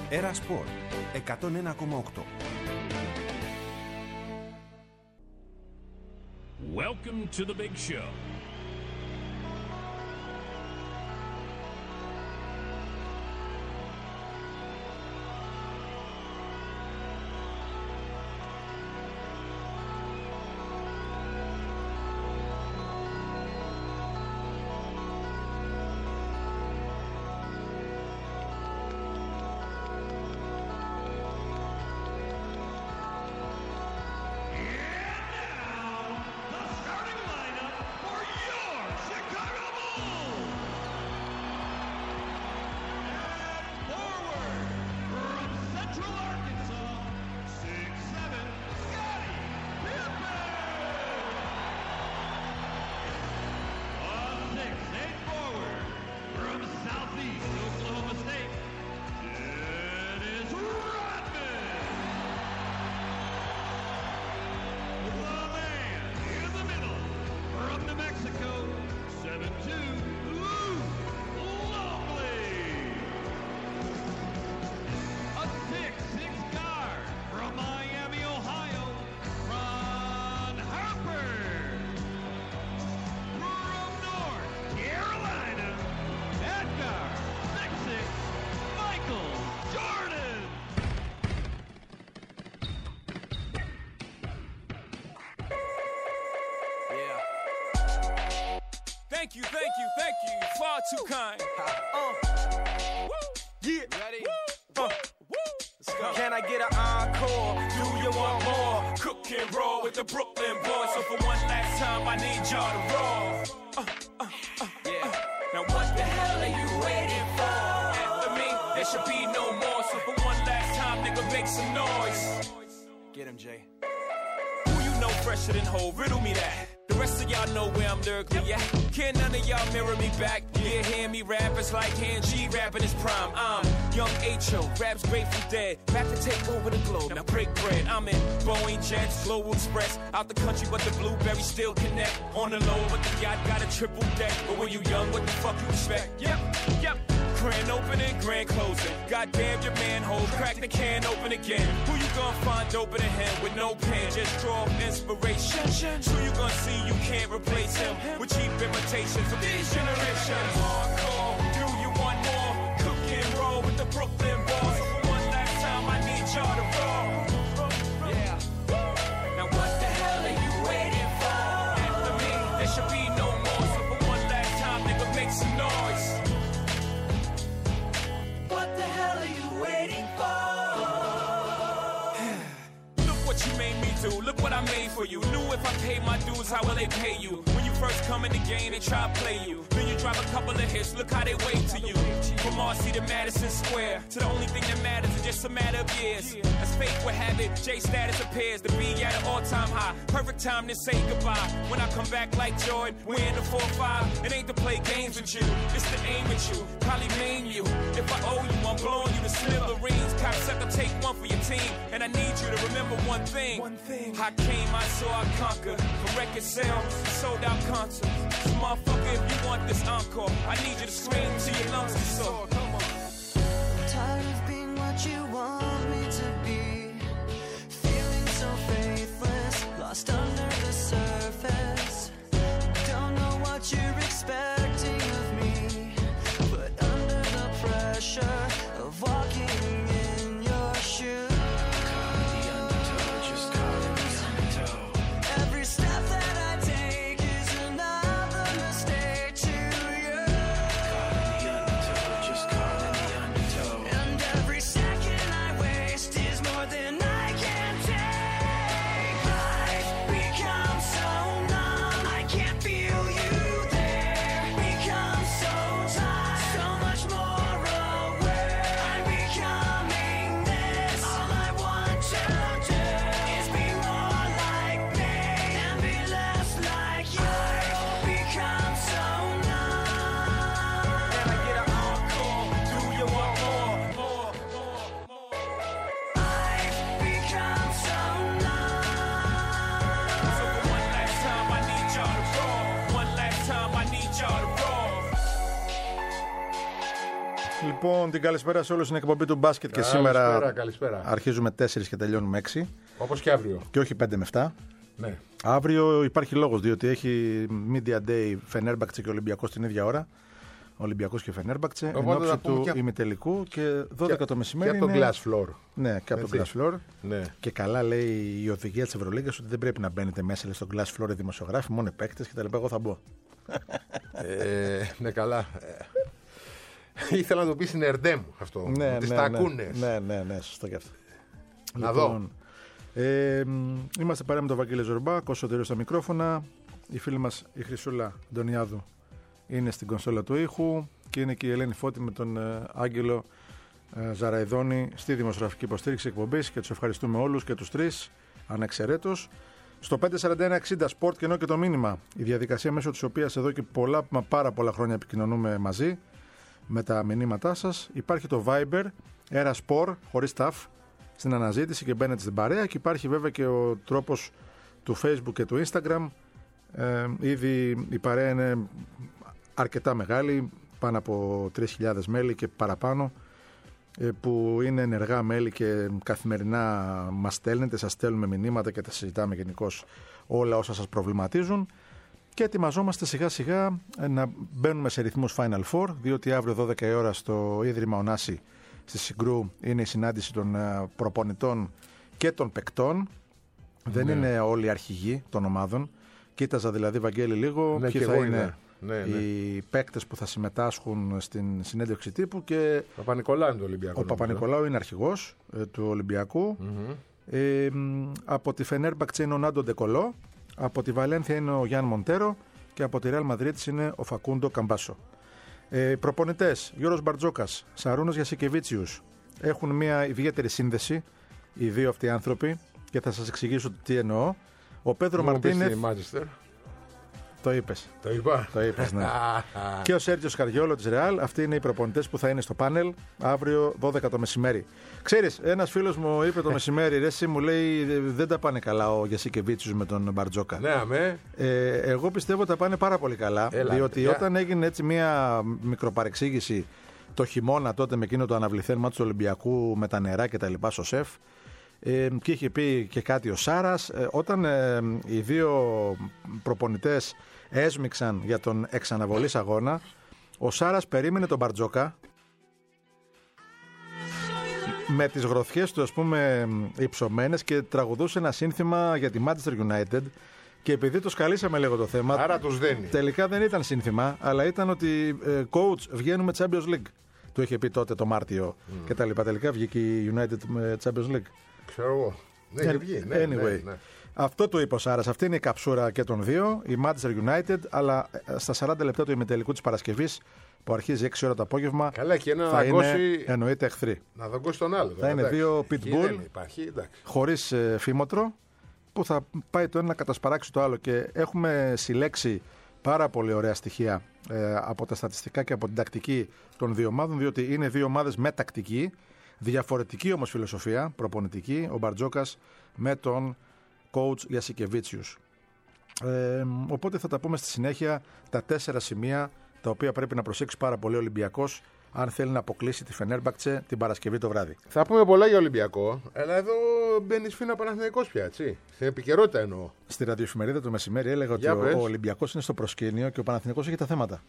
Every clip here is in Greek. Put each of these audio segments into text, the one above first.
Era Sport 101,8. Welcome to the big show. Thank you, far too kind. Yeah. Ready? Let's go. Can I get an encore? Do you want more? Cook and roll with the Brooklyn boys. So for one last time, I need y'all to roll. Now what the hell are you waiting for? After me, there should be no more. So for one last time, nigga, make some noise. Get him, Jay. Who you know fresher than Ho? Riddle me that. The rest of y'all know where I'm lyrically at. Can none of y'all mirror me back? Yeah, hear me rap, it's like Han G rapping his prime. I'm Young H.O., raps Grateful Dead, back to take over the globe, now break bread. I'm in Boeing Jets, Global Express, out the country but the blueberries still connect. On the low but the yacht got a triple deck. But when you young, what the fuck you expect? Yep. Grand opening, grand closing. Goddamn your manhole, crack the can open again. Who you gonna find open a hand with no pen? Just draw inspiration. Who you gonna see you can't replace him with cheap imitations of these generations? Hardcore, do you want more? Cook and roll with the Brooklyn boys. So for one last time, I need y'all to roll. Yeah. Now what the hell are you waiting for? After me, there should be no more. So for one last time, nigga, make some noise. What the hell are you waiting for? Look what you made me do, look what I made for you. Knew if I paid my dues, how will they pay you? When you first come in the game, they try to play you. Then you drop a couple of hits, look how they wait to you. From Marcy to Madison Square, to the only thing that matters is just a matter of years. As fate would have it, J status appears to be at an all-time high. Perfect time to say goodbye. When I come back like Jordan, we're in the 4-5. It ain't to play games with you, it's to aim at you, probably maim you. If I owe you, I'm blowing you to smithereens. Cocksucker, take one for your team. And I need you to remember one thing. I came, I saw, I conquered. From record sales, sold out concerts. So motherfucker, if you want this encore, I need you to scream till your lungs get sore. Come on. I'm tired of being what you want me to be. Feeling so faithless, lost under the surface. Don't know what you're expecting of me, but under the pressure of walking in your shoes. Every step that I take is another mistake to you. Just call Λοιπόν, την καλησπέρα σε όλους στην εκπομπή του μπάσκετ και σήμερα αρχίζουμε 4 και τελειώνουμε 6. Όπως και αύριο. Και όχι 5 με 7. Ναι. Αύριο υπάρχει λόγος, διότι έχει Media Day Φενέρμπαχτσε και Ολυμπιακός την ίδια ώρα. Ολυμπιακός και Φενέρμπαχτσε εν ώψη του ημιτελικού και 12 το μεσημέρι. Και από τον Glass Floor. Ναι, και από τον Glass Floor. Ναι. Και καλά λέει η οδηγία της Ευρωλίγκας ότι δεν πρέπει να μπαίνετε μέσα στο Glass Floor οι δημοσιογράφοι, μόνο οι παίκτες κτλ. Εγώ θα μπω. Ναι, καλά. Ήθελα να το πει στην Ερντέ μου αυτό. Ναι, τα ακούνε. Ναι, σωστό και αυτό. Να δω. Είμαστε παρέα με τον Βαγγέλη Ζορμπά, Κωνσταντίνο στα μικρόφωνα. Η φίλη μας η Χρυσούλα Ντονιάδου είναι στην κονσόλα του ήχου και είναι και η Ελένη Φώτη με τον Άγγελο Ζαραϊδόνη στη δημοσιογραφική υποστήριξη εκπομπής και τους ευχαριστούμε όλους και τους τρεις ανεξαιρέτως. Στο 54160 Sport και ενώ και το μήνυμα, η διαδικασία μέσω της οποίας εδώ και πάρα πολλά χρόνια επικοινωνούμε μαζί με τα μηνύματά σας. Υπάρχει το Viber, Era Sport, χωρίς ταφ, στην αναζήτηση και μπαίνετε στην παρέα και υπάρχει βέβαια και ο τρόπος του Facebook και του Instagram. Ήδη η παρέα είναι αρκετά μεγάλη, πάνω από 3.000 μέλη και παραπάνω, που είναι ενεργά μέλη και καθημερινά μας στέλνετε, σας στέλνουμε μηνύματα και τα συζητάμε γενικώς όλα όσα σας προβληματίζουν και ετοιμαζόμαστε σιγά σιγά να μπαίνουμε σε ρυθμούς Final Four, διότι αύριο 12 η ώρα στο Ίδρυμα Ωνάση στη Συγκρού είναι η συνάντηση των προπονητών και των παικτών. Δεν είναι όλοι οι αρχηγοί των ομάδων. Κοίταζα δηλαδή, Βαγγέλη, λίγο ποιοι θα είναι οι παίκτες που θα συμμετάσχουν στην συνέντευξη τύπου. Και Παπα-Νικολάου είναι το Ολυμπιακό. Ο Παπα-Νικολάου είναι αρχηγός του Ολυμπιακού. Από τη Φενέρμπαχτσε είναι ο Νάντο Ντεκολό. Από τη Βαλένθια είναι ο Γιάν Μοντέρο. Και από τη Ρεάλ Μαδρίτης είναι ο Φακούντο Καμπάσο. Προπονητές Γιώργος Μπαρτζόκας, Σαρούνος Γιασικεβίτσιους έχουν μια ιδιαίτερη σύνδεση οι δύο αυτοί άνθρωποι και θα σας εξηγήσω τι εννοώ. Ο Πέδρο Μαρτίνεθ. Το είπες. Το είπα. Το είπες, ναι. Και ο Σέρτζιος Καριόλο της Ρεάλ. Αυτοί είναι οι προπονητές που θα είναι στο πάνελ αύριο 12 το μεσημέρι. Ξέρεις, ένας φίλος μου είπε το μεσημέρι, ρε, εσύ μου λέει δεν τα πάνε καλά ο Γιασικεβίτσιους με τον Μπαρτζόκα. Ναι, αμέ. Εγώ πιστεύω ότι τα πάνε πάρα πολύ καλά. Διότι όταν έγινε έτσι μια μικροπαρεξήγηση το χειμώνα τότε με εκείνο το αναβληθέν μάτσο του Ολυμπιακού με τα νερά και τα λοιπά στο ΣΕΦ. Και είχε πει και κάτι ο Σάρας, όταν οι δύο προπονητές έσμιξαν για τον εξαναβολής αγώνα, ο Σάρας περίμενε τον Μπαρτζόκα με τις γροθιές του, ας πούμε, υψωμένες και τραγουδούσε ένα σύνθημα για τη Manchester United. Και επειδή το σκαλίσαμε λίγο το θέμα, άρα τους δένει. Τελικά δεν ήταν σύνθημα, αλλά ήταν ότι coach, βγαίνουμε Champions League. Του είχε πει τότε το Μάρτιο και τα λοιπά. Τελικά βγήκε η United με Champions League. Ξέρω εγώ. Ναι, έχει βγει. Anyway, ναι. Αυτό το είπε ο Σάρας. Αυτή είναι η καψούρα και των δύο, η Manchester United, αλλά στα 40 λεπτά του ημιτελικού της Παρασκευής, που αρχίζει 6 ώρα το απόγευμα, καλά, και θα είναι, εννοείται, εχθροί. Να δαγκώσει τον άλλο. Θα είναι δύο pitbull χωρίς φήμοτρο, που θα πάει το ένα να κατασπαράξει το άλλο. Και έχουμε συλλέξει πάρα πολύ ωραία στοιχεία από τα στατιστικά και από την τακτική των δύο ομάδων, διότι είναι δύο ομάδες με τακτική, διαφορετική όμως φιλοσοφία, προπονητική, ο Μπαρτζόκας με τον coach Γιασικεβίτσιους. Οπότε θα τα πούμε στη συνέχεια τα 4 σημεία τα οποία πρέπει να προσέξει πάρα πολύ ο Ολυμπιακός αν θέλει να αποκλείσει τη Φενέρμπαχτσε την Παρασκευή το βράδυ. Θα πούμε πολλά για Ολυμπιακό, αλλά εδώ μπαίνει σφίνα Παναθηναϊκός πια, έτσι. Στην επικαιρότητα εννοώ. Στη ραδιοεφημερίδα το μεσημέρι έλεγα ότι ο Ολυμπιακός είναι στο προσκήνιο και ο Παναθηναϊκός έχει τα θέματα.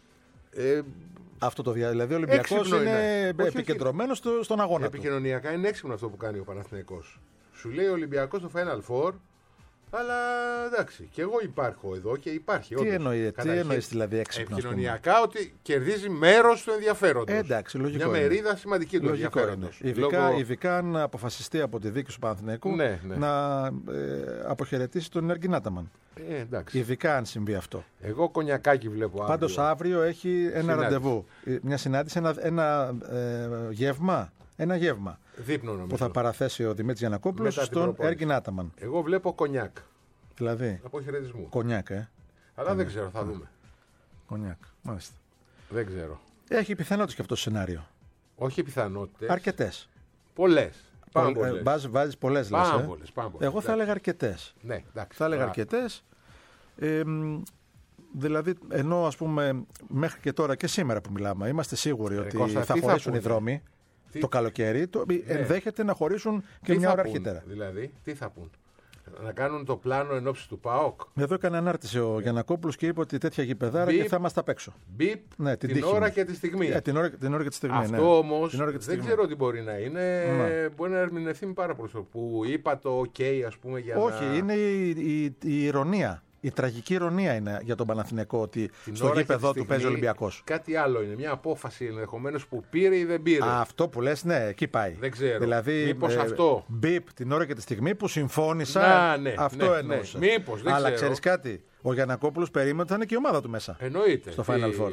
Αυτό το δηλαδή ο Ολυμπιακός είναι επικεντρωμένος στον αγώνα του. Επικοινωνιακά είναι έξυπνο αυτό που κάνει ο Παναθηναϊκός. Σου λέει ο Ολυμπιακός στο Final Four, αλλά εντάξει, και εγώ υπάρχω εδώ και υπάρχει. Τι εννοείς δηλαδή έξυπνο? Επικοινωνιακά ότι κερδίζει μέρος του ενδιαφέροντος. Εντάξει, λογικό. Μια μερίδα σημαντική του ενδιαφέροντος. Ειδικά αν αποφασιστεί από τη δίκη του Παναθηναϊκού να αποχαιρετήσει τον Ενεργή Νάταμαν. Ειδικά αν συμβεί αυτό. Εγώ κονιακάκι βλέπω αύριο. Πάντως αύριο έχει ένα ραντεβού. Μια συνάντηση, ένα γεύμα. Ένα γεύμα δείπνο, που θα παραθέσει ο Δημήτρης Γιαννακόπουλος στον Έργη Νάταμαν. Εγώ βλέπω κονιάκ. Δηλαδή. Αποχαιρετισμού. Κονιάκ, Αλλά δεν ξέρω, θα δούμε. Κονιάκ, μάλιστα. Δεν ξέρω. Έχει πιθανότητες και αυτό το σενάριο. Όχι πιθανότητες. Αρκετές. Πολλές. Βάζεις πολλές, λες. Πολλές. Εγώ θα έλεγα αρκετές. Ναι, εντάξει. Θα έλεγα αρκετές. Δηλαδή, ενώ ας πούμε μέχρι και τώρα και σήμερα που μιλάμε, είμαστε σίγουροι ότι Κώστα, θα χωρίσουν οι δρόμοι το καλοκαίρι, ενδέχεται να χωρίσουν και μια ώρα αρχίτερα. Δηλαδή, τι θα πούν. Να κάνουν το πλάνο εν ώψη του ΠΑΟΚ. Εδώ έκανε ανάρτηση ο Γιαννακόπουλος και είπε ότι τέτοια γηπεδάρα και θα είμαστε απ' έξω. Μπιπ, την ώρα και τη στιγμή. Την ώρα και τη στιγμή. Αυτό όμως δεν ξέρω τι μπορεί να είναι. Μπορεί να ερμηνευτεί με πάρα πολύ. Που είπα το OK, ας πούμε, για όχι, να... είναι η ηρωνία. Η τραγική ηρωνία είναι για τον Παναθηναϊκό ότι στο γήπεδο του παίζει ο Ολυμπιακός. Κάτι άλλο είναι. Μια απόφαση ενδεχομένως που πήρε ή δεν πήρε. Αυτό που λες, ναι, εκεί πάει. Δεν ξέρω. Δηλαδή, μήπως αυτό. Μπιπ την ώρα και τη στιγμή που συμφώνησα. Αυτό εννοούσα. Μήπως, δεν αλλά ξέρω. ξέρεις κάτι. Ο Γιαννακόπουλος περίμενε ότι θα είναι και η ομάδα του μέσα. Εννοείται. Στο Final Four.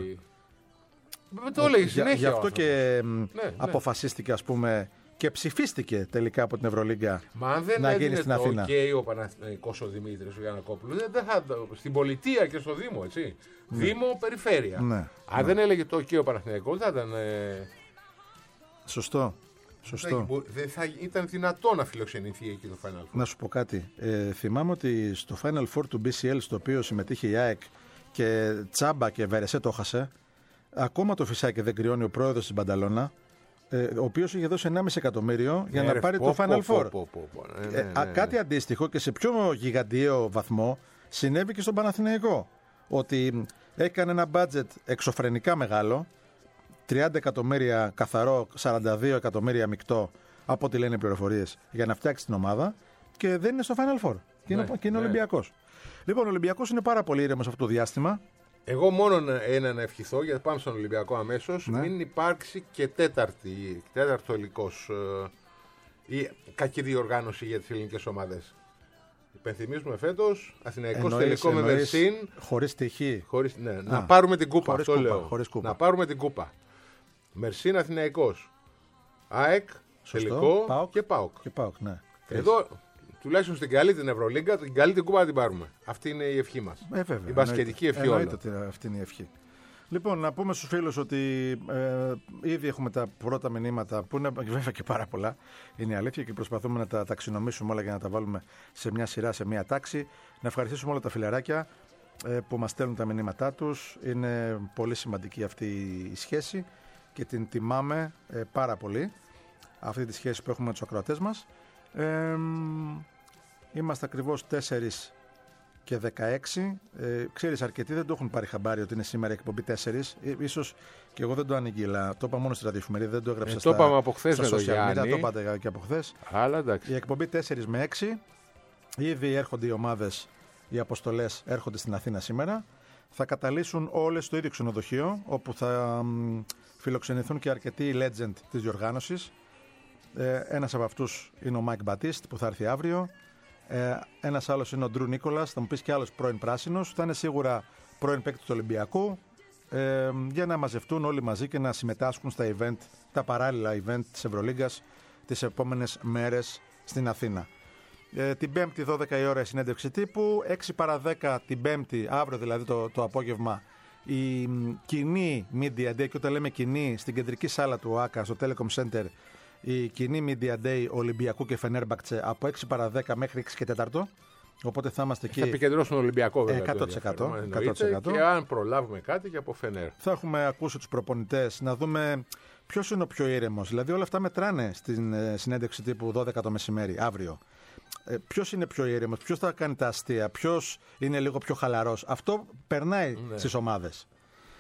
Το έλεγε συνέχεια. Γι' αυτό και αποφασίστηκε, ας πούμε, και ψηφίστηκε τελικά από την Ευρωλίγκα να γίνει στην Αθήνα. Ο Παναθηναϊκός ο Δημήτρης, ο Γιαννακόπουλος, στην πολιτεία και στο Δήμο, έτσι. Δήμο, περιφέρεια. Ναι. Αν δεν έλεγε το OK ο Παναθηναϊκός, θα ήταν. Σωστό. Δεν θα ήταν δυνατό να φιλοξενηθεί εκεί το Final Four. Να σου πω κάτι. Θυμάμαι ότι στο Final Four του BCL, στο οποίο συμμετείχε η ΑΕΚ και Τσάμπα και Βερεσέ το έχασε, ακόμα το φυσάκι δεν κρυώνει ο πρόεδρος της Μπανταλώνα, ο οποίος είχε δώσει 1,5 εκατομμύριο για να πάρει το Final Four. Κάτι αντίστοιχο και σε πιο γιγαντιαίο βαθμό συνέβη και στον Παναθηναϊκό. Ότι έκανε ένα budget εξωφρενικά μεγάλο, 30 εκατομμύρια καθαρό, 42 εκατομμύρια μεικτό, από ό,τι λένε οι πληροφορίες, για να φτιάξει την ομάδα και δεν είναι στο Final Four. Και είναι Ολυμπιακός. Λοιπόν, ο Ολυμπιακός είναι πάρα πολύ ήρεμος αυτό το διάστημα. Εγώ μόνο ένα να ευχηθώ, γιατί πάμε στον Ολυμπιακό αμέσως, μην υπάρξει και τέταρτο υλικός ή κακή διοργάνωση για τις ελληνικές ομάδες. Υπενθυμίζουμε φέτος Αθηναϊκός τελικό με Μερσίν. Χωρίς τυχή. Να πάρουμε την κούπα. Αυτό λέω. Κούπα. Να πάρουμε την κούπα. Μερσίν Αθηναϊκός. ΑΕΚ, τελικό και ΠΑΟΚ. Ναι. Εδώ τουλάχιστον στην καλή την Ευρωλίγκα, την καλή την κούπα να την πάρουμε. Αυτή είναι η ευχή μας. Βέβαια, η μπασκετική ευχή όλων. Αυτή είναι η ευχή. Λοιπόν, να πούμε στους φίλους ότι ήδη έχουμε τα πρώτα μηνύματα που είναι βέβαια και πάρα πολλά. Είναι η αλήθεια και προσπαθούμε να τα ταξινομήσουμε όλα για να τα βάλουμε σε μια σειρά, σε μια τάξη. Να ευχαριστήσουμε όλα τα φιλαράκια που μας στέλνουν τα μηνύματά τους. Είναι πολύ σημαντική αυτή η σχέση και την τιμάμε πάρα πολύ. Αυτή τη σχέση που έχουμε με τους ακροατές μας. Είμαστε ακριβώς 4 και 16. Ξέρεις, αρκετοί δεν το έχουν πάρει χαμπάρι ότι είναι σήμερα η εκπομπή 4. Ίσως και εγώ δεν το ανήγγειλα. Το είπα μόνο στη ραδιοφημερίδα, δεν το έγραψα το είπαμε από χθες με τον Γιάννη. Το Γιάννη. είπατε και από χθες. Αλλά εντάξει. Η εκπομπή 4 με 6. Ήδη έρχονται οι ομάδες, οι αποστολές έρχονται στην Αθήνα σήμερα. Θα καταλύσουν όλες στο ίδιο ξενοδοχείο, όπου θα φιλοξενηθούν και αρκετοί legend της διοργάνωσης. Ένας από αυτούς είναι ο Μάικ Μπατίστ που θα έρθει αύριο. Ένας άλλος είναι ο Ντρου Νίκολας, θα μου πεις και άλλος πρώην πράσινος. Θα είναι σίγουρα πρώην παίκτη του Ολυμπιακού, για να μαζευτούν όλοι μαζί και να συμμετάσχουν στα event, τα παράλληλα event της Ευρωλίγκας τις επόμενες μέρες στην Αθήνα. Την Πέμπτη 12 η ώρα η συνέντευξη τύπου, 6 παρά 10 την Πέμπτη, αύριο δηλαδή το απόγευμα, η κοινή Media Day, και όταν λέμε κοινή, στην κεντρική σάλα του ΟΑΚΑ, στο Telecom Center, η κοινή Media Day Ολυμπιακού και Φενέρμπακτσε από 6 παρά 10 μέχρι 6 και 4. Οπότε θα είμαστε εκεί. Θα επικεντρώσουν τον Ολυμπιακό, βέβαια. 100%. Και αν προλάβουμε κάτι και από Φενέρ. Θα έχουμε ακούσει τους προπονητές, να δούμε ποιος είναι ο πιο ήρεμος. Δηλαδή όλα αυτά μετράνε στην συνέντευξη τύπου 12 το μεσημέρι, αύριο. Ποιος είναι πιο ήρεμος, ποιος θα κάνει τα αστεία, ποιος είναι λίγο πιο χαλαρός. Αυτό περνάει στις ομάδες.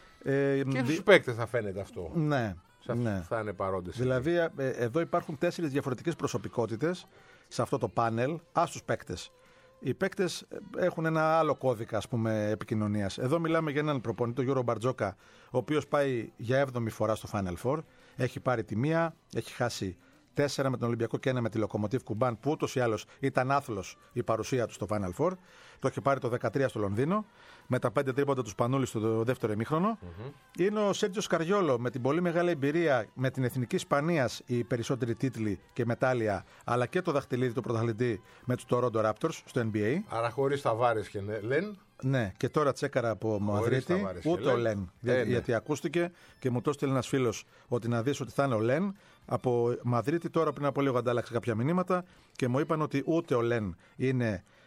Και στους παίκτες θα φαίνεται αυτό. Ναι. Θα είναι παρόντες. Δηλαδή, εδώ υπάρχουν 4 διαφορετικές προσωπικότητες σε αυτό το πάνελ. Ας τους παίκτες. Οι παίκτες έχουν ένα άλλο κώδικα, ας πούμε, επικοινωνίας. Εδώ μιλάμε για έναν προπονητή, τον Γιώργο Μπαρτζόκα, ο οποίος πάει για 7η φορά στο Final Four. Έχει πάρει τη μία, έχει χάσει 4 με τον Ολυμπιακό και 1 με τη Λοκομοτίβ Κουμπάν, που ούτως ή άλλως ήταν άθλος η παρουσία του στο Final Four. Το έχει πάρει το 13 στο Λονδίνο, με τα 5 τρίποντα του Σπανούλη στο δεύτερο ημίχρονο. Είναι ο Σέρτζιο Σκαριόλο, με την πολύ μεγάλη εμπειρία με την Εθνική Ισπανίας, οι περισσότεροι τίτλοι και μετάλλια, αλλά και το δαχτυλίδι του πρωταθλητή με τους Toronto Raptors στο NBA. Άρα χωρίς Ταβάρες και Λεν. Ναι, και τώρα τσέκαρα από Μαδρίτη, ούτε ο Λεν. Γιατί ακούστηκε και μου το έστειλε ένας φίλος ότι να δεις ότι θα είναι ο Λεν. Από Μαδρίτη τώρα πριν από λίγο αντάλλαξα κάποια μηνύματα και μου είπαν ότι ούτε ο Λεν είναι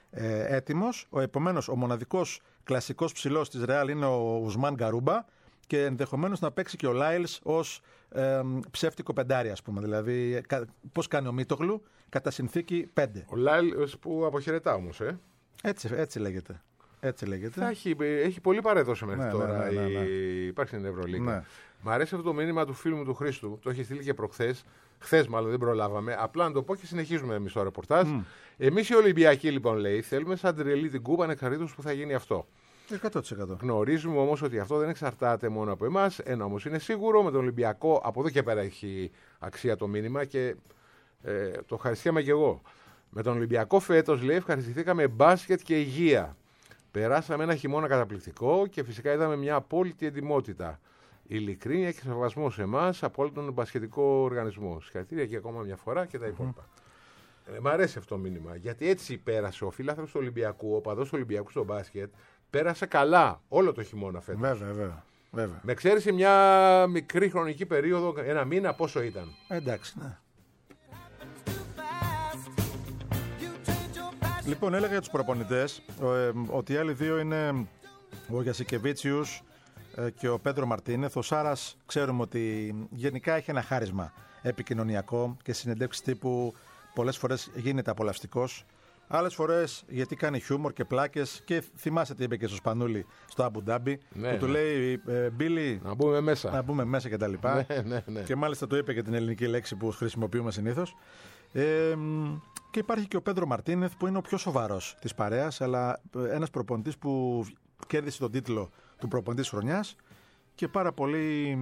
έτοιμος. Επομένως, ο μοναδικός κλασικός ψηλός της Ρεάλ είναι ο Ουσμάν Γκαρούμπα και ενδεχομένως να παίξει και ο Λάιλς ως ψεύτικο πεντάρι, ας πούμε. Δηλαδή, πώς κάνει ο Μίτογλου, κατά συνθήκη 5. Ο Λάιλς που αποχαιρετά όμως, Έτσι λέγεται. Έτσι λέγεται. Έχει πολύ παρεδώσει μέχρι τώρα. Ναι. Υπάρχει στην Ευρωλίγκα. Ναι. Μ' αρέσει αυτό το μήνυμα του φίλου μου του Χρήστου. Το έχει στείλει και προχθές. Χθες μάλλον, δεν προλάβαμε. Απλά να το πω και συνεχίζουμε εμείς το ρεπορτάζ. Εμείς οι Ολυμπιακοί, λοιπόν, λέει, θέλουμε σαν τρελή την κούπα ανεξαρτήτως που θα γίνει αυτό. 100%. Γνωρίζουμε όμως ότι αυτό δεν εξαρτάται μόνο από εμάς. Ένα όμως είναι σίγουρο, με τον Ολυμπιακό από εδώ και πέρα έχει αξία το μήνυμα και το ευχαριστήκαμε κι εγώ. Με τον Ολυμπιακό φέτος, λέει, ευχαριστηθήκαμε μπάσκετ και υγεία. Περάσαμε ένα χειμώνα καταπληκτικό και φυσικά είδαμε μια απόλυτη εντιμότητα. Ειλικρίνεια και σεβασμό σε εμάς από όλο τον μπασκετικό οργανισμό. Συγχαρητήρια και ακόμα μια φορά και τα υπόλοιπα. Μ' αρέσει αυτό το μήνυμα. Γιατί έτσι πέρασε ο φίλαθλος του Ολυμπιακού, ο παδός του Ολυμπιακού στο μπάσκετ, πέρασε καλά όλο το χειμώνα φέτος. Βέβαια. Με εξαίρεση μια μικρή χρονική περίοδο, ένα μήνα, πόσο ήταν. Εντάξει, ναι. Λοιπόν, έλεγα για τους προπονητές ότι οι άλλοι δύο είναι ο Γιασικεβίτσιους και ο Πέντρο Μαρτίνεθ. Ο Σάρας ξέρουμε ότι γενικά έχει ένα χάρισμα επικοινωνιακό και συνεντεύξεις τύπου πολλές φορές γίνεται απολαυστικός. Άλλες φορές γιατί κάνει χιούμορ και πλάκες και θυμάσαι τι είπε και στο Σπανούλη στο Αμπου Ντάμπι που του λέει Μπίλι, να μπούμε μέσα και τα λοιπά. Ναι. Και μάλιστα το είπε και την ελληνική λέξη που χρησιμοποιούμε συνήθως. Και υπάρχει και ο Πέντρο Μαρτίνεθ που είναι ο πιο σοβαρός της παρέας, αλλά ένας προπονητής που κέρδισε τον τίτλο του προπονητής χρονιάς και πάρα πολύ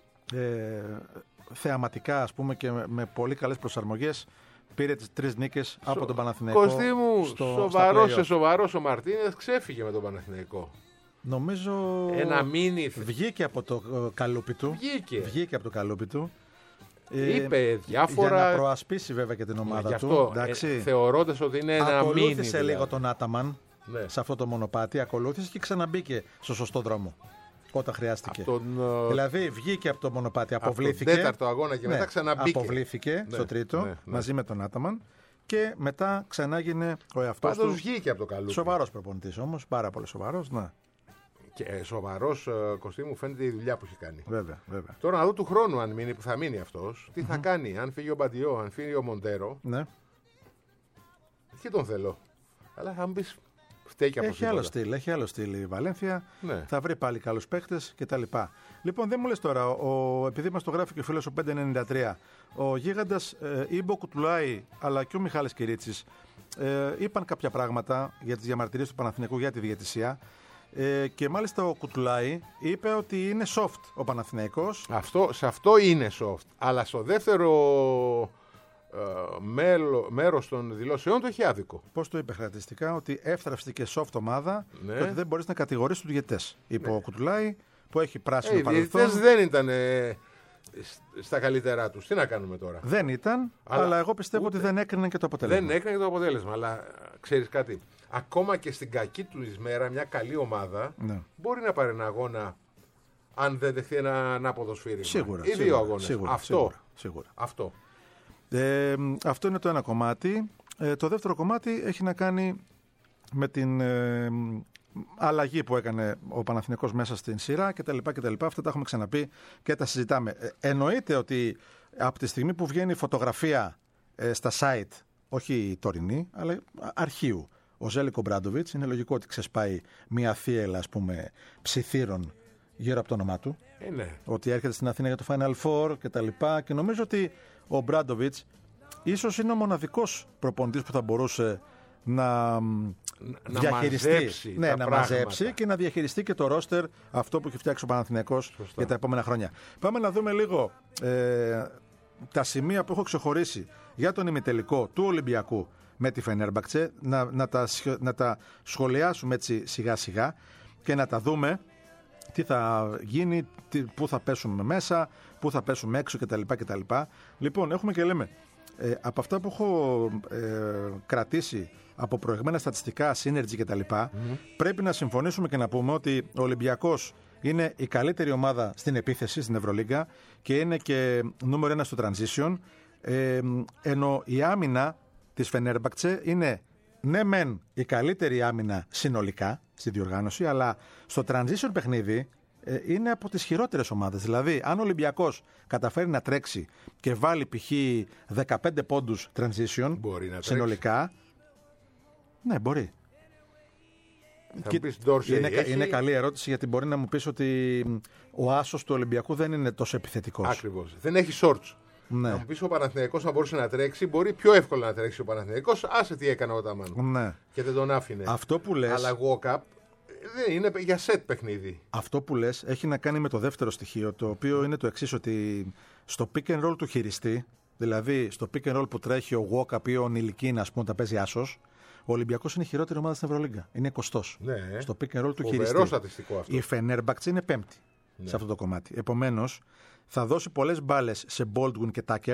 θεαματικά, ας πούμε, και με πολύ καλές προσαρμογές πήρε τις 3 νίκες από τον Παναθηναϊκό. Κωστή μου, σοβαρός ο Μαρτίνεθ ξέφυγε με τον Παναθηναϊκό. Νομίζω βγήκε από το καλούπι του. Βγήκε από το καλούπι του. Είπε διάφορα. Για να προασπίσει βέβαια και την ομάδα του. Θεωρώντας ότι είναι ένα μήνυμα. Ακολούθησε λίγο τον Άταμαν σε αυτό το μονοπάτι. Ακολούθησε και ξαναμπήκε στο σωστό δρόμο όταν χρειάστηκε. Δηλαδή βγήκε από το μονοπάτι, αποβλήθηκε. Από τον τέταρτο αγώνα και μετά ξαναμπήκε. Αποβλήθηκε στο τρίτο μαζί με τον Άταμαν. Και μετά ξανά γίνε ο εαυτός του. Πάντως βγήκε από το καλούπι. Σοβαρός προπονητής όμως, πάρα πολύ σοβαρός. Ναι. Και σοβαρός, Κωστή μου, φαίνεται η δουλειά που έχει κάνει. Βέβαια. Τώρα να δω του χρόνου αν μείνει, που θα μείνει αυτός, τι θα κάνει, αν φύγει ο Μπαντιό, αν φύγει ο Μοντέρο. Ναι. Και τον θέλω. Αλλά θα μου πεις, φταίει και από έχει άλλο στυλ η Βαλένθια. Ναι. Θα βρει πάλι καλούς παίχτες κτλ. Λοιπόν, δεν μου λες τώρα, επειδή μας το γράφει και ο φίλος ο 593, ο γίγαντας Ήμπο Κουτουλάη αλλά και ο Μιχάλης Κυρίτσης είπαν κάποια πράγματα για τις διαμαρτυρίες του Παναθηναϊκού για τη διαιτησία. Και μάλιστα ο Κουτουλάη είπε ότι είναι soft ο Παναθηναϊκός. Σε αυτό είναι soft. Αλλά στο δεύτερο μέρος των δηλώσεών του έχει άδικο. Πώς το είπε χαρακτηριστικά, ότι εύθραυστηκε soft ομάδα και ότι δεν μπορείς να κατηγορήσεις τους διαιτητές. Είπε ο Κουτουλάη που έχει πράσινο παρελθόν. Οι διαιτητές δεν ήταν στα καλύτερά τους. Τι να κάνουμε τώρα. Δεν ήταν, αλλά εγώ πιστεύω ότι δεν έκριναν και το αποτέλεσμα. Δεν έκριναν και το αποτέλεσμα, αλλά ξέρεις κάτι. Ακόμα και στην κακή του ημέρα, μια καλή ομάδα μπορεί να πάρει ένα αγώνα αν δεν δεχθεί ένα ανάποδο σφύριγμα. Σίγουρα. Ή 2 αγώνες. Σίγουρα. Αυτό. Αυτό είναι το ένα κομμάτι. Το δεύτερο κομμάτι έχει να κάνει με την αλλαγή που έκανε ο Παναθηναϊκός μέσα στην σειρά κτλ. Αυτά τα έχουμε ξαναπεί και τα συζητάμε. Εννοείται ότι από τη στιγμή που βγαίνει η φωτογραφία στα site, όχι η τωρινή, αλλά αρχείου, ο Ζέλικο Μπράντοβιτς, είναι λογικό ότι ξεσπάει μια θύελα, ας πούμε, ψιθύρων γύρω από το όνομά του. Ότι έρχεται στην Αθήνα για το Final Four κτλ. Και νομίζω ότι ο Μπράντοβιτς ίσως είναι ο μοναδικός προπονητής που θα μπορούσε να διαχειριστεί, να μαζέψει και να διαχειριστεί και το ρόστερ αυτό που έχει φτιάξει ο Παναθηναϊκός για τα επόμενα χρόνια. Πάμε να δούμε λίγο τα σημεία που έχω ξεχωρίσει για τον ημιτελικό του Ολυμπιακού με τη Φενέρμπαχτσε, να τα σχολιάσουμε έτσι σιγά σιγά και να τα δούμε τι θα γίνει, πού θα πέσουμε μέσα, πού θα πέσουμε έξω κτλ. Λοιπόν, έχουμε και λέμε, από αυτά που έχω κρατήσει από προηγμένα στατιστικά, synergy κτλ, πρέπει να συμφωνήσουμε και να πούμε ότι ο Ολυμπιακός είναι η καλύτερη ομάδα στην επίθεση στην Ευρωλίγκα και είναι και νούμερο 1 στο transition, ενώ η άμυνα της Φενέρμπαχτσε είναι ναι μεν η καλύτερη άμυνα συνολικά στη διοργάνωση, αλλά στο transition παιχνίδι είναι από τις χειρότερες ομάδες. Δηλαδή, αν ο Ολυμπιακός καταφέρει να τρέξει και βάλει π.χ. 15 πόντους transition συνολικά, ναι, μπορεί. Είναι καλή ερώτηση, γιατί μπορεί να μου πεις ότι ο άσος του Ολυμπιακού δεν είναι τόσο επιθετικός. Ακριβώς. Δεν έχει shorts. Ναι. Να μου πεις ο Παναθηναϊκός να μπορούσε να τρέξει, μπορεί πιο εύκολα να τρέξει ο Παναθηναϊκός. Άσε τι έκανε ο Ταμάνου. Ναι. Και δεν τον άφηνε. Αυτό που λες, αλλά walk-up δεν είναι για set παιχνίδι. Αυτό που λες έχει να κάνει με το δεύτερο στοιχείο, το οποίο είναι το εξής, ότι στο pick and roll του χειριστή, δηλαδή στο pick and roll που τρέχει ο walk-up ή ο Νιλικίνα, ας πούμε, τα παίζει άσος, ο Ολυμπιακός είναι η χειρότερη ομάδα στην Ευρωλίγκα. Είναι 20ος. Ναι. Στο pick and roll του χειριστή. χειριστή. Στατιστικό αυτό. Η Φενέρμπαχτσε είναι 5η σε αυτό το κομμάτι. Επομένως, θα δώσει πολλές μπάλες σε Baldwin και Tucker,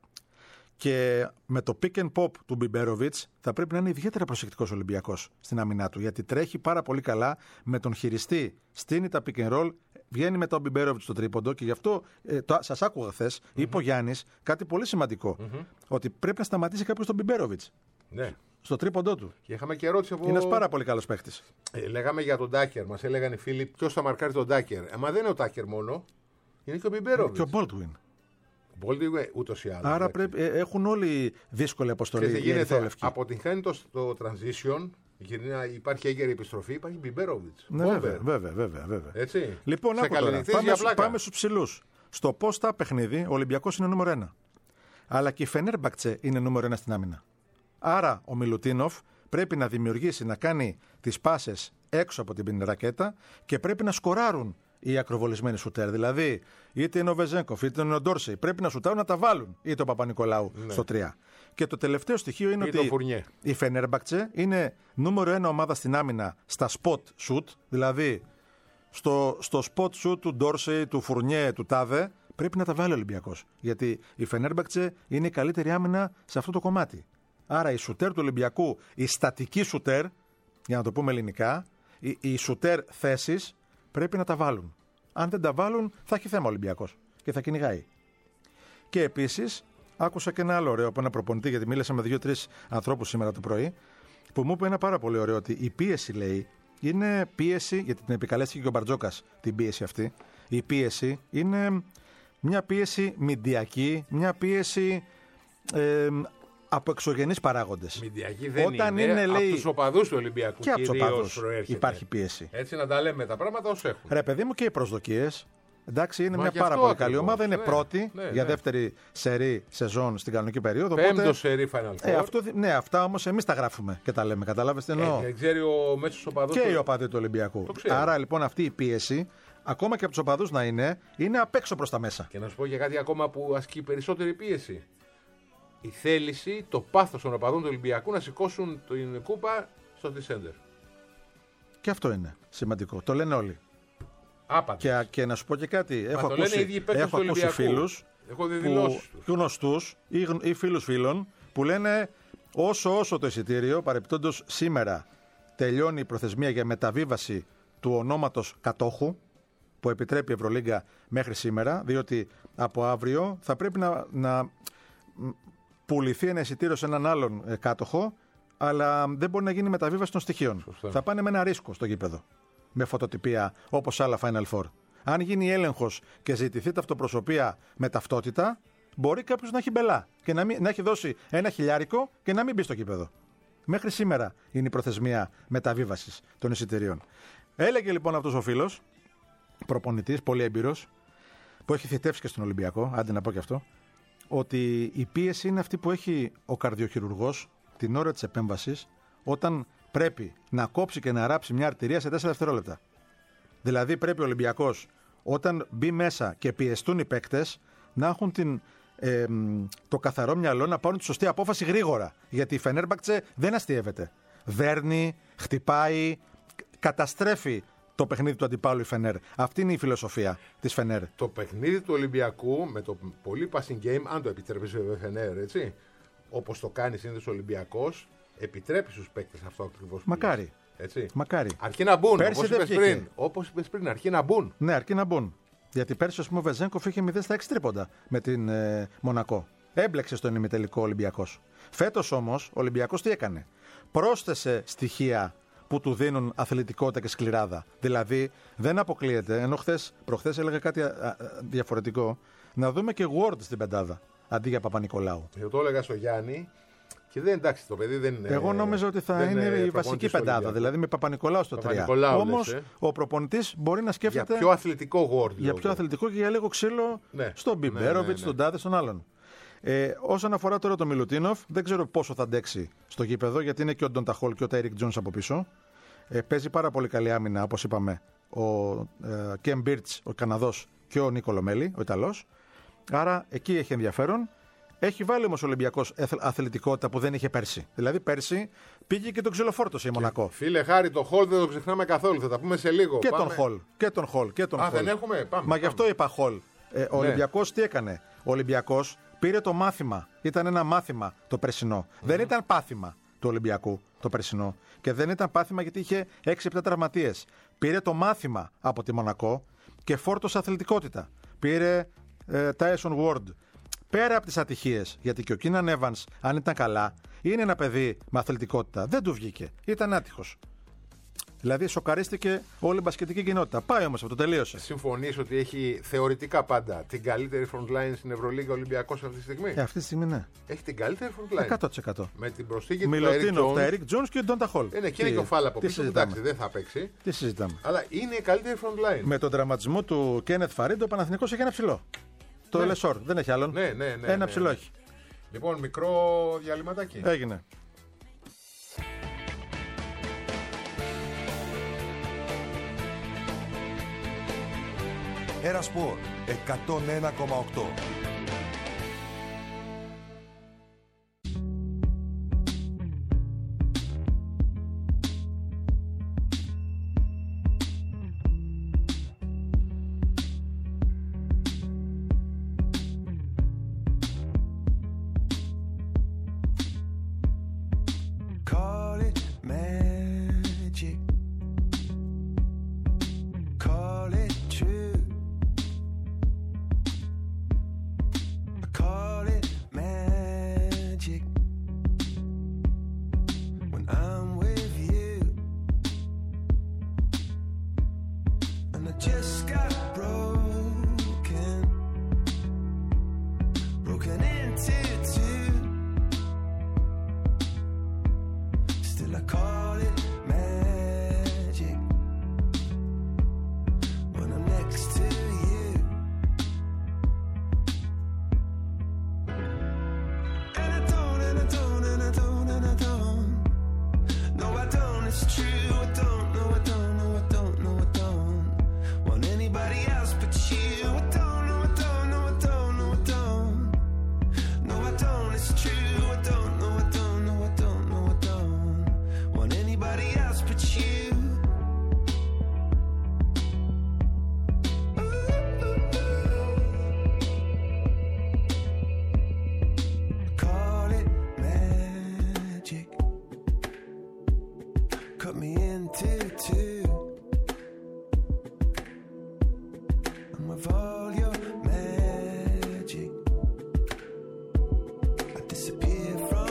και με το pick and pop του Μπιμπέροβιτς θα πρέπει να είναι ιδιαίτερα προσεκτικός ο Ολυμπιακός στην άμυνά του, γιατί τρέχει πάρα πολύ καλά με τον χειριστή. Στείνει τα pick and roll, βγαίνει με τον Μπιμπέροβιτς στο τρίποντο, και γι' αυτό σας άκουγα χθες, είπε ο Γιάννης κάτι πολύ σημαντικό. Ότι πρέπει να σταματήσει κάποιος τον Μπιμπέροβιτς. Ναι. Στο τρίποντό του. Και είχαμε και ερώτηση από. Είναι ένας πάρα πολύ καλός παίχτης. Λέγαμε για τον Τάκερ. Μας έλεγαν οι φίλοι ποιος θα μαρκάρει τον Τάκερ. Μα δεν είναι ο Τάκερ μόνο. Είναι και ο Μπιμπέροβιτς. Και ο Baldwin. Baldwin ούτως ή άλλως. Άρα έχουν όλοι δύσκολη αποστολή. Αποτυγχάνει το transition. Υπάρχει έγκαιρη επιστροφή. Υπάρχει Μπιμπέροβιτς. Ναι, βέβαια. Έτσι. Λοιπόν, πάμε στους ψηλούς. Στο post-up παιχνίδι ο Ολυμπιακός είναι νούμερο 1. Αλλά και η Φενέρμπαχτσε είναι νούμερο 1 στην άμυνα. Άρα ο Μιλουτίνοφ πρέπει να δημιουργήσει, να κάνει τις πάσες έξω από την ρακέτα, και πρέπει να σκοράρουν οι ακροβολισμένοι σουτέρ. Δηλαδή, είτε είναι ο Βεζένκοφ, είτε είναι ο Ντόρσεϊ, πρέπει να σουτάρουν, να τα βάλουν. Είτε ο Παπα-Νικολάου στο 3. Και το τελευταίο στοιχείο είναι ότι η Φενέρμπαχτσε είναι νούμερο 1 ομάδα στην άμυνα στα spot shoot, δηλαδή στο spot shoot του Ντόρσεϊ, του Φουρνιέ, του Τάδε, πρέπει να τα βάλει ο Ολυμπιακός. Γιατί η Φενέρμπαχτσε είναι η καλύτερη άμυνα σε αυτό το κομμάτι. Άρα οι σουτέρ του Ολυμπιακού, οι στατικοί σουτέρ, για να το πούμε ελληνικά, οι σουτέρ θέσεις, πρέπει να τα βάλουν. Αν δεν τα βάλουν, θα έχει θέμα ο Ολυμπιακός και θα κυνηγάει. Και επίσης, άκουσα και ένα άλλο ωραίο από ένα προπονητή, γιατί μίλησα με 2-3 ανθρώπους σήμερα το πρωί, που μου είπε ένα πάρα πολύ ωραίο, ότι η πίεση, λέει, είναι πίεση, γιατί την επικαλέστηκε και ο Μπαρτζόκας την πίεση αυτή. Η πίεση είναι μια πίεση μηντιακή, μια πίεση από εξωγενείς παράγοντες. Μηντιακή δεν είναι, λέει, από τους οπαδούς του Ολυμπιακού. Και από τους οπαδούς υπάρχει πίεση. Έτσι να τα λέμε τα πράγματα ως έχουν. Ρε παιδί μου, και οι προσδοκίες. Εντάξει, είναι μια πάρα πολύ καλή ομάδα. Είναι πρώτη για δεύτερη σερί σεζόν στην κανονική περίοδο. Πέμπτο σερί Final Four. Αυτά όμως εμείς τα γράφουμε και τα λέμε. Κατάλαβες τι εννοώ. Δεν ξέρει ο μέσος οπαδός. Και οι οπαδοί του Ολυμπιακού. Άρα λοιπόν αυτή η πίεση, ακόμα και από τους οπαδούς να είναι απ' έξω προς τα μέσα. Και να σου πω και κάτι ακόμα που ασκεί περισσότερη πίεση. Η θέληση, το πάθος των οπαδών του Ολυμπιακού να σηκώσουν την κούπα στο T-Center. Και αυτό είναι σημαντικό. Το λένε όλοι. Και να σου πω και κάτι. Έχω ακούσει φίλους γνωστούς ή φίλους φίλων που λένε όσο το εισιτήριο, παρεπτόντως σήμερα τελειώνει η προθεσμία για μεταβίβαση του ονόματος κατόχου, που επιτρέπει η Ευρωλίγκα μέχρι σήμερα, διότι από αύριο θα πρέπει να πουληθεί ένα εισιτήριο σε έναν άλλον κάτοχο, αλλά δεν μπορεί να γίνει μεταβίβαση των στοιχείων. Σωστά. Θα πάνε με ένα ρίσκο στο γήπεδο, με φωτοτυπία, όπως άλλα Final Four. Αν γίνει έλεγχος και ζητηθεί ταυτοπροσωπία με ταυτότητα, μπορεί κάποιος να έχει μπελά και να έχει δώσει ένα χιλιάρικο και να μην μπει στο γήπεδο. Μέχρι σήμερα είναι η προθεσμία μεταβίβασης των εισιτηρίων. Έλεγε λοιπόν αυτός ο φίλος, προπονητής, πολύ έμπειρος, που έχει θητεύσει και στον Ολυμπιακό, άντε να πω και αυτό, ότι η πίεση είναι αυτή που έχει ο καρδιοχειρουργός την ώρα της επέμβασης, όταν πρέπει να κόψει και να ράψει μια αρτηρία σε 4 δευτερόλεπτα. Δηλαδή πρέπει ο Ολυμπιακός, όταν μπει μέσα και πιεστούν οι παίκτες, να έχουν το καθαρό μυαλό να πάρουν τη σωστή απόφαση γρήγορα. Γιατί η Φενέρμπαχτσε δεν αστειεύεται. Δέρνει, χτυπάει, καταστρέφει το παιχνίδι του αντιπάλου η Φενέρ. Αυτή είναι η φιλοσοφία της Φενέρ. Το παιχνίδι του Ολυμπιακού με το πολύ passing game, αν το επιτρέπεις βέβαια Φενέρ, έτσι, όπως το κάνει συνήθως ο Ολυμπιακός, επιτρέπει στους παίκτες αυτό ακριβώς. Μακάρι. Έτσι. Μακάρι. Αρκεί να μπουν. Όπως είπες πριν, αρκεί να μπουν. Ναι, αρκεί να μπουν. Γιατί πέρσι, ας πούμε, ο Βεζένκοφ είχε 0 στα 6 τρίποντα με την Μονακό. Έμπλεξε στον ημιτελικό Ολυμπιακός. Φέτος όμως ο Ολυμπιακός τι έκανε? Πρόσθεσε στοιχεία που του δίνουν αθλητικότητα και σκληράδα. Δηλαδή δεν αποκλείεται, ενώ προχθές έλεγα κάτι διαφορετικό, να δούμε και Ward στην πεντάδα αντί για Παπα-Νικολάου. Εγώ το έλεγα στο Γιάννη και δεν, εντάξει, το παιδί δεν είναι. Εγώ νόμιζα ότι θα είναι η βασική πεντάδα, δηλαδή με Παπα-Νικολάου στο 3. Όμως ο προπονητής μπορεί να σκέφτεται. Για πιο αθλητικό Ward. Για πιο αθλητικό και για λίγο ξύλο στον Μπιμπέροβιτς, στον Τάδε, στον άλλον. Όσον αφορά τώρα τον Μιλουτίνοφ, δεν ξέρω πόσο θα αντέξει στο γήπεδο, γιατί είναι και ο Ντονταχόλ και ο Τάιρικ Τζόνς από πίσω. Παίζει πάρα πολύ καλή άμυνα, όπως είπαμε, ο Κεμ Μπίρτς, ο Καναδός, και ο Νίκολο Μέλη, ο Ιταλός. Άρα εκεί έχει ενδιαφέρον. Έχει βάλει όμως ο Ολυμπιακός αθλητικότητα που δεν είχε πέρσι. Δηλαδή πέρσι πήγε και τον ξυλοφόρτωσε η Μονακό. Φίλε Χάρη, το Χολ δεν το ξεχνάμε καθόλου. Θα τα πούμε σε λίγο. Και τον Χολ. Και τον Χολ. Δεν έχουμε. Πάμε. Γι' αυτό είπα Χολ. Ο Ολυμπιακός τι έκανε? Ο Ολυμπιακός πήρε το μάθημα. Ήταν ένα μάθημα το περσινό. Δεν ήταν πάθημα του Ολυμπιακού το περσινό. Και δεν ήταν πάθημα γιατί είχε 6-7 τραυματίες. Πήρε το μάθημα από τη Μονακό και φόρτωσε αθλητικότητα. Πήρε Tyson Ward. Πέρα από τις ατυχίες, γιατί και ο Κίναν Evans, αν ήταν καλά, είναι ένα παιδί με αθλητικότητα. Δεν του βγήκε. Ήταν άτυχος. Δηλαδή σοκαρίστηκε όλη η μπασκετική κοινότητα. Πάει όμως αυτό, τελείωσε. Συμφωνείς ότι έχει θεωρητικά πάντα την καλύτερη front line στην Ευρωλίγα Ολυμπιακός αυτή τη στιγμή? Αυτή τη στιγμή ναι. Έχει την καλύτερη front line. 100%. Με την προσθήκη του Τάιρικ Τζόνς και τον Ντονταχόλ. Είναι και ο Φάλα από πίσω. Εντάξει, δεν θα παίξει. Τι συζητάμε? Αλλά είναι η καλύτερη front line. Με τον τραυματισμό του Κένεθ Φαρίντο, ο Παναθηναϊκός έχει ένα ψηλό. Το Ελεσόρ, δεν έχει άλλον. Ένα ψηλό έχει. Λοιπόν, μικρό διαλυματάκι. Έγινε. Ένα σπορ 101,8. Disappear from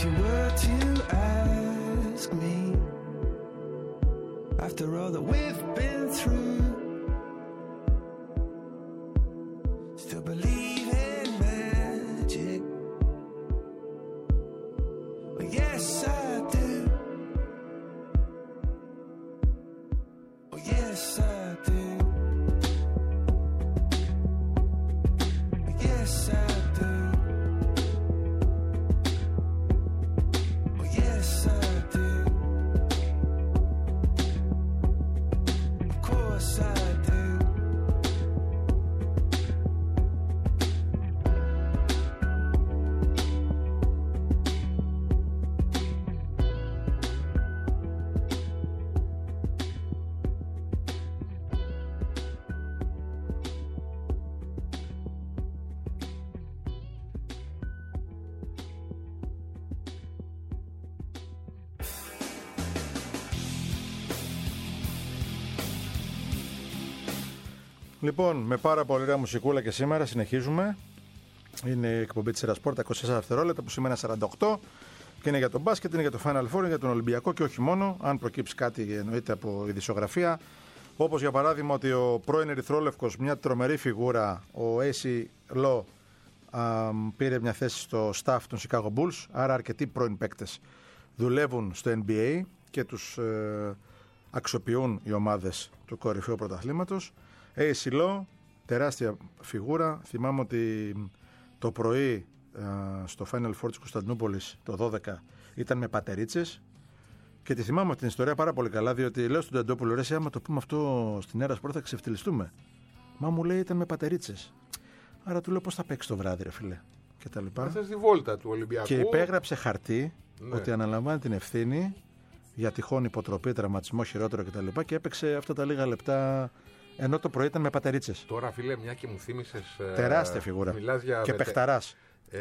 you were to ask me, after all that we've been through, still believe in magic? Well, yes, I do. Oh, yes, I do. Yes, I do. Oh, yes, I do. Of course I do. Λοιπόν, με πάρα πολύ ωραία μουσικούλα και σήμερα συνεχίζουμε. Είναι η εκπομπή της Sport, 24 δευτερόλεπτα που σήμερα 48 και είναι για τον μπάσκετ, είναι για το Final Four, είναι για τον Ολυμπιακό και όχι μόνο. Αν προκύψει κάτι εννοείται από ειδησιογραφία. Όπως για παράδειγμα ότι ο πρώην Ερυθρόλευκος, μια τρομερή φιγούρα, ο AC Law, πήρε μια θέση στο staff των Chicago Bulls. Άρα αρκετοί πρώην παίκτες δουλεύουν στο NBA και τους αξιοποιούν οι ομάδες του κορυφαίου πρωταθλήματος. AC Law, τεράστια φιγούρα. Θυμάμαι ότι το πρωί στο Final Four της Κωνσταντινούπολης το 12 ήταν με πατερίτσες και τη θυμάμαι αυτή την ιστορία πάρα πολύ καλά, διότι λέω στον Τεντόπουλο, ρε, άμα το πούμε αυτό στην Έρα Σπορ θα ξεφτυλιστούμε. Μα μου λέει ήταν με πατερίτσες. Άρα του λέω πώς θα παίξει το βράδυ, ρε φίλε. Και τα λοιπά. Μέσα στη βόλτα του Ολυμπιακού. Και υπέγραψε χαρτί ότι αναλαμβάνει την ευθύνη για τυχόν υποτροπή, τραυματισμό, χειρότερο κτλ. Και έπαιξε αυτά τα λίγα λεπτά. Ενώ το πρωί ήταν με πατερίτσες. Τώρα, φίλε, μια και μου θύμισες. Τεράστια φιγούρα. Και παιχταράς.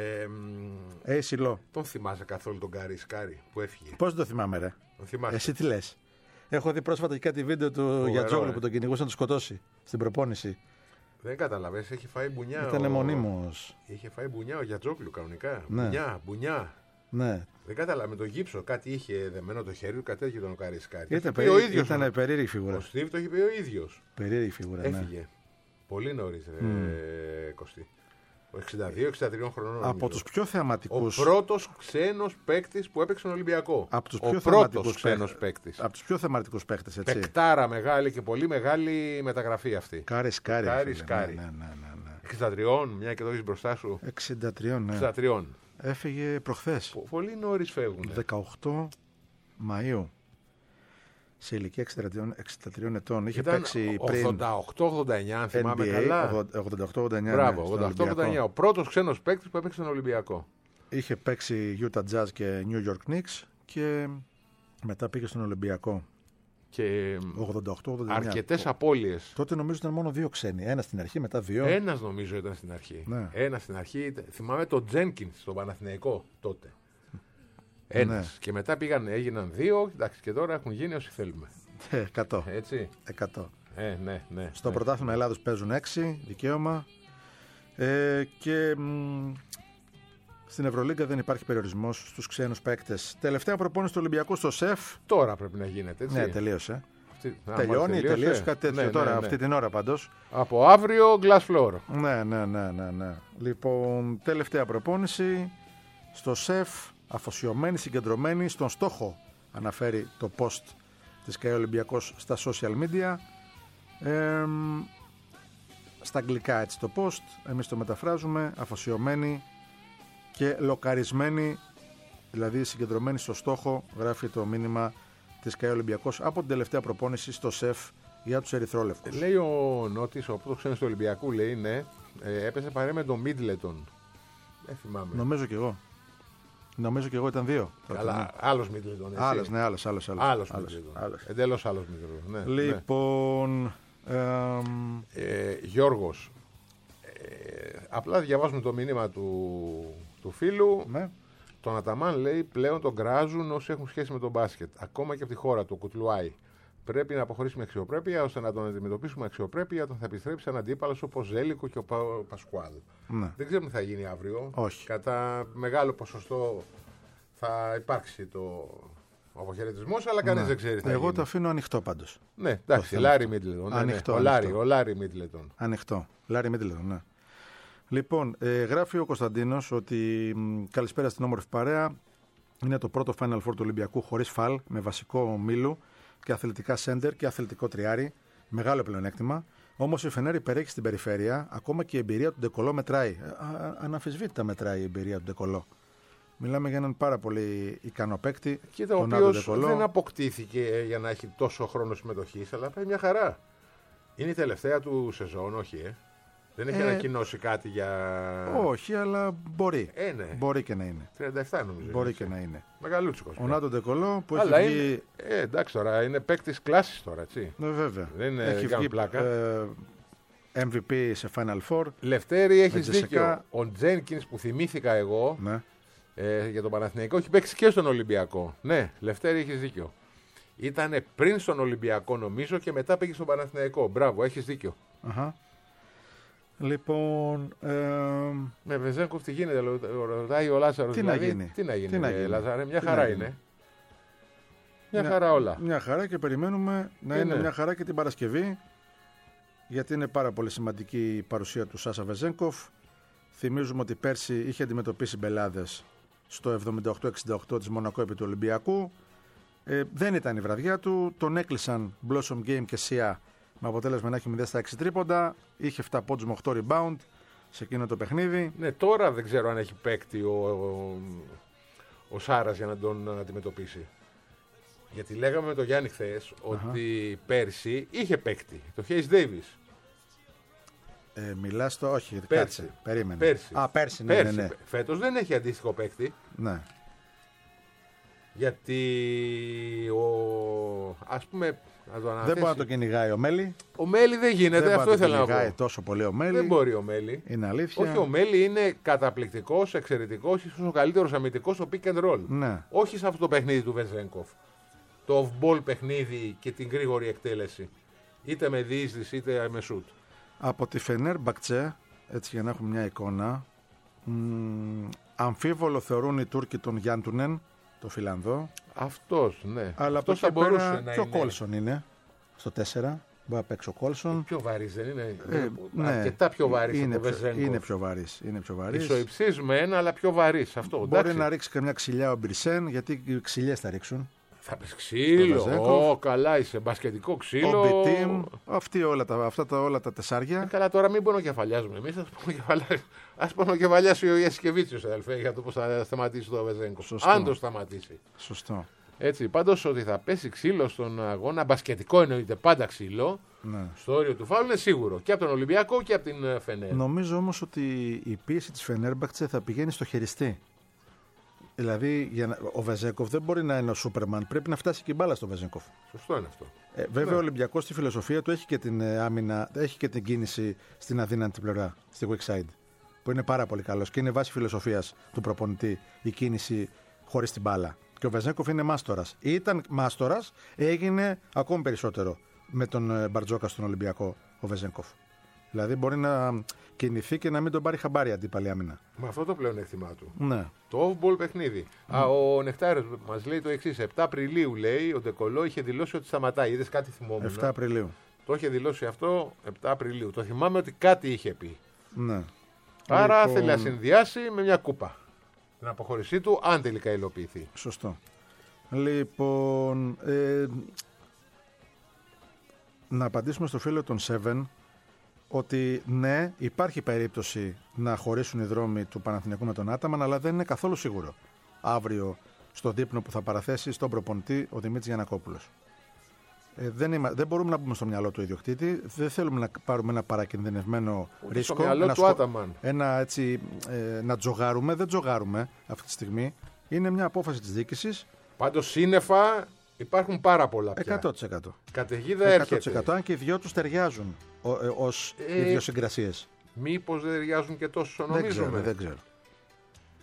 AC Law. Τον θυμάσαι καθόλου τον Γκάρι Σκάρι που έφυγε? Πώς δεν το θυμάμαι, ρε? Εσύ τι λες? Έχω δει πρόσφατα και κάτι βίντεο του Γιατζόγλου που τον κυνηγούσε να τον σκοτώσει στην προπόνηση. Δεν καταλαβαίνεις, έχει φάει μπουνιά. Ήταν μονίμως. Είχε φάει μπουνιά ο Γιατζόγλου κανονικά. Ναι. Μπουνιά. Ναι. Δεν κατάλαβα, με το γύψο κάτι είχε δεμένο το χέρι του, κάτι τέτοιο τον Καρισκάρη. Ήταν περίεργη φιγούρα. Ο Στίβ το είχε πει ο ίδιος. Περίεργη φιγούρα. Έφυγε. Ναι. Πολύ νωρίς, Κωστή. Ο 62-63 χρονών. Από τους πιο θεαματικούς. Ο πρώτος ξένος παίκτης που έπαιξε στον Ολυμπιακό. Από τους πιο θεαματικούς ξένος παίκτης. Από τους πιο θεαματικούς παίκτες, έτσι. Παικτάρα μεγάλη και πολύ μεγάλη μεταγραφή αυτή. Καρισκάρη. Ναι. 63, μια και το έχεις μπροστά σου. 63, ναι. 63. Έφυγε προχθές. Πολύ νωρίς φεύγουν. 18 Μαΐου. Σε ηλικία 63 ετών. Είχε ήταν παίξει πριν. 88-89, αν θυμάμαι καλά. 88-89. Μπράβο, 88-89. Ο πρώτος ξένος παίκτης που έπαιξε στον Ολυμπιακό. Είχε παίξει Utah Jazz και New York Knicks και μετά πήγε στον Ολυμπιακό. Και 88-89. Αρκετές απώλειες. Τότε νομίζω ήταν μόνο δύο ξένοι. Ένα στην αρχή, μετά δύο. Ένας νομίζω ήταν στην αρχή. Ναι. Ένας στην αρχή. Θυμάμαι τον Τζένκινς στον Παναθηναϊκό τότε. Ένας. Ναι. Και μετά έγιναν δύο. Εντάξει, και τώρα έχουν γίνει όσοι θέλουμε. 100. Έτσι. 100. Ναι. Στο πρωτάθλημα Ελλάδος παίζουν 6, δικαίωμα. Και στην Ευρωλίγκα δεν υπάρχει περιορισμός στους ξένους παίκτες. Τελευταία προπόνηση του Ολυμπιακού στο ΣΕΦ. Τώρα πρέπει να γίνεται, έτσι. Ναι, τελείωσε. Τελειώσει κάτι τέτοιο τώρα, αυτή την ώρα πάντως. Από αύριο glass floor. Ναι. Λοιπόν, τελευταία προπόνηση στο ΣΕΦ, αφοσιωμένη, συγκεντρωμένη στον στόχο, αναφέρει το post της ΚΑΕ Ολυμπιακός στα social media. Στα αγγλικά έτσι το post, εμείς το μεταφράζουμε, αφοσιωμένη και λοκαρισμένη, δηλαδή συγκεντρωμένη στο στόχο, γράφει το μήνυμα της ΚΑΕ Ολυμπιακός από την τελευταία προπόνηση στο ΣΕΦ για τους ερυθρόλευκους. Λέει ο Νότης, ο πρώτος ξένος του Ολυμπιακού, λέει, ναι, έπεσε παρέ με τον Μίτλετον. Δεν θυμάμαι. Νομίζω και εγώ ήταν δύο. Καλά, άλλος Μίτλετον. Άλλος. Εντελώς άλλος Μίτλετον. Ναι, λοιπόν, Γιώργος, απλά διαβάζουμε το μήνυμα του φίλου. Ναι. Τον Αταμάν, λέει, πλέον τον κράζουν όσοι έχουν σχέση με τον μπάσκετ. Ακόμα και από τη χώρα του, Κουτλουάη. Πρέπει να αποχωρήσει με αξιοπρέπεια ώστε να τον αντιμετωπίσουμε με αξιοπρέπεια όταν θα επιστρέψει σαν αντίπαλος όπως Ζέλικο και ο Πασκουάλ. Ναι. Δεν ξέρουμε τι θα γίνει αύριο. Όχι. Κατά μεγάλο ποσοστό θα υπάρξει ο αποχαιρετισμός, αλλά κανείς δεν ξέρει. Εγώ το αφήνω ανοιχτό πάντως. Ναι, εντάξει, Λάρι Μίτλετον. Ανοιχτό. Ο Λάρι Μίτλετον. Ανοιχτό. Λάρι Μίτλετον, ναι. Λοιπόν, γράφει ο Κωνσταντίνος ότι καλησπέρα στην όμορφη παρέα. Είναι το πρώτο Final Four του Ολυμπιακού χωρίς φαλ, με βασικό Μίλου και αθλητικά σέντερ και αθλητικό τριάρι. Μεγάλο πλεονέκτημα. Όμως η Φενέρ υπερέχει στην περιφέρεια, ακόμα και η εμπειρία του Ντεκολό μετράει. Αναμφισβήτητα μετράει η εμπειρία του Ντεκολό. Μιλάμε για έναν πάρα πολύ ικανό παίκτη. Κοίτα, ο οποίος δεν αποκτήθηκε για να έχει τόσο χρόνο συμμετοχής, αλλά πάει μια χαρά. Είναι η τελευταία του σεζόν, όχι, Δεν έχει ανακοινώσει κάτι για. Όχι, αλλά μπορεί. Ναι. Μπορεί και να είναι. 37 νομίζω. Μπορεί και να είναι. Μεγαλούτσικος. Ο Νάτο Ντεκολό που αλλά έχει βγει. Εντάξει τώρα, είναι παίκτης κλάσης τώρα, έτσι. Ναι, βέβαια. Δεν έχει βγει πλάκα. MVP σε Final Four. Λευτέρη, έχεις δίκιο. Ο Τζένκινς που θυμήθηκα εγώ για τον Παναθηναϊκό έχει παίξει και στον Ολυμπιακό. Ναι, Λευτέρη, έχεις δίκιο. Ήτανε πριν στον Ολυμπιακό νομίζω και μετά πήγε στον Παναθηναϊκό. Μπράβο, έχεις δίκιο. Λοιπόν. Με Βεζένκοφ τι γίνεται, ρωτάει ο Λάζαρος. Τι να γίνει. Λάζαρε, μια χαρά είναι. Μια χαρά όλα. Μια χαρά και περιμένουμε να είναι μια χαρά και την Παρασκευή. Γιατί είναι πάρα πολύ σημαντική η παρουσία του Σάσα Βεζένκοφ. Θυμίζουμε ότι πέρσι είχε αντιμετωπίσει μπελάδες στο 78-68 της Μονακό επί του Ολυμπιακού. Δεν ήταν η βραδιά του. Τον έκλεισαν Blossom Game και Σία με αποτέλεσμα να έχει 0 στα 6 τρίποντα. Είχε 7 πόντους με 8 rebound σε εκείνο το παιχνίδι. Ναι, τώρα δεν ξέρω αν έχει παίκτη ο Σάρας για να τον αντιμετωπίσει. Γιατί λέγαμε με τον Γιάννη χθες ότι πέρσι είχε παίκτη, το Hayes Davis. Μιλάς το, όχι, πέρσι. Κάτσε, περίμενε. Πέρσι. Ναι. Φέτος δεν έχει αντίστοιχο παίκτη. Ναι. Γιατί ας πούμε, δεν μπορεί να το κυνηγάει ο Μέλι. Ο Μέλι δεν γίνεται, αυτό ήθελα να πω. Δεν τόσο πολύ ο Μέλι. Δεν μπορεί ο Μέλι. Είναι αλήθεια. Όχι, ο Μέλι είναι καταπληκτικός, εξαιρετικός, ίσως ο καλύτερος αμυντικός στο pick and roll. Ναι. Όχι σε αυτό το παιχνίδι του Βεζένκοφ. Το off-ball παιχνίδι και την γρήγορη εκτέλεση. Είτε με διείσδυση είτε με σουτ. Από τη Φενέρ Μπακτζέ, έτσι για να έχουμε μια εικόνα, αμφίβολο θεωρούν οι Τούρκοι τον Γιάντουνεν, το Φιλανδό. Αυτός, ναι. Αλλά αυτός θα μπορούσε να είναι. Και ο Κόλσον είναι στο 4. Μπορεί να παίξει ο Κόλσον. Πιο βαρύς δεν είναι. Ναι. Αρκετά πιο βαρύς είναι, από το Βεζένκοφ. Είναι πιο βαρύς. Ισοϊψής ένα, αλλά πιο βαρύς. Αυτό, μπορεί εντάξει. να ρίξει καμιά ξυλιά ο Μπρισέν, γιατί οι ξυλιές θα ρίξουν. Θα πεις ξύλο. Καλά είσαι. Μπασκετικό ξύλο. Ο Μπιτίμ. Αυτά όλα τα τεσσάρια. Καλά, τώρα μην πονοκεφαλιάζουμε εμείς. Ας πονοκεφαλιάσει ο Ιασκεβίτσιος, αδελφέ, για το πώς θα σταματήσει το Βεζένκοφ. Αν το σταματήσει. Σωστό. Έτσι, πάντως ότι θα πέσει ξύλο στον αγώνα, μπασκετικό εννοείται πάντα ξύλο, στο όριο του φάουλ είναι σίγουρο. Και από τον Ολυμπιακό και από την Φενέρ. Νομίζω όμως ότι η πίεση της Φενέρμπαχτσε θα πηγαίνει στο χειριστή. Δηλαδή, ο Βεζένκοφ δεν μπορεί να είναι ο Σούπερμαν, πρέπει να φτάσει και η μπάλα στο Βεζένκοφ. Σωστό είναι αυτό. Βέβαια, ο Ολυμπιακός στη φιλοσοφία του έχει και την άμυνα, έχει και την κίνηση στην αδύνατη πλευρά, στη weak side, που είναι πάρα πολύ καλός και είναι βάση φιλοσοφίας του προπονητή η κίνηση χωρίς την μπάλα. Και ο Βεζένκοφ είναι μάστορας. Ήταν μάστορας, έγινε ακόμη περισσότερο με τον Μπαρτζόκα στον Ολυμπιακό ο Βεζένκοφ. Δηλαδή μπορεί να κινηθεί και να μην τον πάρει χαμπάρι αντίπαλη άμυνα. Με αυτό το πλεονέκτημά του. Ναι. Το off-ball παιχνίδι. Ο Νεκτάριος μας λέει το εξής. 7 Απριλίου λέει ο Ντεκολό είχε δηλώσει ότι σταματάει. Είδες κάτι θυμόμουν. 7 Απριλίου. Το είχε δηλώσει αυτό 7 Απριλίου. Το θυμάμαι ότι κάτι είχε πει. Ναι. Άρα θέλει να συνδυάσει με μια κούπα την αποχώρησή του, αν τελικά υλοποιηθεί. Σωστό. Λοιπόν, να απαντήσουμε στο φίλο των Seven ότι ναι, υπάρχει περίπτωση να χωρίσουν οι δρόμοι του Παναθηναϊκού με τον Άταμαν, αλλά δεν είναι καθόλου σίγουρο αύριο στο δείπνο που θα παραθέσει στον προπονητή ο Δημήτρης Γιαννακόπουλος. Δεν μπορούμε να μπούμε στο μυαλό του ιδιοκτήτη, δεν θέλουμε να πάρουμε ένα παρακινδυνευμένο ρίσκο. Στο μυαλό του Άταμαν. Να τζογάρουμε, δεν τζογάρουμε αυτή τη στιγμή. Είναι μια απόφαση της διοίκησης. Πάντως σύννεφα υπάρχουν πάρα πολλά πια. 100%. Καταιγίδα έρχεται. 100%, αν και οι δυο τους ταιριάζουν ως ιδιοσυγκρασίες. Μήπως δεν ταιριάζουν και τόσο νομίζουμε. Δεν ξέρω.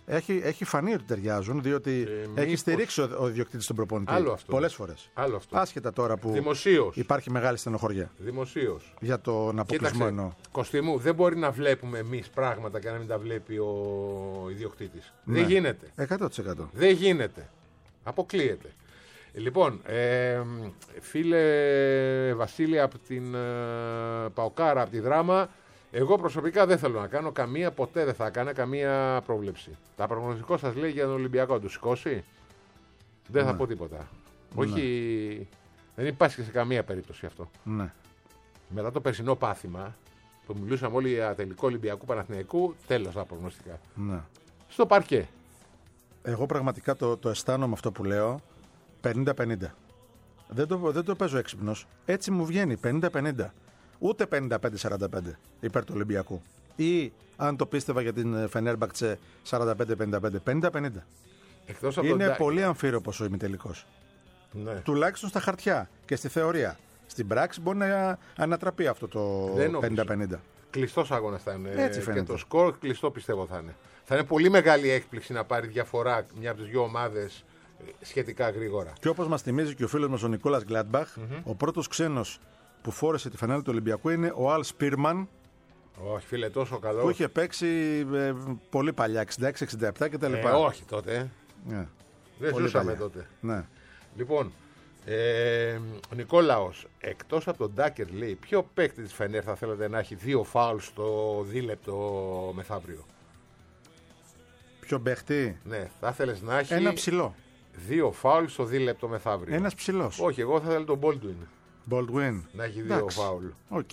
Έχει φανεί ότι ταιριάζουν, διότι έχει στηρίξει ο ιδιοκτήτης τον προπονητή πολλές φορές. Άλλο αυτό. Άσχετα τώρα που Δημοσίως. υπάρχει μεγάλη στενοχωριά. Δημοσίως. Για τον αποκλεισμό εννοώ. Κωστή μου, δεν μπορεί να βλέπουμε εμείς πράγματα και να μην τα βλέπει ο ιδιοκτήτης. Ναι. Δεν γίνεται. 100%. Δεν γίνεται. Αποκλείεται. Λοιπόν, φίλε Βασίλη από την Παοκάρα, από τη Δράμα, εγώ προσωπικά δεν θέλω να κάνω ποτέ δεν θα έκανα καμία πρόβλεψη. Τα προγνωστικό σας λέει για τον Ολυμπιακό, του σηκώσει. Δεν θα πω τίποτα. Όχι, δεν υπάρχει και σε καμία περίπτωση αυτό. Ναι. Μετά το περσινό πάθημα, που μιλούσαμε όλοι για τελικό Ολυμπιακού Παναθηναϊκού, τέλος τα προγνωστικά. Ναι. Στο παρκέ. Εγώ πραγματικά το αισθάνομαι αυτό που λέω 50-50. Δεν το παίζω έξυπνος. Έτσι μου βγαίνει 50-50. Ούτε 55-45 υπέρ του Ολυμπιακού. Ή αν το πίστευα για την Φενέρμπαχτσε 45-55. 50-50. Είναι πολύ αμφίροπος ο ημιτελικός. Ναι. Τουλάχιστον στα χαρτιά και στη θεωρία. Στην πράξη μπορεί να ανατραπεί αυτό το 50-50. Κλειστός αγώνας θα είναι. Έτσι φαίνεται. Και το σκορ κλειστό πιστεύω θα είναι. Θα είναι πολύ μεγάλη έκπληξη να πάρει διαφορά μια από τις δύο ομάδες σχετικά γρήγορα. Και όπως μας θυμίζει και ο φίλος μας ο Νικόλας Γκλάντμπαχ, ο πρώτος ξένος που φόρεσε τη φανέλα του Ολυμπιακού είναι ο Αλ Σπίρμαν. Όχι, φίλε, τόσο καλό. Που είχε παίξει πολύ παλιά, 66-67 κτλ. Όχι τότε. Ναι. Δεν πολύ ζούσαμε παλιά. τότε. Ναι. Λοιπόν, ο Νικόλαος, εκτός από τον Ντάκερ, λέει, ποιο παίκτη της Φενέρ θα θέλετε να έχει 2 φάουλ στο δίλεπτο μεθαύριο? Ποιο παίχτη? Ναι, θα ήθελες να έχει ένα ψηλό. 2 φάουλ στο δίλεπτο μεθαύριο. Ένας ψηλός. Όχι, εγώ θα ήθελα τον Baldwin. Baldwin. Να έχει 2 φάουλ. Οκ.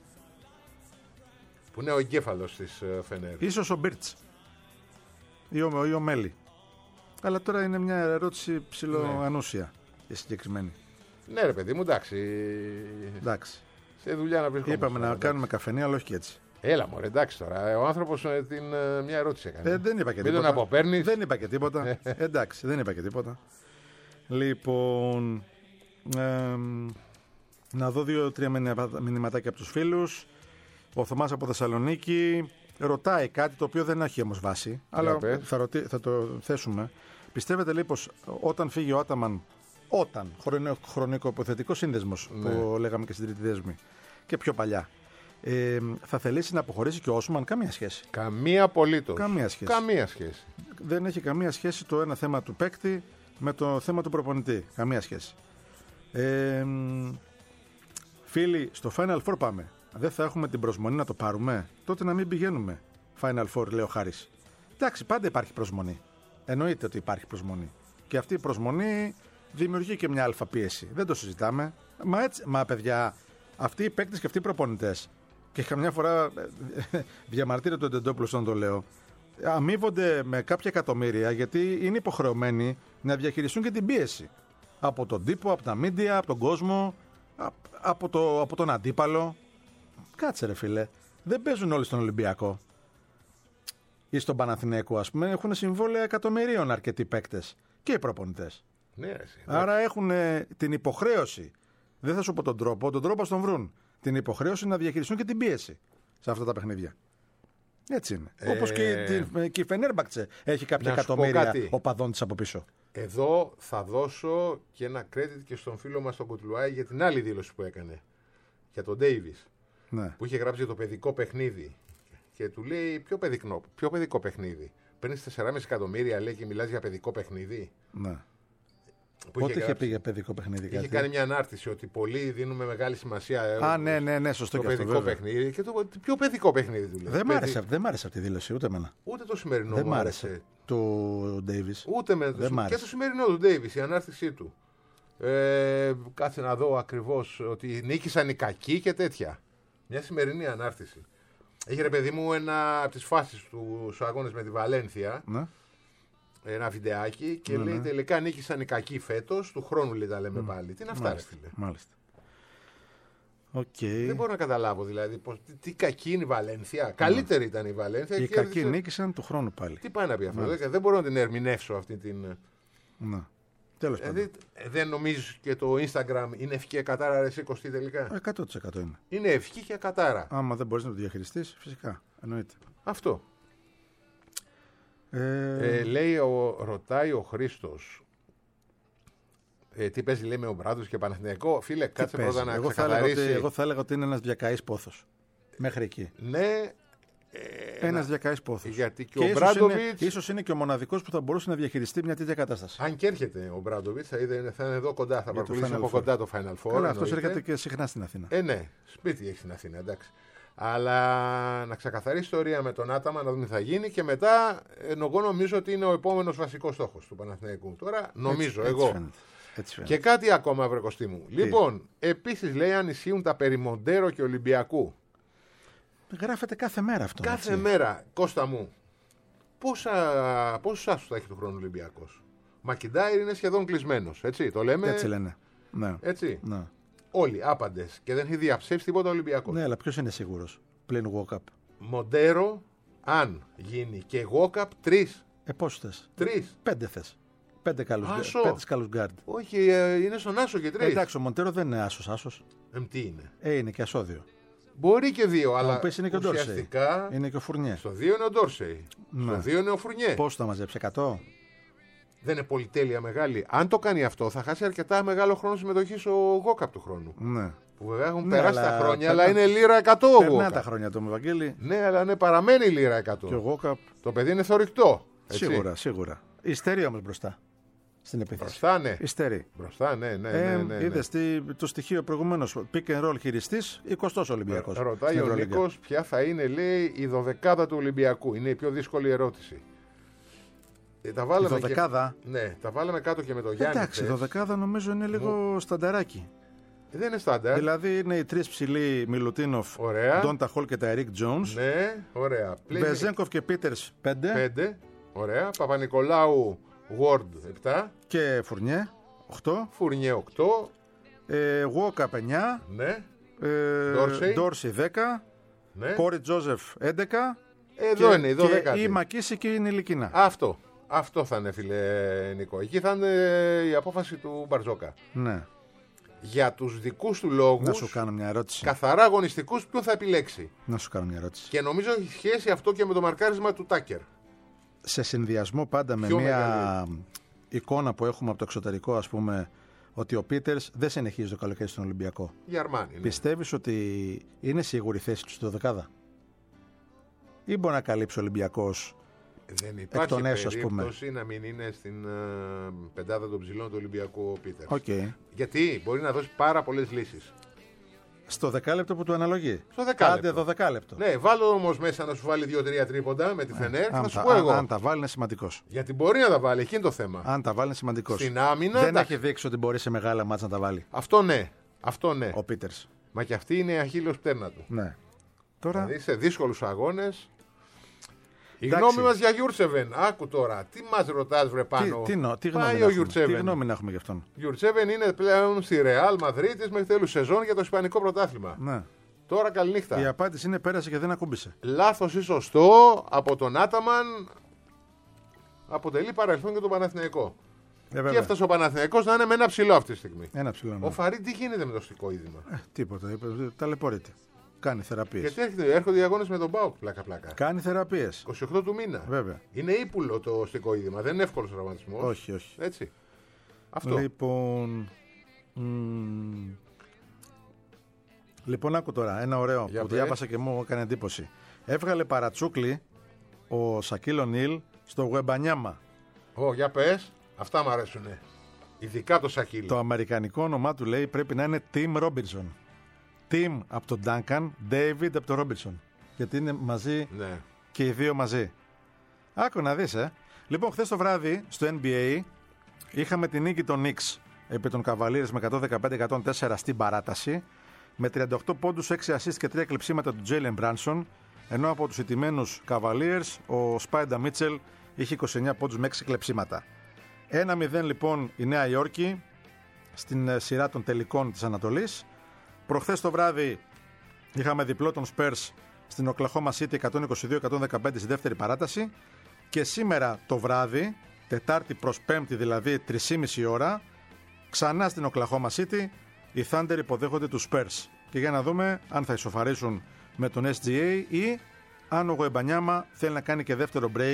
Που είναι ο εγκέφαλος της Φενέρ. Ίσως ο Μπίρτς ή ο Μέλι. Αλλά τώρα είναι μια ερώτηση ψηλοανούσια η συγκεκριμένη. Ναι, ρε παιδί μου, εντάξει. Σε δουλειά να βρίσκομαι. Είπαμε να κάνουμε καφενεία, αλλά όχι και έτσι. Έλα μωρέ, εντάξει τώρα. Ο άνθρωπος μια ερώτηση έκανε. Δεν είπα και τίποτα. τίποτα. Τον αποπέρνεις. Δεν είπα και τίποτα. Εντάξει, δεν είπα και τίποτα. Λοιπόν, να δω 2-3 μηνυματάκια από τους φίλους. Ο Θωμάς από Θεσσαλονίκη ρωτάει κάτι το οποίο δεν έχει όμως βάση, αλλά θα το θέσουμε. Πιστεύετε λέει πως όταν φύγει ο Άταμαν, χρονικοποθετικό σύνδεσμος που λέγαμε και στην τρίτη δέσμη και πιο παλιά, θα θελήσει να αποχωρήσει και ο Όσμαν? Καμία σχέση. Καμία απολύτως. Καμία σχέση. Δεν έχει καμία σχέση το ένα θέμα του παίκτη με το θέμα του προπονητή. Καμία σχέση. Φίλοι, στο Final Four πάμε. Δεν θα έχουμε την προσμονή να το πάρουμε? Τότε να μην πηγαίνουμε Final Four, λέει ο Χάρης. Εντάξει, πάντα υπάρχει προσμονή. Εννοείται ότι υπάρχει προσμονή. Και αυτή η προσμονή δημιουργεί και μια αλφα πίεση. Δεν το συζητάμε. Μα παιδιά, αυτοί οι παίκτες και αυτοί οι προπονητές, και καμιά φορά διαμαρτύρεται τον Τεντόπουλο όταν το λέω, αμείβονται με κάποια εκατομμύρια γιατί είναι υποχρεωμένοι να διαχειριστούν και την πίεση. Από τον τύπο, από τα μίντια, από τον κόσμο, από τον αντίπαλο. Κάτσε ρε φίλε, δεν παίζουν όλοι στον Ολυμπιακό ή στον Παναθηναϊκό, ας πούμε. Έχουν συμβόλαια εκατομμυρίων αρκετοί παίκτες και οι προπονητές. Ναι, άρα έχουν την υποχρέωση, δεν θα σου πω τον τρόπο ας τον βρουν, την υποχρέωση να διαχειριστούν και την πίεση σε αυτά τα παιχνίδια. Έτσι είναι. Όπως και η Φενέρμπαχτσε έχει κάποια εκατομμύρια οπαδών της από πίσω. Εδώ θα δώσω και ένα credit και στον φίλο μας τον Κουτλουάη για την άλλη δήλωση που έκανε για τον Ντέιβις. Ναι. Που είχε γράψει για το παιδικό παιχνίδι. Και του λέει: Ποιο παιδικό παιχνίδι? Παίρνεις 4,5 εκατομμύρια, λέει, και μιλάς για παιδικό παιχνίδι. Ναι. Πότε είχε πει για παιδικό παιχνίδι? Είχε κάνει μια ανάρτηση ότι πολλοί δίνουμε μεγάλη σημασία. Ναι, σωστό το και παιδικό αυτό, παιχνίδι. Και ποιο παιδικό παιχνίδι του λέει? Δεν μ' άρεσε αυτή η δήλωση, ούτε εμένα. Ούτε το σημερινό δεν μ' άρεσε του Ντέιβις. Ούτε με και το σημερινό του Ντέιβις, η ανάρτησή του. Κάτσε να δω ακριβώς ότι νίκησαν οι κακοί και τέτοια. Μια σημερινή ανάρτηση. Έχει ρε παιδί μου ένα από τις φάσεις του αγώνες με τη Βαλένθια. Ναι. Ένα βιντεάκι και λέει τελικά νίκησαν οι κακοί φέτος. Του χρόνου λέει τα λέμε πάλι. Τι είναι αυτά, ρε φίλε? Μάλιστα. Okay. Δεν μπορώ να καταλάβω δηλαδή τι κακή είναι η Βαλένθια. Καλύτερη ήταν η Βαλένθια. Οι κακοί νίκησαν του χρόνου πάλι. Τι πάει να πει αυτό? Δεν μπορώ να την ερμηνεύσω αυτή την. Ναι. Τέλος πάντων. Δεν νομίζεις και το Instagram είναι ευχή κατάρα ρε Κωστή τελικά? 100% είναι. Είναι ευχή και κατάρα. Άμα δεν μπορείς να το διαχειριστείς, φυσικά. Εννοείται. Αυτό. Λέει, ρωτάει ο Χρήστος. Τι παίζει, λέει, με ο Μπράντοβιτς και Παναθηναϊκό. Φίλε, κάτσε πρώτα να ξεκαθαρίσει. Εγώ θα έλεγα ότι είναι ένας διακαής πόθος. Μέχρι εκεί. Ναι. Ένας διακαής πόθος. Γιατί και ο Μπράντοβιτς. Ίσως είναι και ο μοναδικός που θα μπορούσε να διαχειριστεί μια τέτοια κατάσταση. Αν και έρχεται ο Μπράντοβιτς, θα είναι εδώ κοντά. Θα παρακολουθήσει από κοντά το Final Four. Καλά, αυτός έρχεται και συχνά στην Αθήνα. Ναι, σπίτι έχει στην Αθήνα, εντάξει. Αλλά να ξεκαθαρίσει ιστορία με τον Άταμα, να δούμε τι θα γίνει και μετά. Εγώ νομίζω ότι είναι ο επόμενος βασικός στόχος του Παναθηναϊκού. Τώρα νομίζω εγώ. Έτσι και κάτι ακόμα, βρε Κωστή μου. Λοιπόν, επίσης λέει αν ισχύουν τα περί Μοντέρο και Ολυμπιακού. Γράφεται κάθε μέρα αυτό. Κάθε έτσι. μέρα, Κώστα μου. Πόσους άσους θα έχει του χρόνου Ολυμπιακός? Μακιντάιρ είναι σχεδόν κλεισμένος, έτσι το λέμε. Έτσι λένε. Ναι. Έτσι. Ναι. Όλοι άπαντες και δεν έχει διαψεύσει τίποτα Ολυμπιακός. Ναι, αλλά ποιος είναι σίγουρος? Πλην walk-up. Μοντέρο, αν γίνει και walk-up, 3. Πόσους θες? 3. 5 θες. 5 καλούς γκάρντ. Όχι, είναι στον άσο και 3. Εντάξει, ο Μοντέρο δεν είναι άσος. Τι είναι? Είναι και ασώδιο. Μπορεί και 2, αλλά είναι και ουσιαστικά είναι και ο Φουρνιέ. Στο 2 είναι ο Ντόρσεϊ. Ναι. Στο 2 είναι ο Φουρνιέ. Πώς θα μαζέψει? 100? Δεν είναι πολυτέλεια μεγάλη. Αν το κάνει αυτό, θα χάσει αρκετά μεγάλο χρόνο συμμετοχής ο Γόκαπ του χρόνου. Ναι. Που βέβαια έχουν περάσει τα χρόνια, αλλά είναι λίρα 100 ο Γόκαπ. Περνά τα χρόνια του, Βαγγέλη. Ναι, αλλά ναι, παραμένει λίρα 100. Και ο Γόκαπ. Το παιδί είναι θωρηκτό. Σίγουρα. Υστερεί όμως μπροστά. Στην επίθεση. Μπροστά, ναι. Υστερεί. Μπροστά, ναι. Είδες το στοιχείο προηγουμένως. Pick and roll χειριστής, 20ος Ολυμπιακός. Ρωτάει ο Νίκος ποια θα είναι, λέει, η 12η του Ολυμπιακού. Είναι η πιο δύσκολη ερώτηση. Τα βάλαμε, ναι, τα βάλαμε κάτω και με το Γιάννη. Εντάξει, η 12η νομίζω είναι λίγο στανταράκι. Δεν είναι στάνταρ. Δηλαδή είναι οι τρεις ψηλοί Μιλουτίνοφ, Ντόντα Χολ και τα Ερικ Τζόνς. Ναι, ωραία. Βεζένκοφ και Πίτερς 5. Ωραία. Παπα-Νικολάου, Ward 7. Και Φουρνιέ 8. Φουρνιέ 8. Γουόκαπ 9. Ναι. Ντόρσι 10. Ναι. Κόρι Τζόζεφ 11. Εδώ είναι η 12η. Και η Μακίση και η Νιλικίνα. Αυτό θα είναι, φίλε Νικό. Εκεί θα είναι η απόφαση του Μπαρτζόκα. Ναι. Για τους δικούς του λόγους, να σου κάνω μια ερώτηση. Καθαρά αγωνιστικούς, ποιον θα επιλέξει? Να σου κάνω μια ερώτηση. Και νομίζω έχει σχέση αυτό και με το μαρκάρισμα του Τάκερ. Σε συνδυασμό πάντα με μια εικόνα που έχουμε από το εξωτερικό, ας πούμε, ότι ο Πίτερς δεν συνεχίζει το καλοκαίρι στον Ολυμπιακό. Γερμάνι. Ναι. Πιστεύεις ότι είναι σίγουρη η θέση του στη 12η? Ή μπορεί να καλύψει ο Ολυμπιακός? Δεν υπάρχει περίπτωση να μην είναι στην πεντάδα των ψηλών του Ολυμπιακού ο Πίτερς. Okay. Γιατί μπορεί να δώσει πάρα πολλές λύσεις. Στο δεκάλεπτο που του αναλογεί. Στο δεκάλεπτο. Άντε 12 λεπτό. Ναι, βάλω όμως μέσα να σου βάλει 2-3 τρίποντα με τη Φενέρ. Θα σου πω εγώ. Αν τα βάλει είναι σημαντικός. Γιατί μπορεί να τα βάλει, εκεί είναι το θέμα. Αν τα βάλει είναι σημαντικός. Στην άμυνα. Δεν έχει δείξει ότι μπορεί σε μεγάλα μάτσα να τα βάλει. Αυτό ναι. Ο Πίτερς. Μα και αυτή είναι η αχίλλειος πτέρνα του. Ναι. Τώρα... Δηλαδή σε δύσκολους αγώνες. Η γνώμη μας για Γιούρτσεβεν. Άκου τώρα, τι μας ρωτάς, βρε πάνω? Τι γνώμη να έχουμε γι' αυτόν? Γιούρτσεβεν είναι πλέον στη Ρεάλ Μαδρίτης μέχρι τέλους σεζόν για το Ισπανικό πρωτάθλημα. Ναι. Τώρα καληνύχτα. Η απάντηση είναι πέρασε και δεν ακούμπησε. Λάθος ή σωστό από τον Άταμαν αποτελεί παρελθόν και τον Παναθηναϊκό. Και έφτασε ο Παναθηναϊκός να είναι με ένα ψηλό αυτή τη στιγμή. Ένα ψηλό. Ναι. Ο Φαρί τι γίνεται με το στικό είδημα? Τίποτα. Ταλαιπωρείται. Κάνει θεραπείες. Γιατί έρχονται οι αγώνες με τον ΠΑΟΚ πλάκα-πλάκα. Κάνει θεραπείες. 28 του μήνα. Βέβαια. Είναι ύπουλο το στικό είδημα. Δεν είναι εύκολος τραυματισμός. Όχι. Έτσι. Αυτό. Λοιπόν, άκου τώρα ένα ωραίο που διάβασα και μου έκανε εντύπωση. Έβγαλε παρατσούκλι ο Σακίλ Ονίλ στο Γουεμπανιάμα. Για πες. Αυτά μου αρέσουνε. Ειδικά το Σακίλ. Το αμερικανικό όνομά του λέει πρέπει να είναι Tim Robinson. Tim από τον Duncan, David από τον Robinson. Γιατί είναι μαζί και οι δύο μαζί. Άκου να δεις, Λοιπόν, χθες το βράδυ στο NBA είχαμε την νίκη των Knicks επί των Cavaliers με 115-104 στην παράταση. Με 38 πόντους, 6 assists και 3 κλεψίματα του Jalen Brunson. Ενώ από τους ηττημένους Cavaliers ο Spider Mitchell είχε 29 πόντους με 6 κλεψίματα. 1-0 λοιπόν η Νέα Υόρκη στην σειρά των τελικών της Ανατολής. Προχθές το βράδυ είχαμε διπλό των Spurs στην Oklahoma City 122-115 στη δεύτερη παράταση. Και σήμερα το βράδυ, Τετάρτη προς Πέμπτη δηλαδή 3,5 ώρα, ξανά στην Oklahoma City οι Thunder υποδέχονται τους Spurs. Και για να δούμε αν θα ισοφαρίσουν με τον SGA ή αν ο Γουεμπανιάμα θέλει να κάνει και δεύτερο break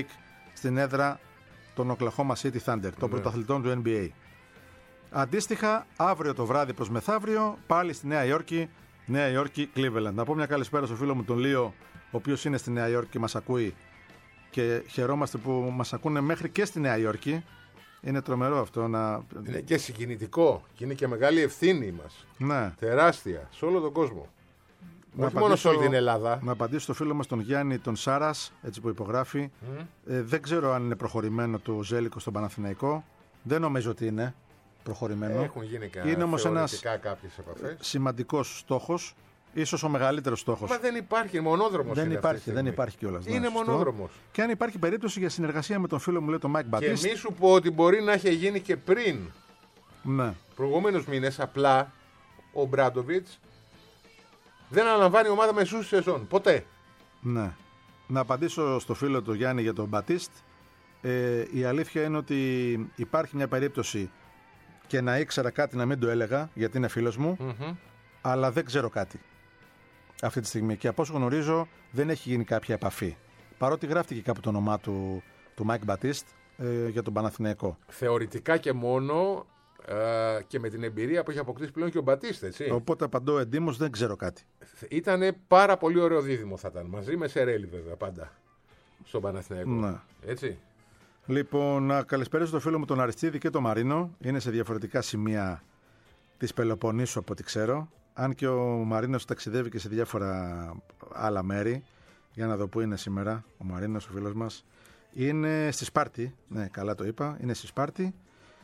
στην έδρα των Oklahoma City Thunder, των πρωταθλητών του NBA. Αντίστοιχα, αύριο το βράδυ προς μεθαύριο, πάλι στη Νέα Υόρκη, Νέα Υόρκη, Cleveland. Να πω μια καλησπέρα στο φίλο μου τον Λίο, ο οποίος είναι στη Νέα Υόρκη και μας ακούει, και χαιρόμαστε που μας ακούνε μέχρι και στη Νέα Υόρκη. Είναι τρομερό αυτό να... Είναι και συγκινητικό και είναι και μεγάλη ευθύνη μας. Ναι. Τεράστια, σε όλο τον κόσμο. Όχι μόνο σε όλη την Ελλάδα. Να απαντήσω στο φίλο μας τον Γιάννη τον Σάρας, έτσι που υπογράφει. Δεν ξέρω αν είναι προχωρημένο το Ζέλικο στον Παναθηναϊκό. Δεν νομίζω ότι είναι προχωρημένο. Έχουν γίνει είναι όμως ένας κάποιες επαφές. Σημαντικός στόχος. Ίσως ο μεγαλύτερος στόχος. Μα δεν υπάρχει, μονόδρομος. Δεν υπάρχει κιόλας. Είναι μονόδρομος. Και αν υπάρχει περίπτωση για συνεργασία με τον φίλο μου, λέει, τον Μάικ Μπατίστ. Και μη σου πω ότι μπορεί να έχει γίνει και πριν. Ναι. Προηγούμενους μήνες, απλά ο Μπράντοβιτς δεν αναλαμβάνει ομάδα μεσούς σεζόν. Ποτέ. Ναι. Να απαντήσω στο φίλο του Γιάννη για τον Μπατίστ. Η αλήθεια είναι ότι υπάρχει μια περίπτωση και να ήξερα κάτι να μην το έλεγα, γιατί είναι φίλος μου, αλλά δεν ξέρω κάτι αυτή τη στιγμή. Και από όσο γνωρίζω δεν έχει γίνει κάποια επαφή. Παρότι γράφτηκε κάπου το όνομά του Μάικ Μπατίστ για τον Παναθηναϊκό. Θεωρητικά και μόνο και με την εμπειρία που έχει αποκτήσει πλέον και ο Μπατίστ, έτσι. Οπότε απαντώ εντύμως, δεν ξέρω κάτι. Ήτανε πάρα πολύ ωραίο δίδυμο θα ήταν. Μαζί με Σερέλη βέβαια πάντα στον Παναθηναϊκό. Ναι. Έτσι. Λοιπόν, να καλησπέρισω τον φίλο μου τον Αριστίδη και τον Μαρίνο. Είναι σε διαφορετικά σημεία της Πελοποννήσου από ό,τι ξέρω. Αν και ο Μαρίνος ταξιδεύει και σε διάφορα άλλα μέρη. Για να δω πού είναι σήμερα ο Μαρίνος, ο φίλος μας. Είναι στη Σπάρτη. Ναι, καλά το είπα. Είναι στη Σπάρτη.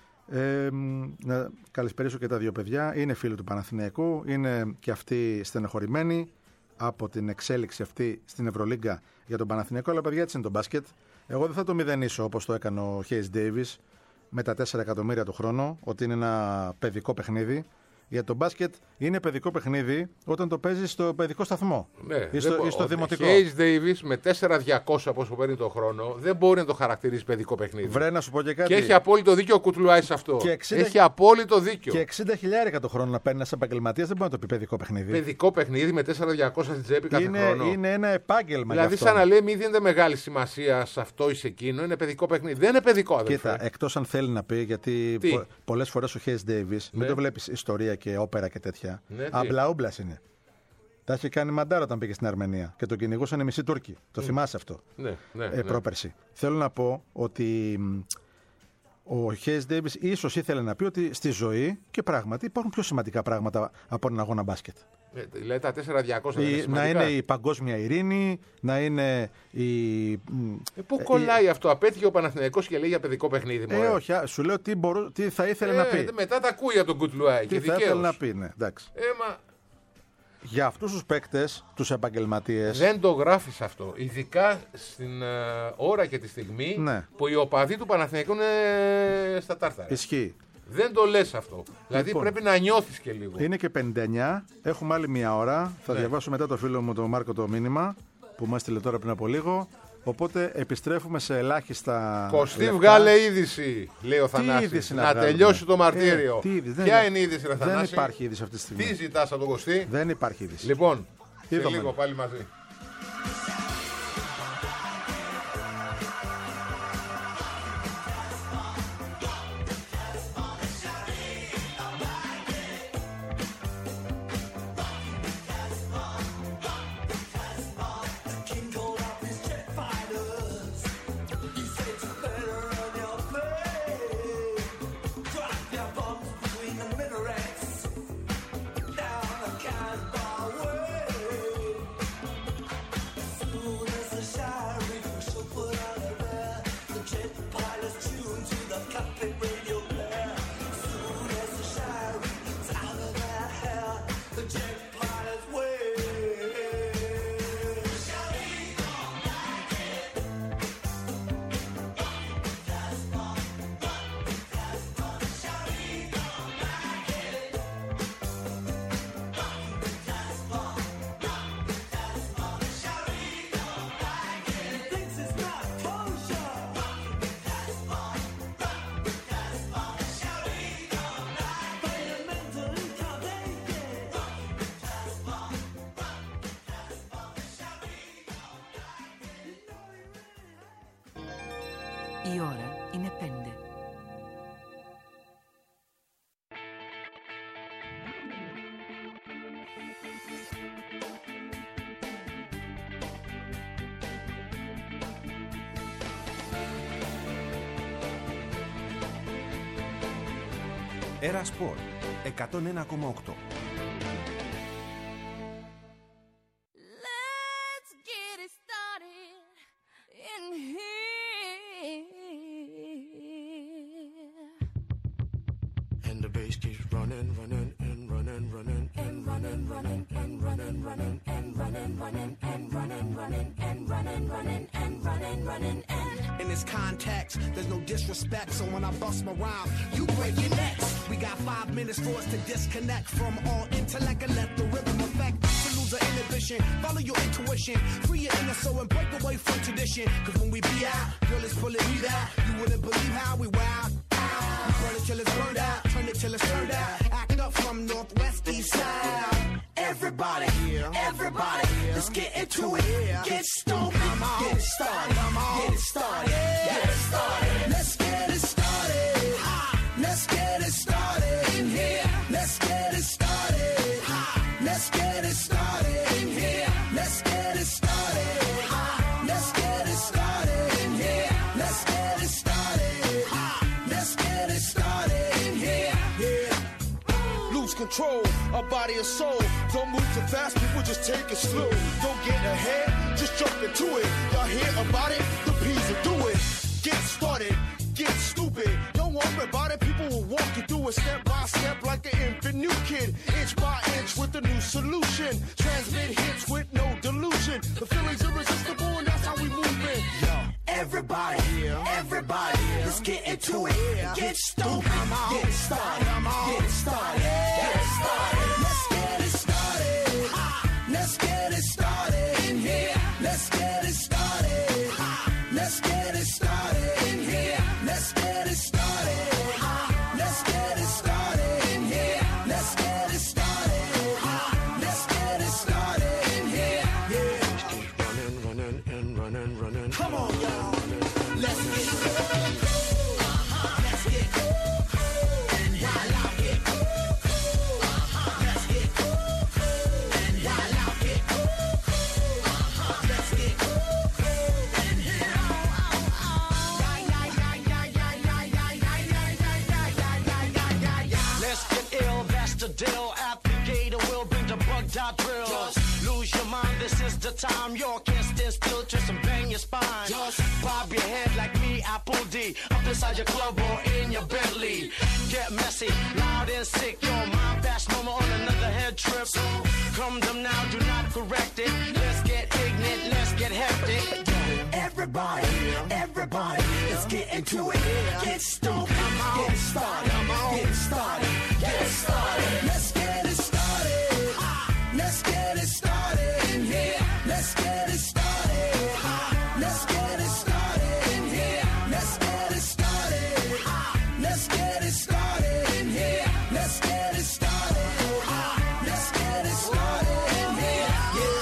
Να καλησπερίσω και τα δύο παιδιά. Είναι φίλοι του Παναθηναϊκού. Είναι και αυτοί στενοχωρημένοι από την εξέλιξη αυτή στην Ευρωλίγκα για τον Παναθηναϊκό. Αλλά παιδιά, έτσι είναι το μπάσκετ. Εγώ δεν θα το μηδενίσω όπως το έκανε ο Χέις Ντέιβις με τα 4 εκατομμύρια το χρόνο, ότι είναι ένα παιδικό παιχνίδι. Για το μπάσκετ είναι παιδικό παιχνίδι όταν το παίζει στο παιδικό σταθμό. Ναι, ή στο δημοτικό. Ο Χέις Ντέιβις με 4.200 πόσο παίρνει το χρόνο δεν μπορεί να το χαρακτηρίσει παιδικό παιχνίδι. Βρε, να σου πω και κάτι. Και έχει απόλυτο δίκιο ο Κουτλουάης σε αυτό. Έχει απόλυτο δίκιο. Και 60.000 το χρόνο να παίρνει ένα επαγγελματίας δεν μπορεί να το πει παιδικό παιχνίδι. Παιδικό παιχνίδι με 4.200 στην τσέπη κάθε χρόνο. Είναι ένα επάγγελμα. Δηλαδή, σαν να λέει, μην δίνετε μεγάλη σημασία σε αυτό ή σε εκείνο. Είναι παιδικό παιχνίδι. Δεν είναι παιδικό, αδελφέ. Κοίτα, εκτός αν θέλει να πει, γιατί πολλές φορές ο Χέις Ντέιβις μην το βλέπεις ιστορία και όπερα και τέτοια. Ναι, Αμπλαούμπλας είναι. Τα έχει κάνει μαντάρα όταν πήγε στην Αρμενία και τον κυνηγούσαν οι μισοί Τούρκοι. Το θυμάσαι αυτό. Ναι. Πρόπερση. Θέλω να πω ότι ο Χέις Ντέιβις ίσως ήθελε να πει ότι στη ζωή και πράγματι υπάρχουν πιο σημαντικά πράγματα από έναν αγώνα μπάσκετ. Δηλαδή τα 4.200 να είναι η παγκόσμια ειρήνη, να είναι η. Πού κολλάει αυτό, απέτυχε ο Παναθηναϊκός και λέει για παιδικό παιχνίδι. Όχι, σου λέω τι θα ήθελε να πει. Μετά τα ακούει από τον Κουτλουάη. Τι θα ήθελε να πει, ναι, εντάξει. Για αυτούς τους παίκτες, τους επαγγελματίες. Δεν το γράφεις αυτό. Ειδικά στην ώρα και τη στιγμή που οι οπαδοί του Παναθηναϊκού είναι στα τάρταρα. Ισχύει. Δεν το λες αυτό. Δηλαδή πρέπει να νιώθεις και λίγο. Είναι και 59. Έχουμε άλλη μια ώρα. Θα διαβάσω μετά το φίλο μου τον Μάρκο το μήνυμα που μας έστειλε τώρα πριν από λίγο. Οπότε επιστρέφουμε σε ελάχιστα. Κωστή, βγάλε είδηση, λέει ο Θανάσης. Να τελειώσει το μαρτύριο. Ποια είναι η είδηση, Θανάση? Δεν υπάρχει είδηση αυτή τη στιγμή. Τι ζητάς από τον Κωστή? Δεν υπάρχει είδηση. Λοιπόν, σε λίγο πάλι μαζί. Η ώρα είναι 5. Era Sport 101,8. In this context, there's no disrespect, so when I bust my rhyme, you break your necks. We got 5 minutes for us to disconnect from all intellect and let the rhythm affect. To lose the inhibition, follow your intuition, free your inner soul and break away from tradition. Cause when we be out, girl, it's pulling me out. You wouldn't believe how we wild. We burn it till it's burned out, turn it till it's turned out. Act up from Northwest East Side. Everybody, everybody, let's get into it. Get stoked, get it started, get it started, get it started. Let's get it started. Let's get it started in here. Let's get it started. Let's get it started in here. Let's get it started. Let's get it started in here. Let's get it started. Let's get it started in here. Yeah. Lose control, our body and soul. Don't move too fast, people just take it slow. Don't get ahead, just jump into it. Y'all hear about it? The P's will do it. Get started, get stupid. Don't worry about it, people will walk you through it step by step like an infant new kid. Inch by inch with a new solution. Transmit hits with no delusion. The feeling's irresistible and that's how we move it. Yo, everybody, everybody, let's get into it. Get stupid, get it started, get it started, get it started. Let's get it started. Let's get it started in here. Let's get it started. Let's get it started in here. Let's get it started. Let's get it started in here. Let's get it started. Let's get it started in here. Yeah. Running and running. Come on, y'all. Let's get it. Let's get it. And while I get it. Let's get it. And while I get it. Let's get it. And let's get ill, that's the deal. Applicator will bring the bug-dot drill. Just lose your mind, this is the time. You can't stand still, twist and bang your spine. Just bob your head like me, Apple D. Up inside your club or in your Bentley. Get messy, loud and sick. Your mind fast, no more on another head trip. So come them now, do not correct it. Let's get ignorant, let's get hectic. Everybody, everybody, let's get into it. Get stupid, get it started, get it started, get it started. Let's get it started. Let's get it started in here. Let's get it started. Let's get it started in here. Let's get it started. Let's get it started in here. Let's get it started. Let's get it started in here. Yeah.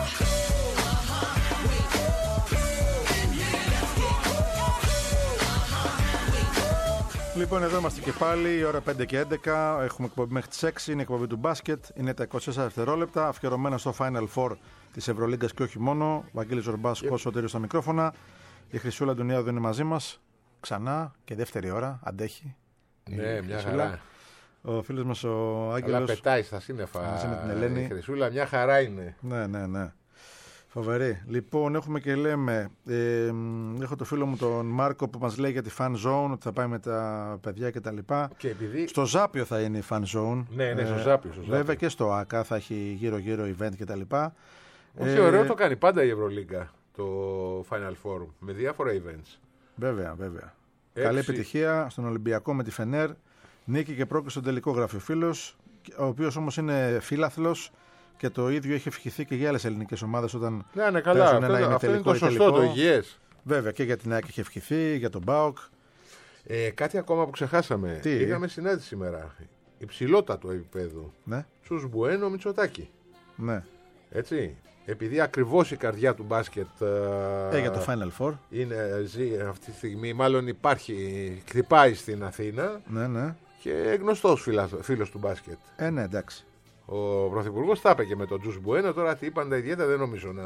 Λοιπόν, εδώ είμαστε και πάλι, η ώρα 5 και 11. Έχουμε εκπομπή μέχρι τις 6. Είναι η εκπομπή του μπάσκετ. Είναι τα 24 δευτερόλεπτα, αφιερωμένα στο Final Four της Ευρωλίγκας και όχι μόνο. Βαγγέλης Ζορμπάς, Κώστας Σωτήριος στα μικρόφωνα. Η Χρυσούλα Αντωνιάδου είναι μαζί μας. Ξανά και δεύτερη ώρα. Αντέχει. Ναι, μια χαρά. Ο φίλος μας ο Άγγελος. Αλλά πετάει στα σύννεφα. Μαζί με την Ελένη. Η Χρυσούλα μια χαρά είναι. Ναι. Φοβερή. Λοιπόν, έχουμε και λέμε. Έχω το φίλο μου τον Μάρκο που μας λέει για τη fan zone, ότι θα πάει με τα παιδιά κτλ. Και επειδή... Στο Ζάπιο θα είναι η fan zone. Ναι, στο Ζάπιο. Βέβαια και στο ΑΚΑ θα έχει γύρω-γύρω event κτλ. Όχι, ωραίο το κάνει πάντα η Ευρωλίγκα το Final Four με διάφορα events. Βέβαια. Καλή επιτυχία στον Ολυμπιακό με τη Φενέρ. Νίκη και πρόκριση στον τελικό, γράφει ο φίλος, ο οποίος όμως είναι φίλαθλος και το ίδιο έχει ευχηθεί και για άλλες ελληνικές ομάδες όταν παίζουν ένα ημιτελικό. Αυτό είναι το σωστό, το υγιές. Βέβαια, και για την ΑΕΚ έχει ευχηθεί, για τον ΠΑΟΚ. Κάτι ακόμα που ξεχάσαμε. Είχαμε συνάντηση σήμερα. Υψηλότατο επίπεδο. Ναι. Στους Μπουένο Μητσοτάκη. Ναι. Έτσι. επειδή ακριβώς η καρδιά του μπάσκετ Για το Final Four. ζει αυτή τη στιγμή, μάλλον χτυπάει στην Αθήνα. Ναι. Και γνωστός φίλος του μπάσκετ. Ναι, εντάξει. Ο Πρωθυπουργός τα είπε και με τον Τζους Μπουένο. Τώρα τι είπαν τα ιδιαίτερα δεν νομίζω να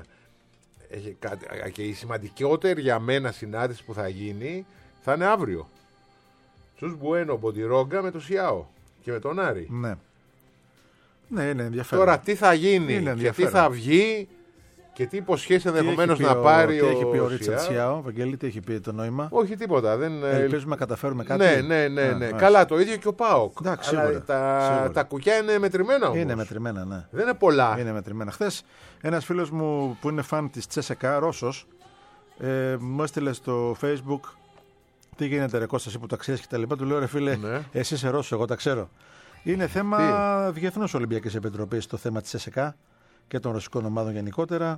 έχει κάτι. Και η σημαντικότερη για μένα συνάντηση που θα γίνει θα είναι αύριο. Τζους Μπουένο Μποντιρόγκα με τον Σιάο και με τον Άρη. Ναι. Ναι, είναι ενδιαφέρον. Τώρα τι θα γίνει και τι θα βγει και τι υποσχέσει ενδεχομένως να πάρει τι έχει πει ο Ρίτσαρντ Σιάο, Βαγγέλη, τι έχει πει το νόημα? Όχι τίποτα. Ελπίζουμε να καταφέρουμε κάτι. Ναι. Καλά, το ίδιο και ο ΠΑΟΚ. Εντάξει, σίγουρα. Τα κουκιά είναι μετρημένα όμως. Είναι μετρημένα, ναι. Δεν είναι πολλά. Είναι μετρημένα. Χθες ένας φίλος μου που είναι φαν της Τσέσεκα, Ρώσος, μου έστειλε στο Facebook τι γίνεται ρε Κώστα, εσύ που τα ξέρεις και τα λοιπά. Του λέω ρε φίλε, εσύ είσαι Ρώσος, εγώ τα ξέρω. Είναι θέμα Διεθνούς Ολυμπιακής Επιτροπής το θέμα της ΕΣΕΚΑ και των ρωσικών ομάδων γενικότερα.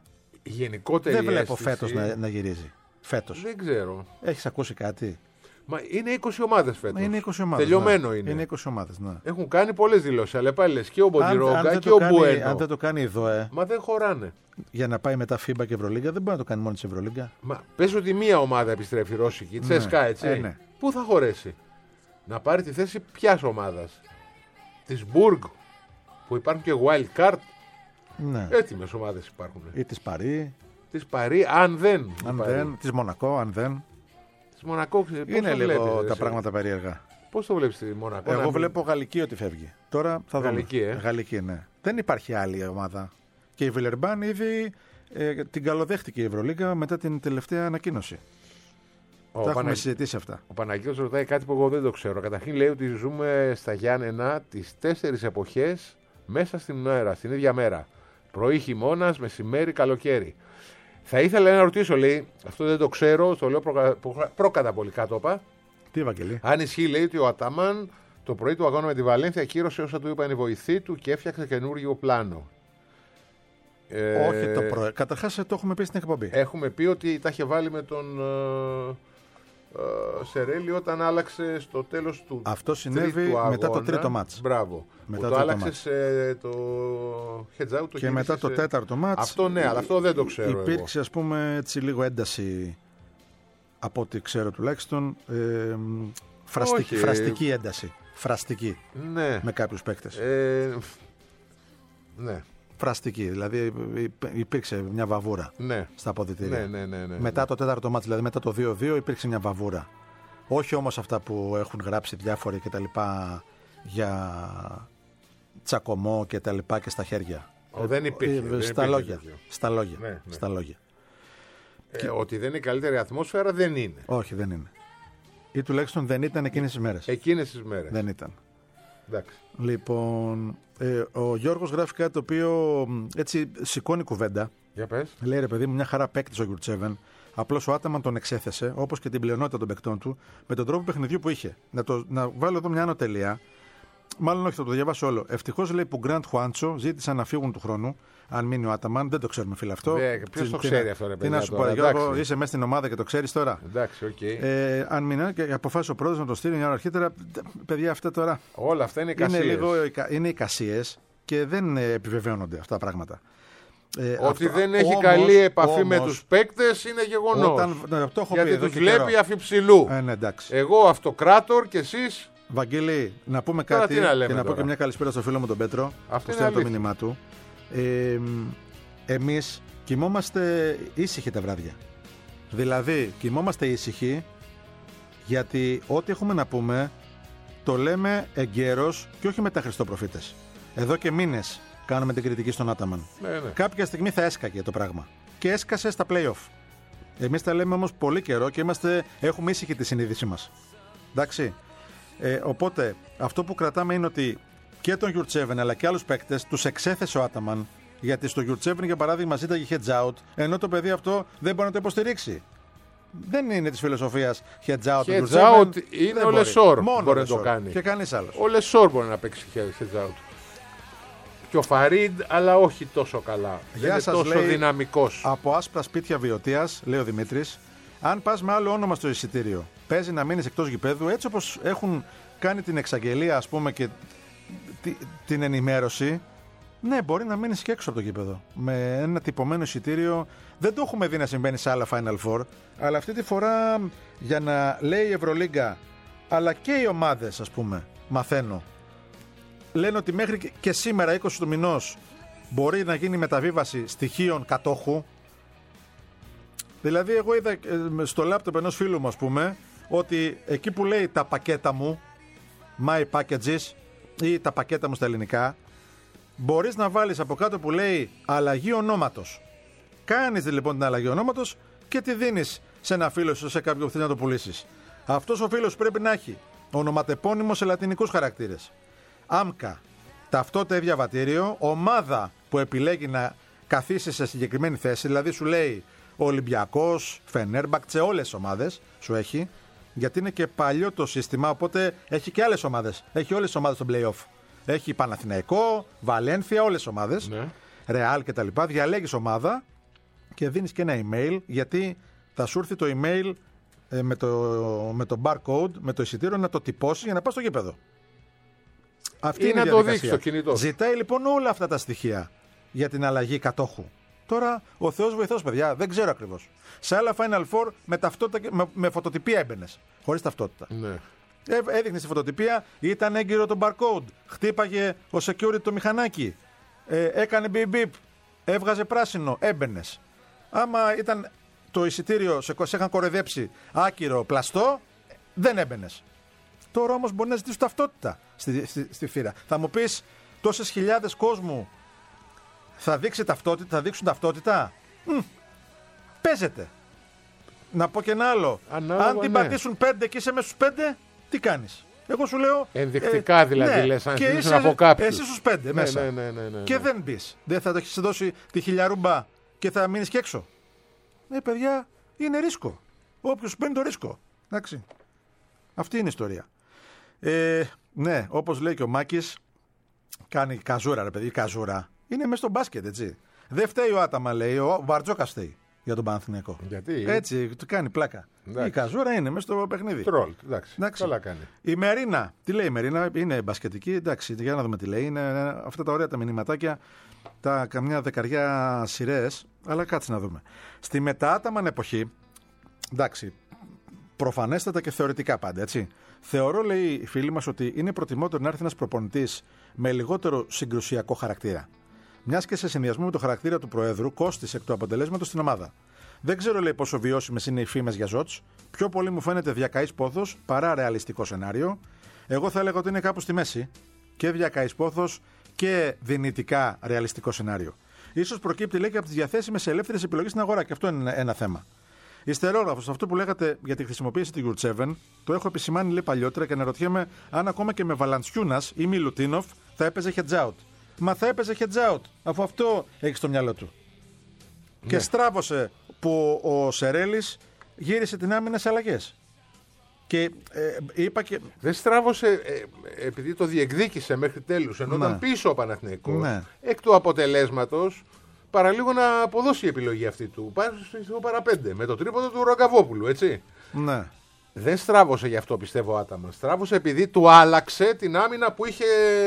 Δεν βλέπω φέτος να γυρίζει. Φέτος. Δεν ξέρω. Έχεις ακούσει κάτι? Μα είναι 20 ομάδες φέτος. Είναι 20 ομάδες. Τελειωμένο είναι. Είναι 20 ομάδες, ναι. Έχουν κάνει πολλές δηλώσεις. Αλλά πάλι λες και ο Μποντιρόγκα και ο Μπουένο. Αν δεν το κάνει η ΔΟΕ. Μα δεν χωράνε. Για να πάει μετά FIBA και Ευρωλίγκα, δεν μπορεί να το κάνει μόνο της Ευρωλίγκα. Μα πες ότι μία ομάδα επιστρέφει ρώσικη, τη ΕΣΚΑ, έτσι. Ναι. Πού θα χωρέσει? Να πάρει τη θέση ποιας ομάδας? Της Μπουργκ, που υπάρχουν και wild card. Ναι. Έτοιμες ομάδες υπάρχουν. Ή της Παρί. Της Παρί, αν δεν. Της Μονακό, αν δεν. Της Μονακό, είναι λίγο τα πράγματα περίεργα. Πώς το βλέπεις τη Μονακό? Εγώ βλέπω Γαλλική ότι φεύγει. Τώρα θα δούμε. Γαλλική, Γαλλική, ναι. Δεν υπάρχει άλλη ομάδα. Και η Βιλερμπάν ήδη την καλοδέχτηκε η Ευρωλίγκα μετά την τελευταία ανακοίνωση. Τα έχουμε συζητήσει αυτά. Ο Παναγιώτης ρωτάει κάτι που εγώ δεν το ξέρω. Καταρχήν λέει ότι ζούμε στα Γιάννενα τις 4 εποχές μέσα στην μέρα, στην ίδια μέρα. Πρωί, χειμώνας, μεσημέρι, καλοκαίρι. Θα ήθελα να ρωτήσω, λέει, αυτό δεν το ξέρω, το λέω προκαταπολικά το είπα. Τι, Βαγγελή? Αν ισχύει, λέει, ότι ο Αταμάν το πρωί του αγώνα με τη Βαλένθια ακύρωσε όσα του είπαν οι βοηθοί του και έφτιαξε καινούργιο πλάνο. Όχι το πρωί. Καταρχάς το έχουμε πει στην εκπομπή. Έχουμε πει ότι τα είχε βάλει με τον Σερέλη όταν άλλαξε στο τέλος του. Αυτό συνέβη μετά το τρίτο μάτς. Μπράβο. Μετά το άλλαξε το heads out. Και μετά το τέταρτο μάτς. Αυτό ναι, αλλά αυτό δεν το ξέρω. Υπήρξε ας πούμε έτσι λίγο ένταση, από ό,τι ξέρω τουλάχιστον, φραστική ένταση. Φραστική. Ναι. Με κάποιους παίκτες. Ναι. Φραστική, δηλαδή υπήρξε μια βαβούρα στα αποδυτήρια. Ναι. Μετά το τέταρτο μάτς, δηλαδή μετά το 2-2, υπήρξε μια βαβούρα. Όχι όμως αυτά που έχουν γράψει διάφοροι και τα λοιπά για τσακωμό και τα λοιπά και στα χέρια. Δεν υπήρχε. Στα λόγια. Ότι δεν είναι η καλύτερη ατμόσφαιρα δεν είναι. Όχι, δεν είναι. Ή τουλάχιστον δεν ήταν εκείνες τις μέρες. Δεν ήταν. Εντάξει. Λοιπόν, ο Γιώργος γράφει κάτι το οποίο έτσι σηκώνει κουβέντα. Για πες. Λέει ρε παιδί μου, μια χαρά παίκτης ο Γιουρτσέβεν. Απλώς ο Άταμαν τον εξέθεσε, όπως και την πλειονότητα των παικτών του, με τον τρόπο παιχνιδιού που είχε. Να βάλω εδώ μια άνω τελεία. Μάλλον όχι, θα το διαβάσω όλο. Ευτυχώς λέει που Γκραντ Χουάντσο ζήτησαν να φύγουν του χρόνου. Αν μείνει ο Άταμαν, δεν το ξέρουμε φίλε αυτό. Ποιος το ξέρει αυτό, ρε παιδί. Τι να σου πω, Γιώργο, είσαι μέσα στην ομάδα και το ξέρεις τώρα. Εντάξει, οκ. Αν μείνει και αποφάσισε ο πρόεδρος να το στείλει μια ώρα αρχίτερα. Παιδιά, αυτά τώρα. Όλα αυτά είναι εικασίες. Είναι εικασίες και δεν επιβεβαιώνονται αυτά τα πράγματα. Ότι δεν έχει καλή επαφή με τους παίκτες είναι γεγονός. Γιατί τους βλέπει αφιψηλού. Εγώ αυτοκράτορ και εσείς. Βαγγέλη, να πούμε κάτι και να πω και μια καλησπέρα στο φίλο μου τον Πέτρο. Αυτό είναι το μήνυμά του. Εμείς κοιμόμαστε ήσυχοι τα βράδια. Δηλαδή, κοιμόμαστε ήσυχοι γιατί ό,τι έχουμε να πούμε το λέμε εγκαίρως και όχι μετά χριστοπροφήτες. Εδώ και μήνες κάνουμε την κριτική στον Άταμαν. Ναι. Κάποια στιγμή θα έσκαγε το πράγμα. Και έσκασε στα play-off. Εμείς τα λέμε όμως πολύ καιρό και έχουμε ήσυχη τη συνείδησή μας. Εντάξει. Οπότε αυτό που κρατάμε είναι ότι και τον Γιουρτσέβεν αλλά και άλλους παίκτες τους εξέθεσε ο Άταμαν, γιατί στο Γιουρτσέβεν για παράδειγμα ζήταγε heads out, ενώ το παιδί αυτό δεν μπορεί να το υποστηρίξει. Δεν είναι της φιλοσοφίας heads out. Heads out είναι ο Λεσόρ μπορεί να το κάνει. Και κανείς άλλος. Ο Λεσόρ μπορεί να παίξει heads out. Και ο Φαρίντ, αλλά όχι τόσο καλά. Δεν είναι τόσο δυναμικός. Από άσπρα σπίτια Βιωτίας, λέει ο Δημήτρης, αν πας με άλλο όνομα στο εισιτήριο, παίζει να μείνεις εκτός γηπέδου, έτσι όπως έχουν κάνει την εξαγγελία, ας πούμε, και την ενημέρωση, Ναι, μπορεί να μείνει και έξω από το γήπεδο. Με ένα τυπωμένο εισιτήριο. Δεν το έχουμε δει να συμβαίνει σε άλλα Final Four. Αλλά αυτή τη φορά για να λέει η Ευρωλίγκα, αλλά και οι ομάδες, ας πούμε, μαθαίνω, λένε ότι μέχρι και σήμερα, 20 του μηνός, μπορεί να γίνει μεταβίβαση στοιχείων κατόχου. Δηλαδή, εγώ είδα στο λάπτοπ ενός φίλου μου, ας πούμε, ότι εκεί που λέει τα πακέτα μου, my packages, ή τα πακέτα μου στα ελληνικά, μπορείς να βάλεις από κάτω που λέει αλλαγή ονόματος. Κάνεις λοιπόν την αλλαγή ονόματος και τη δίνεις σε ένα φίλο σου, σε κάποιον που θέλει να το πουλήσεις. Αυτός ο φίλος πρέπει να έχει ονοματεπώνυμο σε λατινικούς χαρακτήρες. άμκα, ταυτότητα ή διαβατήριο, ομάδα που επιλέγει να καθίσει σε συγκεκριμένη θέση, δηλαδή σου λέει Ολυμπιακός, Φενέρμπακτσε, όλες τις ομάδες σου έχει, γιατί είναι και παλιό το σύστημα, οπότε έχει και άλλες ομάδες. Έχει όλες τις ομάδες στο play-off. Έχει Παναθηναϊκό, Βαλένθια, όλες τις ομάδες, Ρεάλ κτλ. Διαλέγεις ομάδα και δίνεις και ένα email, γιατί θα σου έρθει το email με το barcode, με το εισιτήριο, να το τυπώσει για να πας στο γήπεδο. Αυτή είναι η διαδικασία. Το δείξει στο κινητό. Ζητάει λοιπόν όλα αυτά τα στοιχεία για την αλλαγή κατόχου. Τώρα ο Θεός βοηθός, παιδιά, δεν ξέρω ακριβώς. Σε άλλα Final Four με ταυτότητα, με φωτοτυπία έμπαινες, χωρίς ταυτότητα. Ναι. Έδειχνε τη φωτοτυπία, ήταν έγκυρο το barcode, χτύπαγε ο security το μηχανάκι, έκανε beep beep, έβγαζε πράσινο, έμπαινες. Άμα ήταν το εισιτήριο, σε είχαν κοροϊδέψει άκυρο, πλαστό, δεν έμπαινες. Τώρα όμως μπορεί να ζητήσουν ταυτότητα στη θύρα. Θα μου πεις, τόσες χιλιάδες κόσμου θα δείξουν ταυτότητα. Παίζεται. Να πω και ένα άλλο. Αν την πατήσουν 5 και είσαι μέσα στους 5, τι κάνεις? Εγώ σου λέω. Ενδεικτικά δηλαδή, ναι, λες, αν και είσαι από κάποιους. Εσύ στους 5 μέσα. Ναι. Και δεν μπεις. Δεν θα το έχεις δώσει τη χιλιαρούμπα και θα μείνεις και έξω. Παιδιά, είναι ρίσκο. Όποιος παίρνει το ρίσκο. Εντάξει. Αυτή είναι η ιστορία. Ναι, όπως λέει και ο Μάκης, κάνει καζούρα, ρε παιδί, καζούρα. Είναι μέσα στο μπάσκετ, έτσι. Δεν φταίει ο Άταμα, λέει, ο Βαρτζόκας φταίει για τον Παναθηναϊκό. Γιατί? Έτσι, του κάνει πλάκα. Εντάξει. Η καζούρα είναι μέσα στο παιχνίδι. Τρόλ, εντάξει. Καλά κάνει. Η Μερίνα, τι λέει η Μερίνα, είναι μπασκετική, εντάξει, για να δούμε τι λέει. Είναι αυτά τα ωραία τα μηνυματάκια, τα καμιά δεκαριά σειρές, αλλά κάτσε να δούμε. Στη μετάταμαν εποχή, εντάξει, προφανέστατα και θεωρητικά πάντα, έτσι. Θεωρώ, λέει η φίλη μας, ότι είναι προτιμότερο να έρθει ένας προπονητής με λιγότερο συγκρουσιακό χαρακτήρα. Μιας και σε συνδυασμό με το χαρακτήρα του Προέδρου, κόστισε εκ του αποτελέσματος στην ομάδα. Δεν ξέρω, λέει, πόσο βιώσιμες είναι οι φήμες για Ζότς. Πιο πολύ μου φαίνεται διακαής πόθος παρά ρεαλιστικό σενάριο. Εγώ θα έλεγα ότι είναι κάπου στη μέση. Και διακαής πόθος και δυνητικά ρεαλιστικό σενάριο. Ίσως προκύπτει, λέει, και από τις διαθέσιμες ελεύθερες επιλογές στην αγορά, και αυτό είναι ένα θέμα. Ιστερόγραφος, αυτό που λέγατε για τη χρησιμοποίηση του Γιουρτσέβεν, το έχω επισημάνει, λέει, παλιότερα και αναρωτιέμαι αν ακόμα και με Βαλαντσιούνας ή Μιλουτίνοφ θα έπαιζε heads out. Μα θα έπαιζε heads out, αφού αυτό έχει στο μυαλό του. Ναι. Και στράβωσε που ο Σερέλης γύρισε την άμυνα σε αλλαγές. Και είπα και. Δεν στράβωσε επειδή το διεκδίκησε μέχρι τέλους, ενώ ήταν πίσω ο Παναθηναϊκός. Ναι. Εκ του αποτελέσματος, παραλίγο να αποδώσει η επιλογή αυτή του. Πάει στο παραπέντε με το τρίποντο του Ρογκαβόπουλου, έτσι. Ναι. Δεν στράβωσε γι' αυτό, πιστεύω, Άταμα. Στράβωσε επειδή του άλλαξε την άμυνα που είχε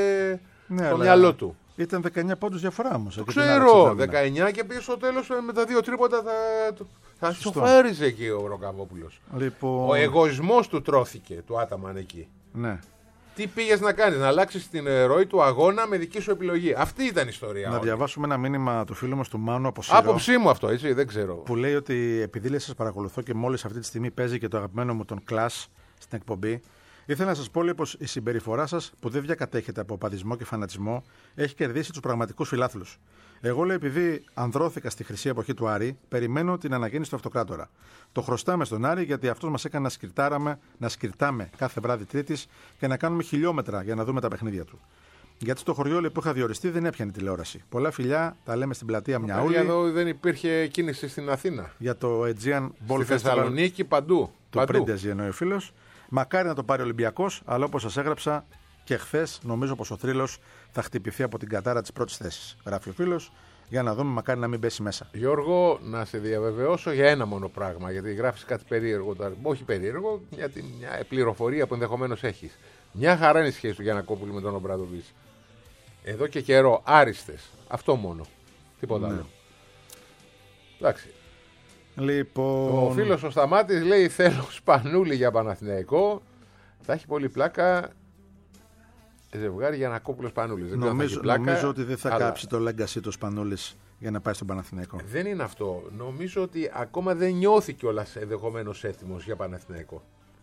στο μυαλό του. Ήταν 19 πόντους διαφορά όμως. Το ξέρω, 19 και πήγε στο τέλος με τα δύο τρίποντα θα σοφάριζε εκεί ο Ρογκαβόπουλος. Λοιπόν. Ο εγωισμός του τρώθηκε, του Άταμαν εκεί. Ναι. Τι πήγες να κάνεις, να αλλάξεις την ροή του αγώνα με δική σου επιλογή. Αυτή ήταν η ιστορία. Να διαβάσουμε ένα μήνυμα του φίλου μας του Μάνου από Σύρο. Άποψή μου αυτό, έτσι, δεν ξέρω. Που λέει ότι επειδή, λέει, σας παρακολουθώ και μόλις αυτή τη στιγμή παίζει και το αγαπημένο μου τον Κλάς στην εκπομπή, ήθελα να σας πω, λέει, πως η συμπεριφορά σας, που δεν διακατέχεται από παδισμό και φανατισμό, έχει κερδίσει τους πραγματικούς φιλάθλους. Εγώ, λέει, επειδή ανδρώθηκα στη χρυσή εποχή του Άρη, περιμένω την αναγέννηση του Αυτοκράτορα. Το χρωστάμε στον Άρη, γιατί αυτός μας έκανε να σκυρτάμε κάθε βράδυ Τρίτης και να κάνουμε χιλιόμετρα για να δούμε τα παιχνίδια του. Γιατί στο χωριό, λέει, που είχα διοριστεί δεν έπιανε τηλεόραση. Πολλά φιλιά, τα λέμε στην πλατεία Μιαούλη. Εδώ δεν υπήρχε κίνηση στην Αθήνα. Για το Aegean Ball Festival. Στη Θεσσαλονίκη, παντού. Το Πρίντεζι εννοεί ο φίλος. Μακάρι να το πάρει ο Ολυμπιακός, αλλά όπως σας έγραψα και χθες, νομίζω πως ο θρύλος θα χτυπηθεί από την κατάρα της πρώτης θέσης. Γράφει ο φίλος, για να δούμε, μακάρι να μην πέσει μέσα. Γιώργο, να σε διαβεβαιώσω για ένα μόνο πράγμα, γιατί γράφεις κάτι περίεργο. Όχι περίεργο, γιατί μια πληροφορία που ενδεχομένως έχεις. Μια χαρά είναι η σχέση του Γιαννακόπουλου με τον Ομπράδοβιτς. Εδώ και καιρό άριστες. Αυτό μόνο. Τίποτα άλλο. Εντάξει. Λοιπόν... Ο φίλος ο Σταμάτης λέει θέλω Σπανούλη για Παναθηναϊκό. Θα έχει πολύ πλάκα ζευγάρι για Γιαννακόπουλος Σπανούλης. Νομίζω ότι δεν θα κάψει το legacy του Σπανούλης για να πάει στον Παναθηναϊκό. Δεν είναι αυτό. Νομίζω ότι ακόμα δεν νιώθει κιόλας ενδεχομένως έτοιμος για Παναθηναϊκό.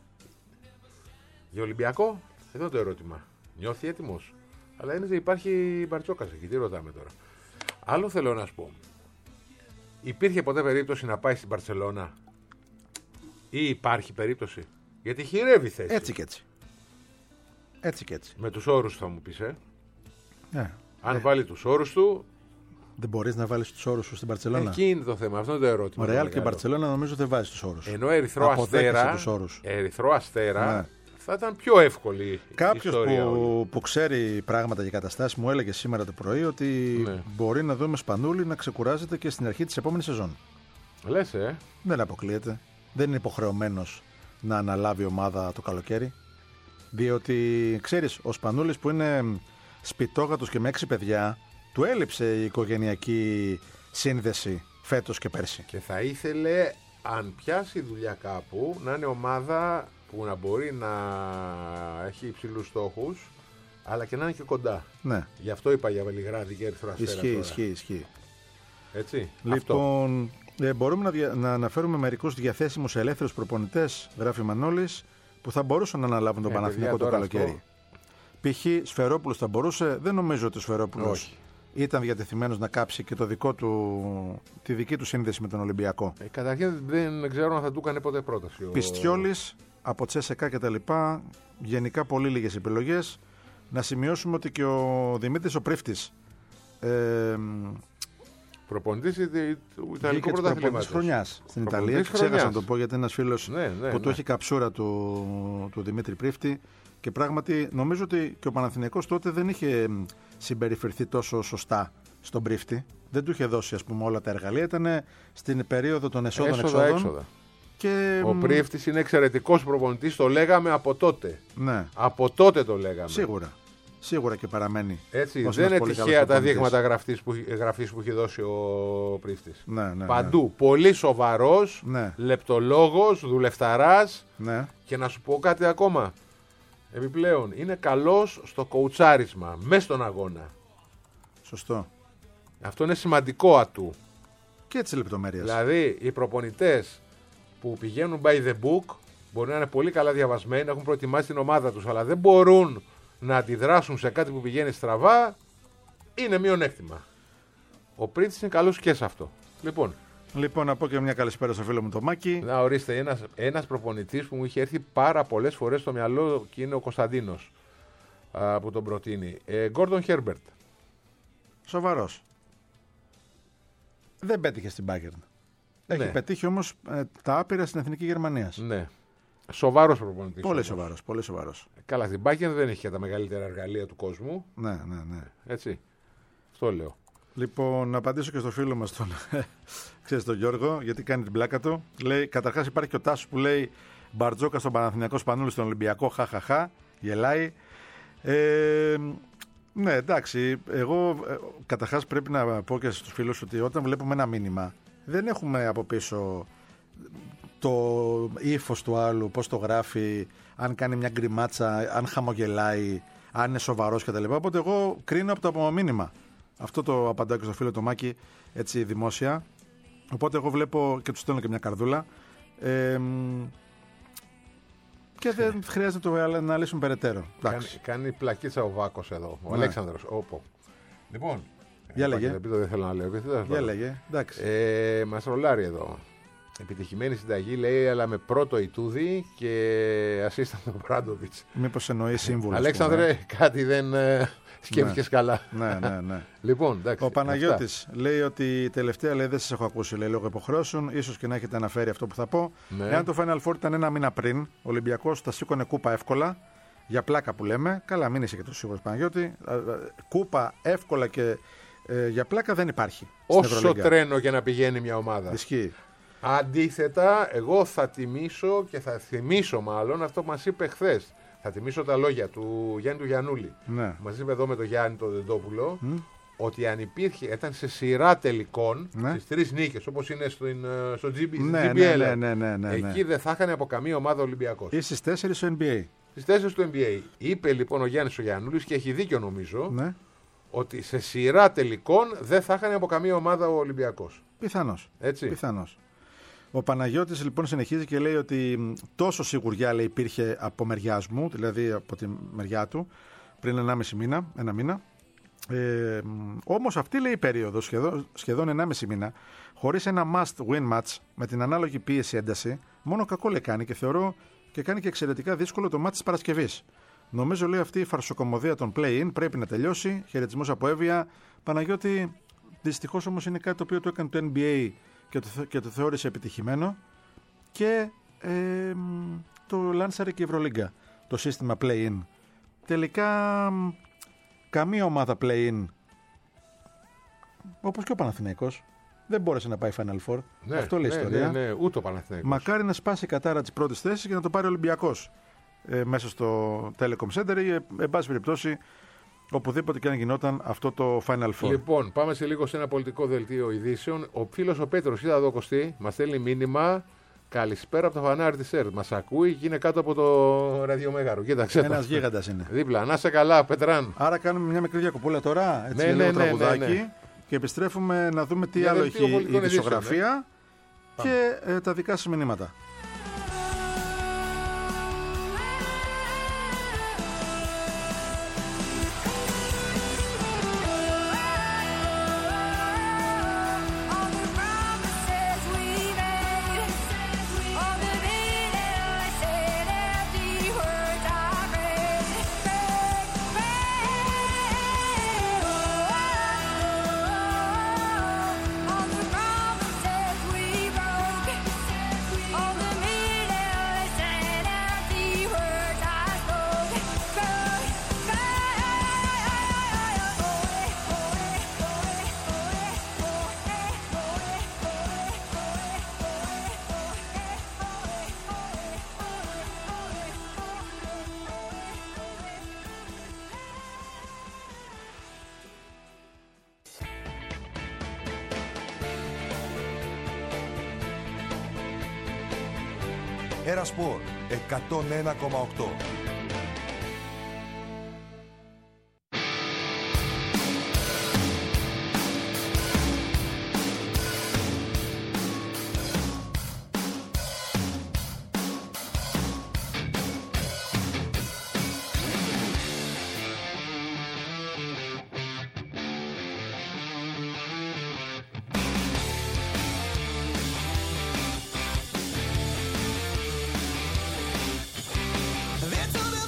Για Ολυμπιακό, εδώ το ερώτημα. Νιώθει έτοιμος. Αλλά είναι, υπάρχει Μπαρτσόκας εκεί. Τι ρωτάμε τώρα. Άλλο θέλω να σου πω. Υπήρχε ποτέ περίπτωση να πάει στην Μπαρτσελώνα ή υπάρχει περίπτωση? Γιατί χειρεύει θέση. Έτσι και έτσι. Έτσι και έτσι. Με τους όρους θα μου πεις, Αν βάλει βάλει τους όρους του. Δεν μπορείς να βάλεις τους όρους σου στην Μπαρτσελώνα. Εκεί είναι το θέμα, αυτό είναι το ερώτημα. Ο Ρεάλ και η Μπαρτσελώνα νομίζω δεν βάζει τους όρους. Ενώ Ερυθρό Αστέρα θα ήταν πιο εύκολη. Κάποιος που ξέρει πράγματα και καταστάσεις μου έλεγε σήμερα το πρωί ότι μπορεί να δούμε Σπανούλη να ξεκουράζεται και στην αρχή της επόμενης σεζόν. Λες, Δεν αποκλείεται. Δεν είναι υποχρεωμένος να αναλάβει ομάδα το καλοκαίρι. Διότι ξέρεις, ο Σπανούλης που είναι σπιτόγατος και με 6 παιδιά, του έλειψε η οικογενειακή σύνδεση φέτος και πέρσι. Και θα ήθελε, αν πιάσει δουλειά κάπου, να είναι ομάδα που να μπορεί να έχει υψηλούς στόχους, αλλά και να είναι και κοντά. Ναι. Γι' αυτό είπα για Βελιγράδι και Ερυθρό Αστέρα. Ισχύει. Έτσι. Λοιπόν, μπορούμε να αναφέρουμε μερικούς διαθέσιμους ελεύθερους προπονητές, γράφει Μανώλης, που θα μπορούσαν να αναλάβουν τον Παναθηναϊκό το καλοκαίρι. Π.χ. Σφερόπουλος θα μπορούσε. Δεν νομίζω ότι ο Σφερόπουλος ήταν διατεθειμένος να κάψει και τη δική του σύνδεση με τον Ολυμπιακό. Καταρχήν δεν ξέρω αν θα του έκανε ποτέ πρόταση. Πιστιόλης, από Τσέσεκα και τα λοιπά, γενικά πολύ λίγες επιλογές. Να σημειώσουμε ότι και ο Δημήτρης ο Πρίφτης προπονητής του Ιταλικού πρωταθλήματος χρονιάς στην Ιταλία. Ξέχασα να το πω γιατί είναι ένας φίλος που του έχει καψούρα του Δημήτρη Πρίφτη. Και πράγματι νομίζω ότι και ο Παναθηναϊκός τότε δεν είχε συμπεριφερθεί τόσο σωστά στον Πρίφτη. Δεν του είχε δώσει όλα τα εργαλεία. Ήταν στην περίοδο των εσόδων-εξόδων. Και... Ο Πρίφτης είναι εξαιρετικός προπονητής, το λέγαμε από τότε. Ναι. Από τότε το λέγαμε. Σίγουρα και παραμένει. Έτσι, δεν είναι τυχαία τα δείγματα γραφής που έχει δώσει ο Πρίφτης. Ναι, παντού. Πολύ σοβαρός, λεπτολόγος, δουλευταράς. Ναι. Και να σου πω κάτι ακόμα. Επιπλέον, είναι καλός στο κοουτσάρισμα, μέσα στον αγώνα. Σωστό. Αυτό είναι σημαντικό ατού. Και έτσι λεπτομέρειες. Δηλαδή, οι προπονητές που πηγαίνουν by the book μπορεί να είναι πολύ καλά διαβασμένοι, να έχουν προετοιμάσει την ομάδα τους, αλλά δεν μπορούν να αντιδράσουν σε κάτι που πηγαίνει στραβά, είναι μειονέκτημα. Ο Πρίτης είναι καλός και σε αυτό. Λοιπόν, να πω και μια καλησπέρα στο φίλο μου το Μάκη. Να ορίστε, ένας προπονητής που μου είχε έρθει πάρα πολλές φορές στο μυαλό και είναι ο Κωνσταντίνος που τον προτείνει. Γκόρντον Χέρμπερτ. Σοβαρός. Δεν πέτυχε στην Bayern. Έχει πετύχει όμως τα άπειρα στην Εθνική Γερμανίας. Ναι. Σοβαρός προπονητής. Πολύ σοβαρός. Καλά, στην Bayern δεν είχε τα μεγαλύτερα εργαλεία του κόσμου. Ναι. Έτσι. Αυτό λέω. Λοιπόν, να απαντήσω και στο φίλο μας τον Γιώργο, γιατί κάνει την πλάκα του. Λέει, καταρχάς υπάρχει και ο Τάσος που λέει Μπαρτζόκα στον Παναθηναϊκό, Σπανούλη στον Ολυμπιακό, χαχαχά, γελάει. Ναι, εντάξει, εγώ καταρχάς πρέπει να πω και στους φίλους ότι όταν βλέπουμε ένα μήνυμα, δεν έχουμε από πίσω το ύφος του άλλου, πώς το γράφει, αν κάνει μια γκριμάτσα, αν χαμογελάει, αν είναι σοβαρός κτλ. Οπότε εγώ κρίνω από το απομήνυμα. Αυτό το απαντάω και στο φίλο το Μάκη, έτσι δημόσια. Οπότε εγώ βλέπω και του στέλνω και μια καρδούλα. Και δεν χρειάζεται να το αναλύσουμε περαιτέρω. Κάνει πλακίτσα ο Βάκος εδώ, ο Αλέξανδρος. Λοιπόν, για λέγε. Δεν θέλω να λέω. Για λέγε. Μας ρολάρει εδώ. Επιτυχημένη συνταγή λέει, αλλά με πρώτο Ιτούδη και assistant τον Μπράντοβιτς. Μήπως εννοεί σύμβουλο. Αλέξανδρε, κάτι δεν σκέφτηκες καλά. Ναι. Λοιπόν, εντάξει, ο Παναγιώτης λέει ότι τελευταία λέει δεν σας έχω ακούσει λέει, λόγω υποχρεώσεων. Ίσως και να έχετε αναφέρει αυτό που θα πω. Ναι. Εάν το Final Four ήταν ένα μήνα πριν, ο Ολυμπιακός θα σήκωνε κούπα εύκολα. Για πλάκα που λέμε. Καλά, μην είσαι και το σίγουρος Παναγιώτη. Κούπα εύκολα και για πλάκα δεν υπάρχει. Όσο τρένο και να πηγαίνει μια ομάδα. Ισχύει. Αντίθετα, εγώ θα τιμήσω και θα θυμίσω μάλλον αυτό που μας είπε χθες. Θα τιμήσω τα λόγια του Γιάννη του Γιαννούλη. Ναι. Μαζί είπε εδώ με τον Γιάννη τον Δεντόπουλο ότι αν υπήρχε, ήταν σε σειρά τελικών στις 3 νίκες όπως είναι στο GBL. Ναι. Εκεί δεν θα είχαν από καμία ομάδα Ολυμπιακός. Ή στις 4 στο NBA. Στις 4 του NBA. Είπε λοιπόν ο Γιάννης ο Γιαννούλης και έχει δίκιο νομίζω. Ναι. Ότι σε σειρά τελικών δεν θα είχαν από καμία ομάδα ο Ολυμπιακός. Πιθανώς. Έτσι. Πιθανώς. Ο Παναγιώτης λοιπόν συνεχίζει και λέει ότι τόσο σιγουριά λέει, υπήρχε από μεριάς μου, δηλαδή από τη μεριά του, πριν 1,5 μήνα. Όμως αυτή λέει η περίοδος, σχεδόν 1,5 μήνα, χωρίς ένα must-win match, με την ανάλογη πίεση ένταση, μόνο κακό λέει κάνει και θεωρώ και κάνει και εξαιρετικά δύσκολο το match της Παρασκευής. Νομίζω λέει αυτή η φαρσοκομωδία των play-in πρέπει να τελειώσει. Χαιρετισμός από Εύβοια. Παναγιώτη, δυστυχώς όμως είναι κάτι το οποίο το έκανε το NBA και το θεώρησε επιτυχημένο και το λάνσαρε και η Ευρωλίγκα, το σύστημα play-in. Τελικά καμία ομάδα play-in, όπως και ο Παναθηναϊκός, δεν μπόρεσε να πάει Final Four. Ναι, αυτό λέει η ιστορία. Ναι, ούτε ο Παναθηναϊκός. Μακάρι να σπάσει η κατάρα της πρώτης θέσης και να το πάρει ο Ολυμπιακός μέσα στο Telecom Center ή εν πάση περιπτώσει οπουδήποτε και αν γινόταν αυτό το Final Four. Λοιπόν, πάμε σε λίγο σε ένα πολιτικό δελτίο ειδήσεων. Ο φίλος ο Πέτρος, είδα εδώ Κωστή, μας στέλνει μήνυμα. Καλησπέρα από το φανάρι της ΕΡΤ. Μας ακούει και είναι κάτω από το ραδιομέγαρο. Κοίταξε. Ένας γίγαντας είναι. Δίπλα. Να σε καλά, Πετράν. Άρα κάνουμε μια μικρή διακοπούλα τώρα. Έτσι, Ναι, τραγουδάκι. ναι. Και επιστρέφουμε να δούμε τι Για άλλο δελτίο έχει η πολιτικών δισογραφία και τα δικά σας μηνύματα. Ένα σπορ 101,8. They told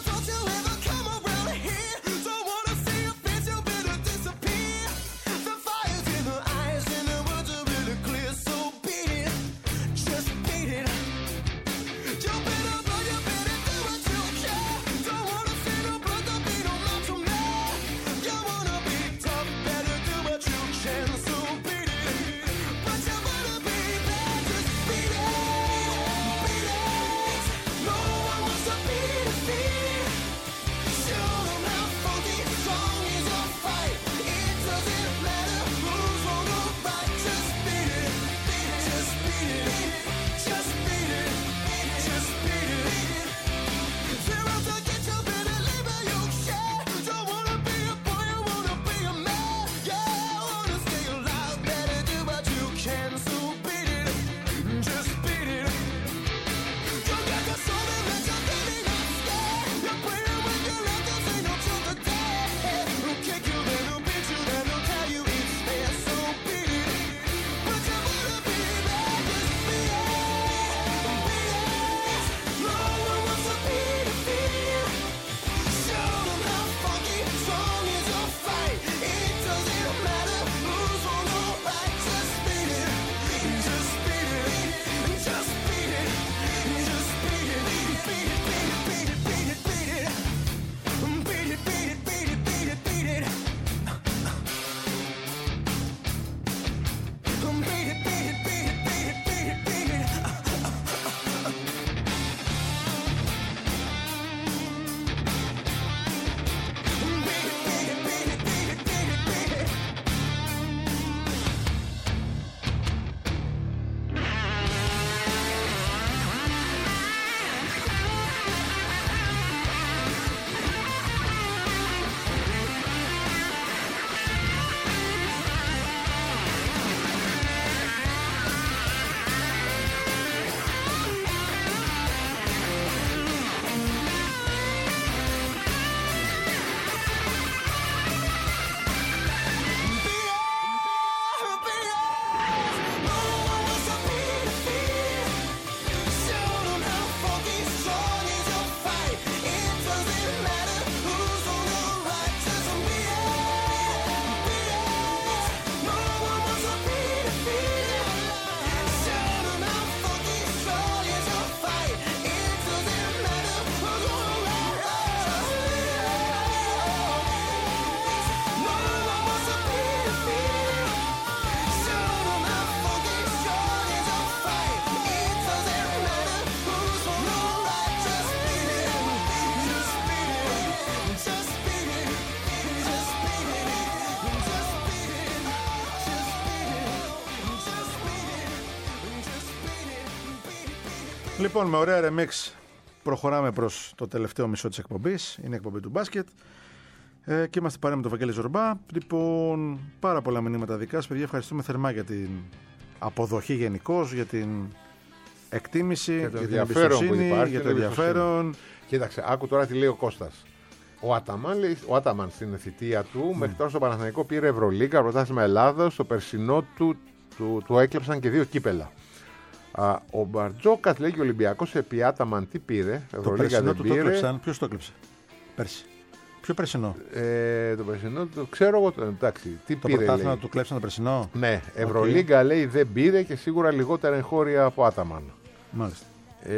Λοιπόν, με ωραία remix προχωράμε προς το τελευταίο μισό της εκπομπής. Είναι η εκπομπή του μπάσκετ. Και είμαστε παρέα με τον Βαγγέλη Ζορμπά. Λοιπόν, πάρα πολλά μηνύματα δικά σας, παιδιά. Ευχαριστούμε θερμά για την αποδοχή γενικώς, για την εκτίμηση, για την εμπιστοσύνη, για το ενδιαφέρον. Κοίταξε, άκου τώρα τι λέει ο Κώστας. Ο Άταμαν στην θητεία του μέχρι τώρα στο Παναθηναϊκό πήρε Ευρωλίγκα, πρωτάθλημα Ελλάδος. Στο περσινό του έκλεψαν και 2 κύπελα. Ο Μπαρτζόκας λέει και ο Ολυμπιακός επί Άταμαν τι πήρε. Ευρωλίγκα δεν πήρε. Ποιος το έκλεψε πέρσι? Ποιο περσινό? Το περσινό το ξέρω εγώ. Εντάξει, τι το πήρε. Το πρωτάθλημα του κλέψαν το περσινό. Ναι, Ευρωλίγκα λέει δεν πήρε και σίγουρα λιγότερα εγχώρια από Άταμαν. Μάλιστα.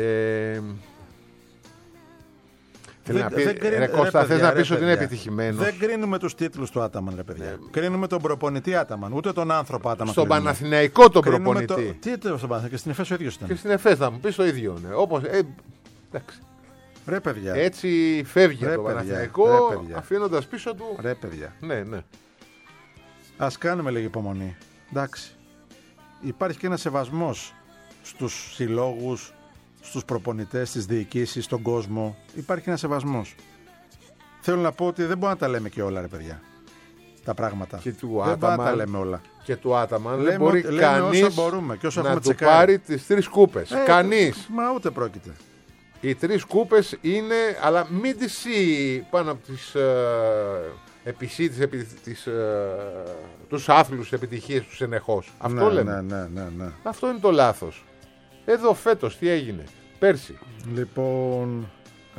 Κώστα, θες να πεις ότι είναι επιτυχημένος? Δεν κρίνουμε τους τίτλους του Άταμαν, ρε παιδιά. Κρίνουμε τον προπονητή Άταμαν, ούτε τον άνθρωπο Άταμαν. Στον Παναθηναϊκό τον προπονητή. Τι ήταν στον Παναθηναϊκό, και στην Εφές ο ίδιος ήταν. Και στην Εφές θα μου πεις το ίδιο. Ναι. Όπως, εντάξει. Ρε παιδιά. Έτσι φεύγει το Παναθηναϊκό, αφήνοντας πίσω του. Ρε παιδιά. Ναι. Ας κάνουμε λίγη υπομονή. Εντάξει. Υπάρχει και ένας σεβασμός στους συλλόγους, στους προπονητές, στις διοικήσεις, στον κόσμο. Υπάρχει ένας σεβασμός. Θέλω να πω ότι δεν μπορούμε να τα λέμε και όλα, ρε παιδιά. Τα πράγματα. Και του δεν μπορούμε να τα λέμε όλα. Και του Άταμαν δεν μπορεί κανείς όσα μπορούμε και όσα να έχουμε του τσεκάρει. πάρει τις 3 κούπες. Κανείς. Μα ούτε πρόκειται. Οι 3 κούπες είναι, αλλά μην τις πάνω από τις τους άθλους επιτυχίες τους ενεχώς. Αυτό λέμε. Ναι. Αυτό είναι το λάθος. Εδώ φέτος τι έγινε? Πέρσι. Λοιπόν,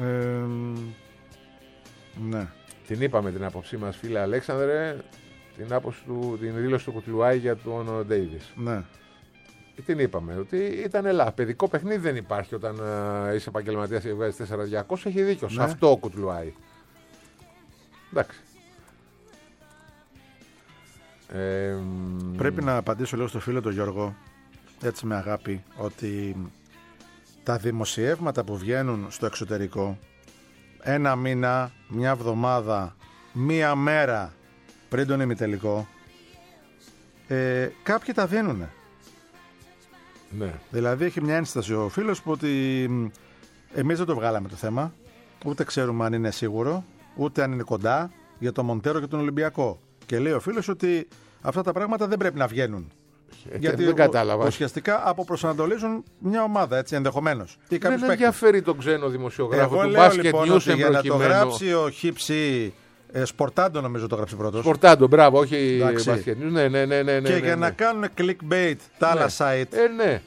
ναι. Την είπαμε την άποψή μας, φίλε Αλέξανδρε, την δήλωση του Κουτλουάη για τον Ντέιβις. Ναι. Την είπαμε ότι ήταν ελά. Παιδικό παιχνίδι δεν υπάρχει όταν είσαι επαγγελματίας και βγάζεις 4.200. Έχει δίκιο. Σε αυτό ο Κουτλουάη. Εντάξει. Πρέπει να απαντήσω λίγο στο φίλο τον Γιώργο, έτσι με αγάπη, ότι τα δημοσιεύματα που βγαίνουν στο εξωτερικό ένα μήνα, μια εβδομάδα, μία μέρα πριν τον ημιτελικό, κάποιοι τα δίνουνε. Ναι. Δηλαδή έχει μια ένσταση ο φίλος που ότι εμείς δεν το βγάλαμε το θέμα, ούτε ξέρουμε αν είναι σίγουρο, ούτε αν είναι κοντά για τον Μοντέρο και τον Ολυμπιακό. Και λέει ο φίλος ότι αυτά τα πράγματα δεν πρέπει να βγαίνουν. Γιατί δεν κατάλαβα. Ουσιαστικά αποπροσανατολίζουν μια ομάδα, έτσι, ενδεχομένως. Δεν ενδιαφέρει τον ξένο δημοσιογράφο του λέω, μπάσκετ λοιπόν, news για να το γράψει ο Χίψη, Σπορτάντο νομίζω το γράψει πρώτος. Σπορτάντο, μπράβο, όχι μπάσκετ news. Ναι. Και για να κάνουν clickbait τα άλλα site. Ναι.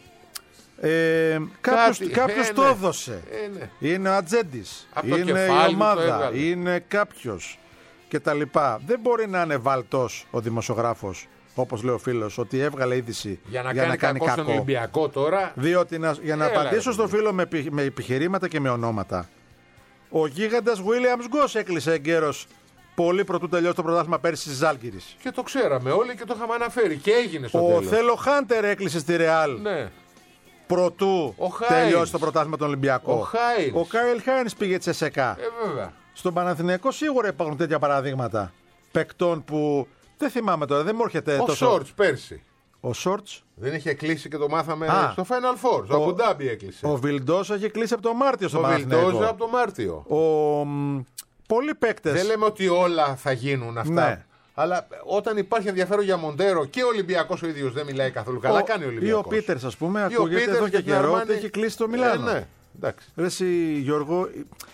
Κάποιος το έδωσε. Είναι ο ατζέντης, είναι η ομάδα, είναι κάποιος και τα λοιπά. Δεν μπορεί να είναι βαλτός ο δημοσιογράφος, όπως λέει ο φίλος, ότι έβγαλε είδηση για να κάνει κακό στον Ολυμπιακό τώρα. Διότι για να απαντήσω στον φίλο με επιχειρήματα και με ονόματα, ο γίγαντας Williams Goss έκλεισε εγκαίρος πολύ πρωτού τελειώσει το πρωτάθλημα πέρσι της Ζάλγκιρης. Και το ξέραμε όλοι και το είχαμε αναφέρει και έγινε στο τέλος. Ο Θέλο Χάντερ έκλεισε στη Ρεάλ. Ναι. Προτού τελειώσει το πρωτάθλημα τον Ολυμπιακό. Ο Κάιλ Χάινς πήγε Τσεσεκά. Βέβαια. Στον Παναθηναϊκό σίγουρα υπάρχουν τέτοια παραδείγματα παικτών που δεν θυμάμαι τώρα, δεν μου έρχεται τόσο. Ο Σόρτς πέρσι. Ο Σόρτς δεν είχε κλείσει και το μάθαμε στο Final Four. Στο Αμπουντάμπι έκλεισε. Ο Βιλντόζα είχε κλείσει από το Μάρτιο στον Παναθηναϊκό. Ο Βιλντόζα από το Μάρτιο. Πολλοί παίκτες. Δεν λέμε ότι όλα θα γίνουν αυτά. Ναι. Αλλά όταν υπάρχει ενδιαφέρον για Μοντέρο και ο Ολυμπιακός ο ίδιος δεν μιλάει καθόλου καλά, κάνει ο Ολυμπιακός. Ή ο Πίτερς, ας πούμε, ακούγεται εδώ και καιρό ότι έχει κλείσει το Μιλάνο. Ναι, εντάξει. Εσύ, Γιώργο,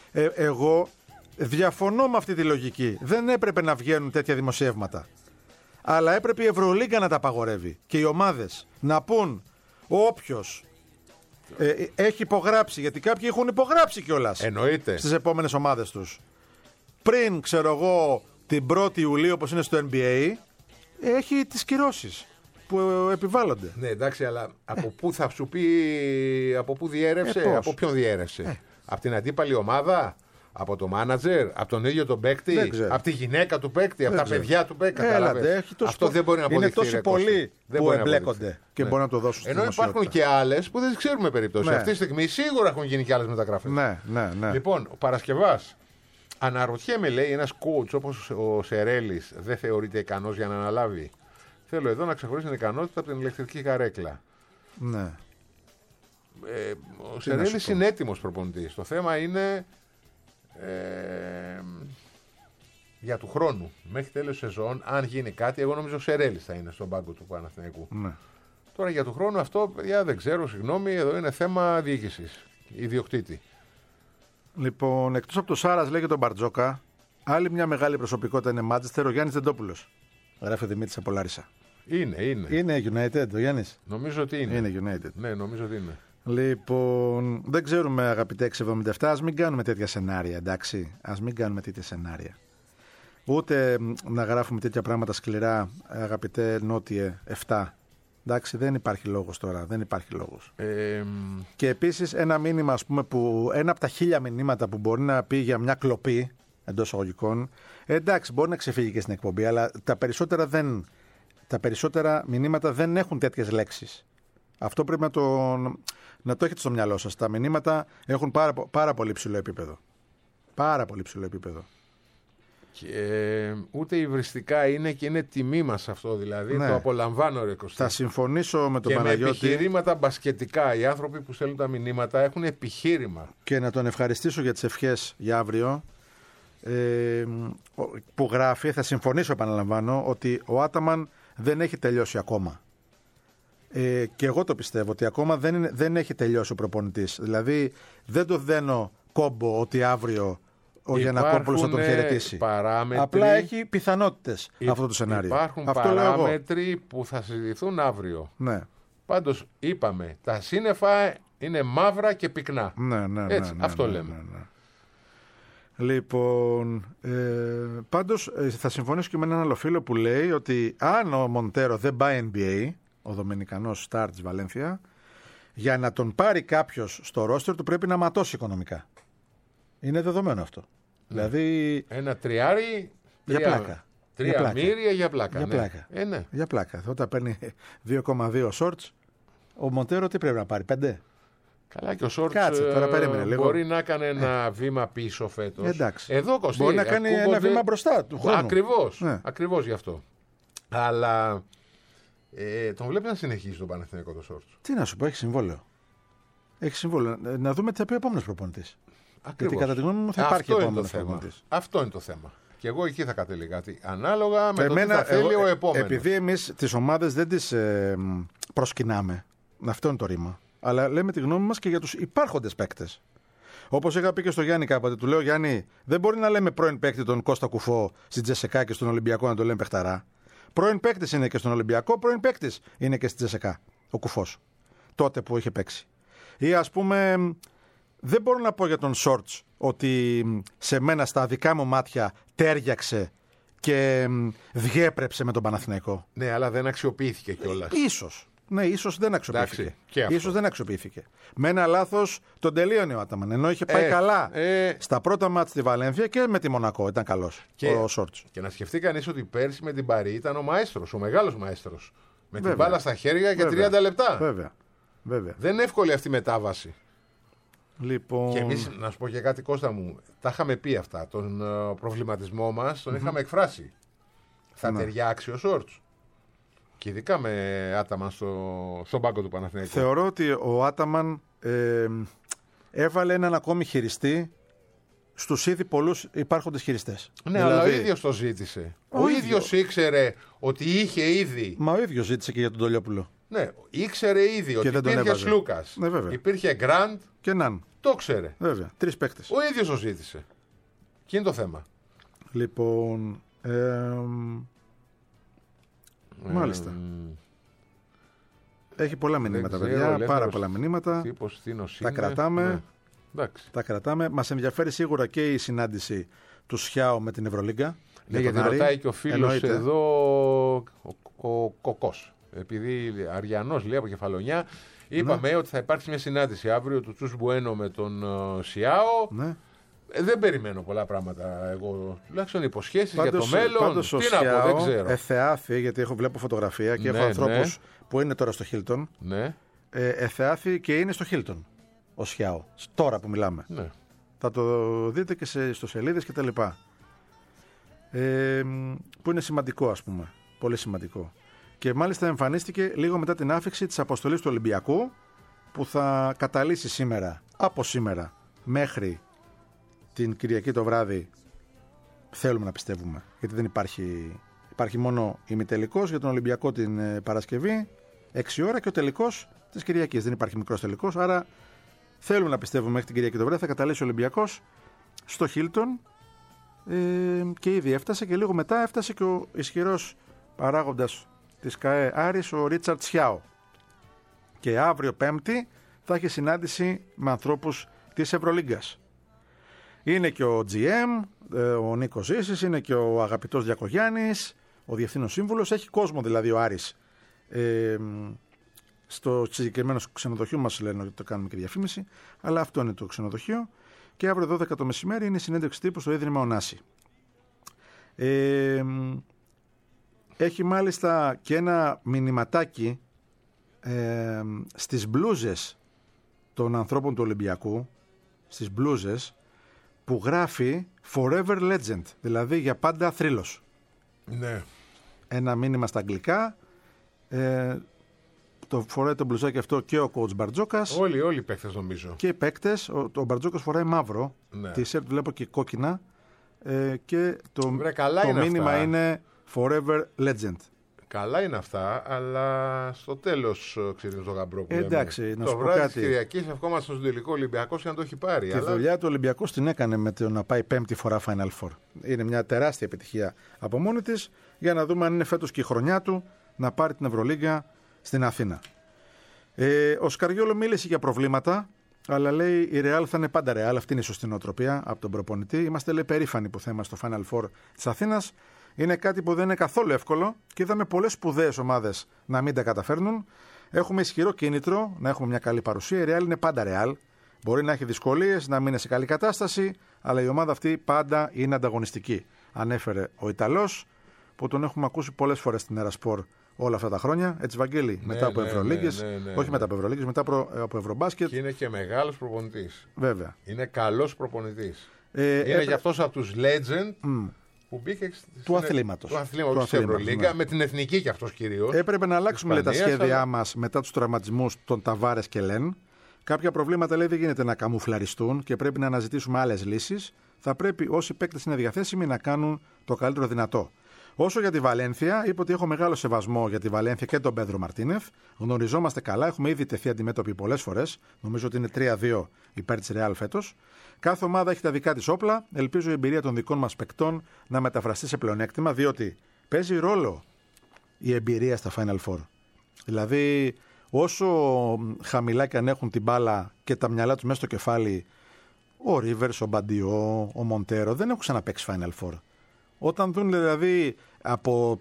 εγώ διαφωνώ με αυτή τη λογική. Δεν έπρεπε να βγαίνουν τέτοια δημοσιεύματα. Αλλά έπρεπε η Ευρωλίγκα να τα απαγορεύει. Και οι ομάδες να πούν όποιος έχει υπογράψει, γιατί κάποιοι έχουν υπογράψει κιόλας. Εννοείται. Στις επόμενες ομάδες τους. Πριν, ξέρω εγώ, την 1η Ιουλίου, όπως είναι στο NBA, έχει τις κυρώσεις που επιβάλλονται. Ναι, εντάξει, αλλά από πού θα σου πει, από πού διέρευσε, από ποιον διέρευσε. Από την αντίπαλη ομάδα, από το μάνατζερ, από τον ίδιο τον παίκτη, από τη γυναίκα του παίκτη, από τα παιδιά του παίκτη. Αυτό δεν μπορεί να αποδειχθεί. Είναι τόσοι πολλοί που εμπλέκονται και μπορεί να το δώσουν. Ενώ υπάρχουν και άλλες που δεν ξέρουμε περίπτωση. Αυτή τη στιγμή σίγουρα έχουν γίνει και άλλες μεταγραφές. Ναι. Λοιπόν, ο Παρασκευάς. Αναρωτιέμαι, λέει, ένας coach όπως ο Σερέλης δεν θεωρείται ικανός για να αναλάβει. Θέλω εδώ να ξεχωρίσει την ικανότητα από την ηλεκτρική καρέκλα. Ναι. Ο Σερέλης είναι έτοιμος προπονητής. Το θέμα είναι για του χρόνου. Μέχρι τέλος σεζόν, αν γίνει κάτι, εγώ νομίζω ο Σερέλης θα είναι στον πάγκο του Παναθηναϊκού. Ναι. Τώρα για του χρόνου αυτό, παιδιά, δεν ξέρω, συγγνώμη, εδώ είναι θέμα διοίκησης, ιδιοκτήτη. Λοιπόν, εκτός από το Σάρας, λέει και τον Μπαρτζόκα, άλλη μια μεγάλη προσωπικότητα είναι Μάντσεστερ, ο Γιάννης Δεντόπουλος. Γράφει ο Δημήτρης από Λάρισα. Είναι United ο Γιάννης. Νομίζω ότι είναι. Είναι United. Ναι, νομίζω ότι είναι. Λοιπόν, δεν ξέρουμε, αγαπητέ 677, ας μην κάνουμε τέτοια σενάρια, εντάξει. Ας μην κάνουμε τέτοια σενάρια. Ούτε να γράφουμε τέτοια πράγματα σκληρά, αγαπητέ Νότιε 7. Εντάξει, δεν υπάρχει λόγος τώρα. Δεν υπάρχει λόγος. Και επίσης ένα μήνυμα, ας πούμε, ένα από τα 1000 μηνύματα που μπορεί να πει για μια κλοπή εντός εισαγωγικών. Εντάξει, μπορεί να ξεφύγει και στην εκπομπή, αλλά τα περισσότερα μηνύματα δεν έχουν τέτοιες λέξεις. Αυτό πρέπει να το έχετε στο μυαλό σας. Τα μηνύματα έχουν πάρα πολύ ψηλό επίπεδο. Πάρα πολύ ψηλό επίπεδο. Και ούτε υβριστικά είναι και είναι τιμή μας αυτό, δηλαδή. Ναι. Το απολαμβάνω, ρε Κωστή. Θα συμφωνήσω με τον και Παναγιώτη. Με επιχειρήματα μπασκετικά. Οι άνθρωποι που στέλνουν τα μηνύματα έχουν επιχείρημα. Και να τον ευχαριστήσω για τις ευχές για αύριο. Που γράφει, θα συμφωνήσω, επαναλαμβάνω, ότι ο Άταμαν δεν έχει τελειώσει ακόμα. Και εγώ το πιστεύω ότι ακόμα δεν έχει τελειώσει ο προπονητής. Δηλαδή δεν το δένω κόμπο ότι αύριο ο Γιαννακόπουλος θα τον χαιρετήσει. Απλά έχει πιθανότητες αυτό το σενάριο. Υπάρχουν παράμετροι που θα συζητηθούν αύριο. Ναι. Πάντως είπαμε, τα σύννεφα είναι μαύρα και πυκνά. Έτσι, αυτό λέμε. Ναι. Λοιπόν, πάντως θα συμφωνήσω και με έναν άλλο φίλο που λέει ότι αν ο Μοντέρο δεν πάει NBA, ο Δομινικανός Στάρ της Βαλένθια, για να τον πάρει κάποιος στο ρόστερ του πρέπει να ματώσει οικονομικά. Είναι δεδομένο αυτό. Δηλαδή, ένα τριάρι για πλάκα. 3 μύρια για πλάκα. Για πλάκα. Ναι. Για πλάκα. Όταν παίρνει 2,2 shorts, ο Μοντέρο τι πρέπει να πάρει, 5. Καλά, και ο Σόρτς μπορεί να κάνει ένα βήμα πίσω φέτος. Εντάξει. Εδώ, Κωστή, μπορεί να κάνει ένα βήμα μπροστά του χρόνου. Ακριβώς γι' αυτό. Αλλά τον βλέπει να συνεχίζει τον Παναθηναϊκό το Σόρτς. Τι να σου πω, έχει συμβόλαιο. Να δούμε τι θα πει ο επόμενος προπονητής. Γιατί κατά τη γνώμη μου θα υπάρχει επόμενος προπονητής. Αυτό είναι το θέμα. Και εγώ εκεί θα κατέληγα. Ανάλογα με το τι θα θέλει ο επόμενος. Επειδή εμείς τις ομάδες δεν τις προσκυνάμε, αυτό είναι το ρήμα. Αλλά λέμε τη γνώμη μας και για τους υπάρχοντες παίκτες. Όπως είχα πει και στο Γιάννη κάποτε, του λέω: Γιάννη, δεν μπορεί να λέμε πρώην παίκτη τον Κώστα Κουφό στην Τζεσεκά και στον Ολυμπιακό να το λέμε παιχταρά. Πρώην παίκτης είναι και στον Ολυμπιακό, πρώην παίκτης είναι και στην Τζεσεκά. Ο Κουφός. Τότε που είχε παίξει. Ή ας πούμε, δεν μπορώ να πω για τον Σόρτς ότι σε μένα στα δικά μου μάτια τέριαξε και διέπρεψε με τον Παναθηναϊκό. Ναι, αλλά δεν αξιοποιήθηκε κιόλας. Ίσως. Ναι, ίσως δεν αξιοποιήθηκε. Ίσως δεν αξιοποιήθηκε. Με ένα λάθος τον τελείωνε ο Άταμαν. Ενώ είχε πάει καλά στα πρώτα μάτς στη Βαλένθια και με τη Μονακό. Ήταν καλός ο Σόρτς. Και να σκεφτεί κανείς ότι πέρσι με την Παρί ήταν ο μαέστρος, ο μεγάλος μαέστρος. Με την μπάλα στα χέρια για 30 λεπτά. Βέβαια. Δεν είναι εύκολη αυτή η μετάβαση. Λοιπόν... Και εμείς, να σου πω και κάτι, Κώστα μου, τα είχαμε πει αυτά. Τον προβληματισμό μας τον είχαμε εκφράσει. Θα ταιριάξει ο Σόρτς. Και ειδικά με Άταμαν στον πάγκο του Παναθηναϊκού. Θεωρώ ότι ο Άταμαν έβαλε έναν ακόμη χειριστή στους ήδη πολλούς υπάρχοντες χειριστές. Ναι, δηλαδή... αλλά ο ίδιος το ζήτησε. Ο ίδιος ήξερε ότι είχε ήδη. Μα ο ίδιος ζήτησε και για τον Τολιόπουλο. Ναι, ήξερε ήδη ότι υπήρχε Σλούκας. Ναι, υπήρχε Γκραντ. Και Ναν. Το ξέρε. Βέβαια. 3 παίκτες. Ο ίδιος το ζήτησε. Και είναι το θέμα. Λοιπόν. Μάλιστα. Έχει πολλά μηνύματα, παιδιά. Πάρα πολλά μηνύματα. Τα κρατάμε. Ναι. Τα κρατάμε. Μας ενδιαφέρει σίγουρα και η συνάντηση του Σιάο με την Ευρωλίγκα. Ναι, γιατί ρωτάει και ο φίλος εδώ, ο Κοκός. Επειδή Αριανός λέει από Κεφαλονιά, είπαμε ότι θα υπάρξει μια συνάντηση αύριο του Τσούς Μπουένο με τον Σιάο. Ναι. Δεν περιμένω πολλά πράγματα εγώ. Τουλάχιστον υποσχέσεις για το μέλλον. Πάντως ο Σιάο δεν ξέρω. Εθεάθη, γιατί βλέπω φωτογραφία και έχω ανθρώπους που είναι τώρα στο Χίλτον. Ναι. Εθεάθη και είναι στο Χίλτον ο Σιάο. Τώρα που μιλάμε. Ναι. Θα το δείτε και σε ιστοσελίδες και τα λοιπά. Που είναι σημαντικό, ας πούμε. Πολύ σημαντικό. Και μάλιστα εμφανίστηκε λίγο μετά την άφιξη της αποστολής του Ολυμπιακού που θα καταλύσει σήμερα, από σήμερα μέχρι την Κυριακή το βράδυ, θέλουμε να πιστεύουμε, γιατί δεν υπάρχει μόνο ημιτελικός για τον Ολυμπιακό την Παρασκευή 6 ώρα και ο τελικός της Κυριακής, δεν υπάρχει μικρός τελικός, άρα θέλουμε να πιστεύουμε μέχρι την Κυριακή το βράδυ θα καταλύσει ο Ολυμπιακός στο Χίλτον, και ήδη έφτασε, και λίγο μετά έφτασε και ο ισχυρός παράγοντας της ΚΑΕ Άρης, ο Ρίτσαρτ Σιάο, και αύριο Πέμπτη θα έχει συνάντηση με ανθρώπους της Ευρωλίγκας. Είναι και ο GM, ο Νίκος Ζήσης, είναι και ο αγαπητός Διακογιάννης, ο διευθύνων σύμβουλος, έχει κόσμο δηλαδή ο Άρης. Στο συγκεκριμένο ξενοδοχείο μας λένε ότι το κάνουμε και διαφήμιση, αλλά αυτό είναι το ξενοδοχείο. Και αύριο 12 το μεσημέρι είναι η συνέντευξη τύπου στο Ίδρυμα Ωνάση. Έχει μάλιστα και ένα μηνυματάκι στις μπλούζες των ανθρώπων του Ολυμπιακού, στις μπλούζες, που γράφει Forever Legend, δηλαδή για πάντα θρύλος. Ναι. Ένα μήνυμα στα αγγλικά. Το φοράει το μπλουζάκι αυτό και ο coach Μπαρτζόκας. Όλοι οι παίκτες νομίζω. Και οι παίκτες. Ο Μπαρτζόκας φοράει μαύρο. Ναι. T-shirt βλέπω και κόκκινα. Και το μήνυμα αυτά. Είναι Forever Legend. Καλά είναι αυτά, αλλά στο τέλος ξέρεις το γαμπρό που εντάξει, λέμε. Να το σου πω βράδυ κάτι. της Κυριακής ευχόμαστε στον τελικό Ολυμπιακός για να το έχει πάρει. Τη δουλειά του Ολυμπιακού την έκανε με το να πάει 5η φορά Final Four. Είναι μια τεράστια επιτυχία από μόνη της, για να δούμε αν είναι φέτος και η χρονιά του να πάρει την Ευρωλίγκα στην Αθήνα. Ο Σκαριόλο μίλησε για προβλήματα, αλλά λέει η Real θα είναι πάντα Real. Αυτή είναι η σωστή νοοτροπία από τον προπονητή. Είμαστε λέει περήφανοι που θα είμαστε στο Final Four της Αθήνας. Είναι κάτι που δεν είναι καθόλου εύκολο και είδαμε πολλές σπουδαίες ομάδες να μην τα καταφέρνουν. Έχουμε ισχυρό κίνητρο να έχουμε μια καλή παρουσία. Η Real είναι πάντα Real. Μπορεί να έχει δυσκολίες, να μην είναι σε καλή κατάσταση, αλλά η ομάδα αυτή πάντα είναι ανταγωνιστική. Ανέφερε ο Ιταλός, που τον έχουμε ακούσει πολλές φορές στην Ερασπορ όλα αυτά τα χρόνια. Έτσι, Βαγγέλη, μετά από Ευρωλίγκες. Όχι μετά από Ευρωλίγκες, μετά από Ευρωμπάσκετ. Και είναι και μεγάλος προπονητής. Βέβαια. Είναι καλός προπονητής. Είναι για αυτός από τους legend. Που μπήκε του αθλήματος. Του αθλήματος της Ευρωλίγκα, με την εθνική κι αυτός κυρίως. Έπρεπε να αλλάξουμε τα σχέδιά μας μετά τους τραυματισμούς των Ταβάρες και Λεν. Κάποια προβλήματα λέει δεν γίνεται να καμουφλαριστούν και πρέπει να αναζητήσουμε άλλες λύσεις. Θα πρέπει όσοι παίκτες είναι διαθέσιμοι να κάνουν το καλύτερο δυνατό. Όσο για τη Βαλένθια, είπε ότι έχω μεγάλο σεβασμό για τη Βαλένθια και τον Πέδρο Μαρτίνεφ. Γνωριζόμαστε καλά, έχουμε ήδη τεθεί αντιμέτωποι πολλές φορές. Νομίζω ότι είναι 3-2 υπέρ της Ρεάλ φέτος. Κάθε ομάδα έχει τα δικά της όπλα. Ελπίζω η εμπειρία των δικών μας παικτών να μεταφραστεί σε πλεονέκτημα, διότι παίζει ρόλο η εμπειρία στα Final Four. Δηλαδή, όσο χαμηλά και αν έχουν την μπάλα και τα μυαλά τους μέσα στο κεφάλι, ο Ρίβερς, ο Μπαντιό, ο Μοντέρο δεν έχουν ξαναπαίξει Final Four. Όταν δουν δηλαδή από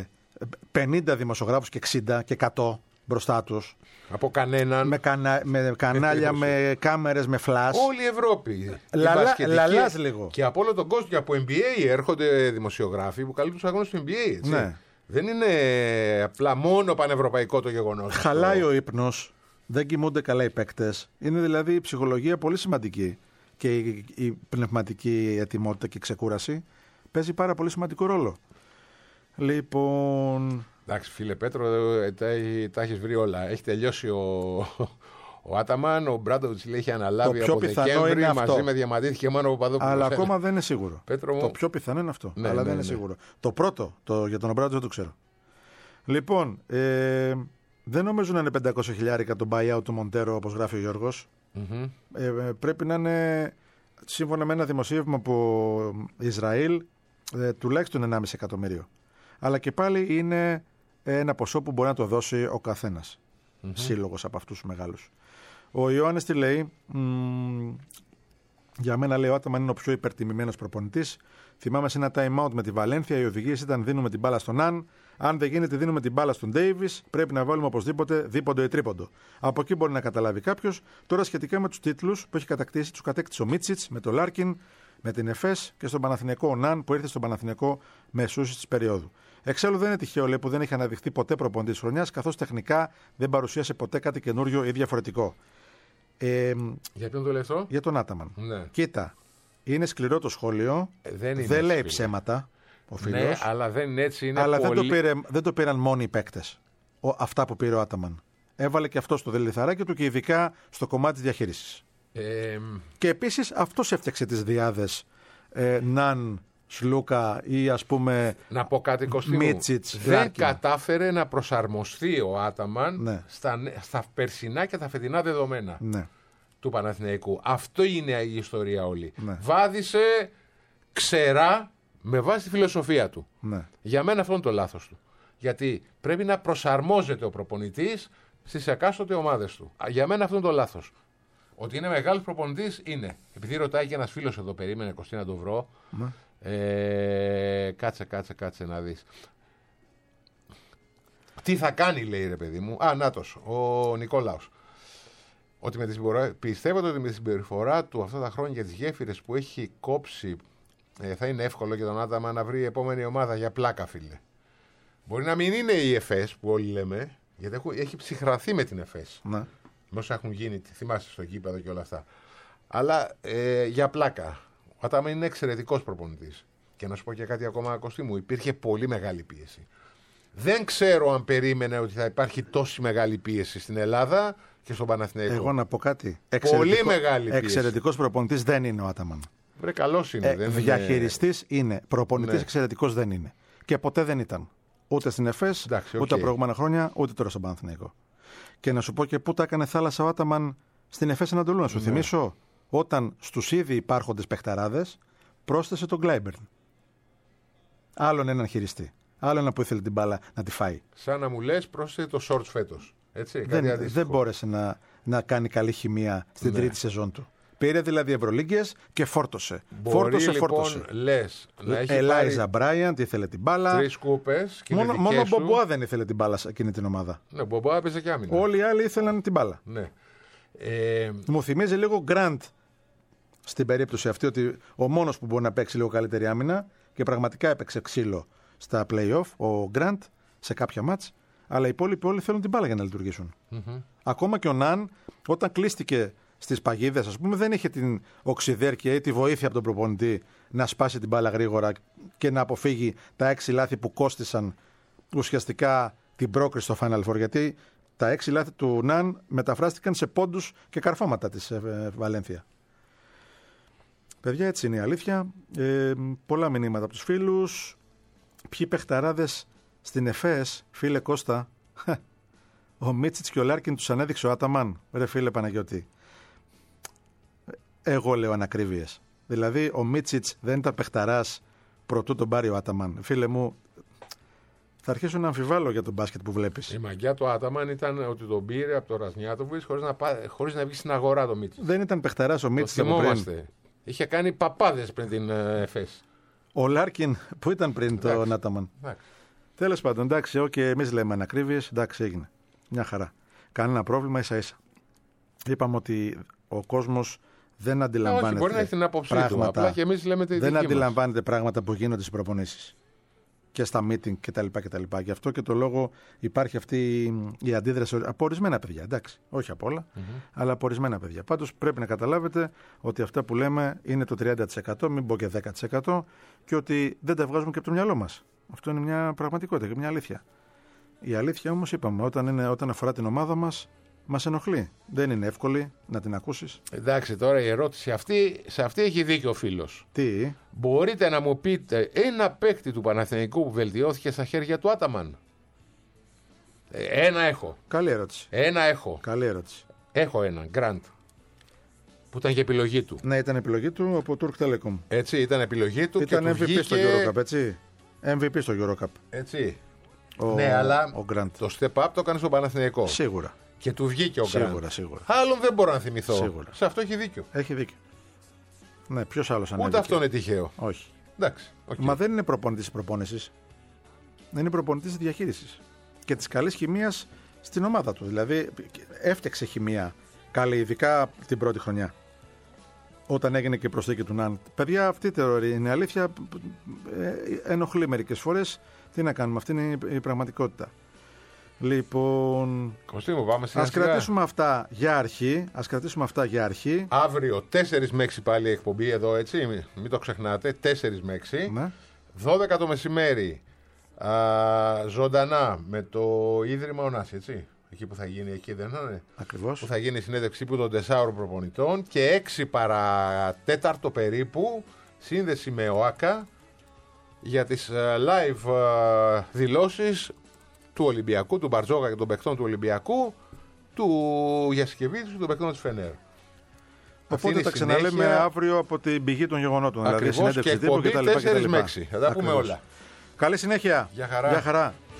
50 δημοσιογράφους και 60 και 100 μπροστά τους. Από κανέναν. Με κανάλια, με κάμερες, με φλας. Όλη η Ευρώπη. Λαλάς λίγο. Και από όλο τον κόσμο και από NBA έρχονται δημοσιογράφοι που καλούν τους αγώνες του NBA. Έτσι. Ναι. Δεν είναι απλά μόνο πανευρωπαϊκό το γεγονός. Χαλάει ο ύπνος. Δεν κοιμούνται καλά οι παίκτες. Είναι δηλαδή η ψυχολογία πολύ σημαντική. Και η πνευματική ετοιμότητα και η ξεκούραση παίζει πάρα πολύ σημαντικό ρόλο. Λοιπόν. Εντάξει, φίλε Πέτρο, τα έχεις βρει όλα. Έχει τελειώσει ο Άταμαν, ο Μπράντοβιτς έχει αναλάβει από Δεκέμβρη μαζί με Διαμαντίδη και μόνο ο Παπαδόπουλος. Αλλά ακόμα δεν είναι σίγουρο. Πέτρο, το πιο πιθανό είναι αυτό. Ναι, αλλά δεν είναι σίγουρο. Το πρώτο, για τον Μπράντοβιτς δεν το ξέρω. Λοιπόν, δεν νομίζω να είναι 500.000 το buyout του Μοντέρο όπως γράφει ο Γιώργος. Mm-hmm. Πρέπει να είναι, σύμφωνα με ένα δημοσίευμα από Ισραήλ, τουλάχιστον 1,5 εκατομμύριο. Αλλά και πάλι είναι ένα ποσό που μπορεί να το δώσει ο καθένας. Mm-hmm. Σύλλογος από αυτούς τους μεγάλους. Ο Ιωάννης τι λέει? Για μένα, λέει, ο Άταμαν είναι ο πιο υπερτιμημένος προπονητής. Θυμάμαι σε ένα time out με τη Βαλένθια. Οι οδηγίες ήταν δίνουμε την μπάλα στον Αν. Αν δεν γίνεται, δίνουμε την μπάλα στον Ντέιβις. Πρέπει να βάλουμε οπωσδήποτε δίποντο ή τρίποντο. Από εκεί μπορεί να καταλάβει κάποιος. Τώρα, σχετικά με τους τίτλους που έχει κατακτήσει, τους κατέκτησε ο Μίτσιτς με το Λάρκιν, με την Εφές και στον Παναθηναϊκό ο Ναν που ήρθε στον Παναθηναϊκό μεσούσης της περίοδου. Εξάλλου δεν είναι τυχαίο, λέει, που δεν έχει αναδειχθεί ποτέ προπονητής χρονιάς, καθώς τεχνικά δεν παρουσίασε ποτέ κάτι καινούριο ή διαφορετικό. Για ποιον το λέει αυτό? Για τον Άταμαν. Ναι. Κοίτα, είναι σκληρό το σχόλιο. Δεν λέει ψέματα ο φίλος. Ναι, αλλά δεν είναι έτσι. Είναι αλλά πολύ... δεν το πήραν μόνοι οι παίκτες. Αυτά που πήρε ο Άταμαν. έβαλε και αυτό στο λιθαράκι του και ειδικά στο κομμάτι της διαχείρισης. Και επίσης αυτός έφτιαξε τις διάδες Ναν, Σλούκα ή ας πούμε να πω κάτι, Κωστή μου, Μίτσιτς, δεν Λάρκιν. κατάφερε να προσαρμοστεί ο Άταμαν Ναι. στα περσινά και τα φετινά δεδομένα Ναι. του Παναθηναϊκού. Αυτό είναι η ιστορία όλη. Ναι. Βάδισε ξερά με βάση τη φιλοσοφία του. Ναι. Για μένα αυτό είναι το λάθος του. Γιατί πρέπει να προσαρμόζεται ο προπονητής στις εκάστοτε ομάδες του. Για μένα αυτό είναι το λάθος. Ότι είναι μεγάλος προπονητής είναι. Επειδή ρωτάει και ένας φίλος εδώ, περίμενε Κωστή να το βρω. Ναι. Κάτσε να δεις. Τι θα κάνει, λέει, ρε παιδί μου. Νάτος, ο Νικόλαος. Ότι πιστεύετε ότι με τη συμπεριφορά του αυτά τα χρόνια για τις γέφυρες που έχει κόψει θα είναι εύκολο για τον Άταμα να βρει η επόμενη ομάδα? Για πλάκα, φίλε. Μπορεί να μην είναι η ΕΦΕΣ που όλοι λέμε, γιατί έχει ψυχραθεί με την ΕΦΕΣ. Ναι. Με όσα έχουν γίνει, θυμάσαι, στο γήπεδο και όλα αυτά. Αλλά για πλάκα. Ο Άταμα είναι εξαιρετικός προπονητής. Και να σου πω και κάτι ακόμα, Κωστή μου, υπήρχε πολύ μεγάλη πίεση. Δεν ξέρω αν περίμενε ότι θα υπάρχει τόση μεγάλη πίεση στην Ελλάδα και στον Παναθηναϊκό. Εγώ να πω κάτι. Πολύ μεγάλη πίεση. Εξαιρετικός προπονητής δεν είναι ο Άταμαν. Βρε, καλός είναι. Διαχειριστής είναι. Προπονητής Ναι. εξαιρετικός δεν είναι. Και ποτέ δεν ήταν. Ούτε στην ΕΦΕΣ, ούτε τα προηγούμενα χρόνια, ούτε τώρα στον Παναθηναϊκό. Και να σου πω και πού τα έκανε θάλασσα ο Άταμαν στην ΕΦΕΣ Ανατολού. Να σου θυμίσω, όταν στους ήδη υπάρχοντες παιχταράδες πρόσθεσε τον Γκλάιμπερν. Άλλον έναν χειριστή. Άλλο ένα που ήθελε την μπάλα να τη φάει. Σαν να μου λες, πρόσθεσε το shorts φέτος. Έτσι, Δεν μπόρεσε να κάνει καλή χημεία στην τρίτη σεζόν του. Πήρε δηλαδή Ευρωλίγκες και φόρτωσε. Μπορεί, φόρτωσε. Λοιπόν, λες, να έχει Ελάιζα Μπράιαντ ήθελε την μπάλα. 3 κούπες. Μόνο ο Μπομπόα δεν ήθελε την μπάλα σε εκείνη την ομάδα. Ναι, ο Μπομπόα έπαιζε και άμυνα. Όλοι οι άλλοι ήθελαν την μπάλα. Ναι. Μου θυμίζει λίγο Γκραντ στην περίπτωση αυτή, ότι ο μόνος που μπορεί να παίξει λίγο καλύτερη άμυνα και πραγματικά έπαιξε ξύλο στα play-off, ο Γκραντ, σε κάποια μάτς, αλλά οι υπόλοιποι όλοι θέλουν την μπάλα για να λειτουργήσουν. Ακόμα και ο Ναν, όταν κλείστηκε στις παγίδες, ας πούμε, δεν είχε την οξυδέρκεια ή τη βοήθεια από τον προπονητή να σπάσει την μπάλα γρήγορα και να αποφύγει τα 6 λάθη που κόστησαν ουσιαστικά την πρόκριση στο Final Four. Γιατί τα 6 λάθη του Ναν μεταφράστηκαν σε πόντους και καρφώματα της Βαλένθια. Παιδιά, έτσι είναι η αλήθεια. Πολλά μηνύματα από τους φίλους. Ποιοι παιχταράδες στην ΕΦΕΣ, φίλε Κώστα? Ο Μίτσιτς και ο Λάρκιν τους ανέδειξε ο Άταμαν. Ρε φίλε Παναγιώτη. Εγώ λέω ανακρίβειες. Δηλαδή ο Μίτσιτς δεν ήταν παιχταράς προτού τον πάρει ο Άταμαν. Φίλε μου, θα αρχίσω να αμφιβάλλω για τον μπάσκετ που βλέπεις. Η μαγιά του Άταμαν ήταν ότι τον πήρε από το Ρασνιάτοβιτς χωρίς να βγει στην αγορά το Μίτσιτς. Δεν ήταν παιχταράς ο Μίτσιτς. Το θυμόμαστε. Είχε κάνει παπάδες πριν την ΕΦΕΣ. Ο Λάρκιν που ήταν πριν τον Άταμαν. Τέλος πάντων, εντάξει, και εμείς λέμε ανακρίβειες, εντάξει, έγινε. Μια χαρά. Κανένα πρόβλημα, ίσα-ίσα. Είπαμε ότι ο κόσμος δεν αντιλαμβάνεται. Όχι, μπορεί να έχει την άποψή του. Απλά και εμείς λέμε τη δική δεν μας. αντιλαμβάνεται πράγματα που γίνονται στις προπονήσεις και στα meeting κτλ. Γι' αυτό και το λόγο υπάρχει αυτή η αντίδραση από ορισμένα παιδιά. Εντάξει, όχι από όλα, αλλά από ορισμένα παιδιά. Πάντως πρέπει να καταλάβετε ότι αυτά που λέμε είναι το 30%, μην πω και 10%, και ότι δεν τα βγάζουμε και από το μυαλό μας. Αυτό είναι μια πραγματικότητα και μια αλήθεια. Η αλήθεια όμως, είπαμε, όταν αφορά την ομάδα μας ενοχλεί. Δεν είναι εύκολη να την ακούσεις. Εντάξει, τώρα η ερώτηση σε αυτή έχει δίκιο ο φίλος. Τι? Μπορείτε να μου πείτε ένα παίκτη του Παναθηναϊκού που βελτιώθηκε στα χέρια του Άταμαν? Ένα έχω. Καλή ερώτηση. Ένα έχω. Καλή ερώτηση. Έχω έναν, Γκραντ. Που ήταν και επιλογή του. Ναι, ήταν επιλογή του από Turk Telecom. Έτσι, ήταν επιλογή του. Ήταν και MVP βγήκε... στο Eurocup, έτσι. MVP στο Eurocup. Έτσι. Ναι, αλλά ο Grant. Το step up το έκανε στον Παναθηναϊκό. Σίγουρα. Και του βγήκε ο Γκραντ. Σίγουρα. Άλλον δεν μπορώ να θυμηθώ. Σίγουρα. Σε αυτό έχει δίκιο. Έχει δίκιο. Ναι, ποιος άλλος ανέβηκε? Ούτε αυτό είναι τυχαίο. Όχι. Εντάξει. Okay. Μα δεν είναι προπονητής της προπόνησης. Είναι προπονητής της διαχείρισης και της καλής χημείας στην ομάδα του. Δηλαδή έφτιαξε χημεία καλή, ειδικά την πρώτη χρονιά. Όταν έγινε και η προσθήκη του Ναν. Παιδιά, αυτή η θεωρία είναι αλήθεια. Ενοχλεί μερικές φορές. Τι να κάνουμε, αυτή είναι η πραγματικότητα. Λοιπόν, Κωστή μου, πάμε ας κρατήσουμε αυτά για αρχή. Αύριο 4 με 6 πάλι η εκπομπή εδώ, έτσι. Μην το ξεχνάτε. 4 με 6. Ναι. 12 το μεσημέρι. Ζωντανά με το Ίδρυμα Ωνάση, έτσι. Εκεί που θα γίνει, εκεί δεν είναι. Ακριβώς. Που θα γίνει η συνέντευξη των 4 προπονητών και 6 παρατέταρτο περίπου σύνδεση με ΟΑΚΑ για τις live δηλώσεις του Ολυμπιακού, του Μπαρτζόκα και των παιχτών του Ολυμπιακού, του Γιασκεβίτσου και των παιχτών της Φενέρ. Οπότε τα ξαναλέμε αύριο από την πηγή των γεγονότων. Ακριβώς, δηλαδή συνέντευξη τύπου κτλ. Θα τα πούμε όλα. Καλή συνέχεια. Γεια χαρά. Γεια χαρά.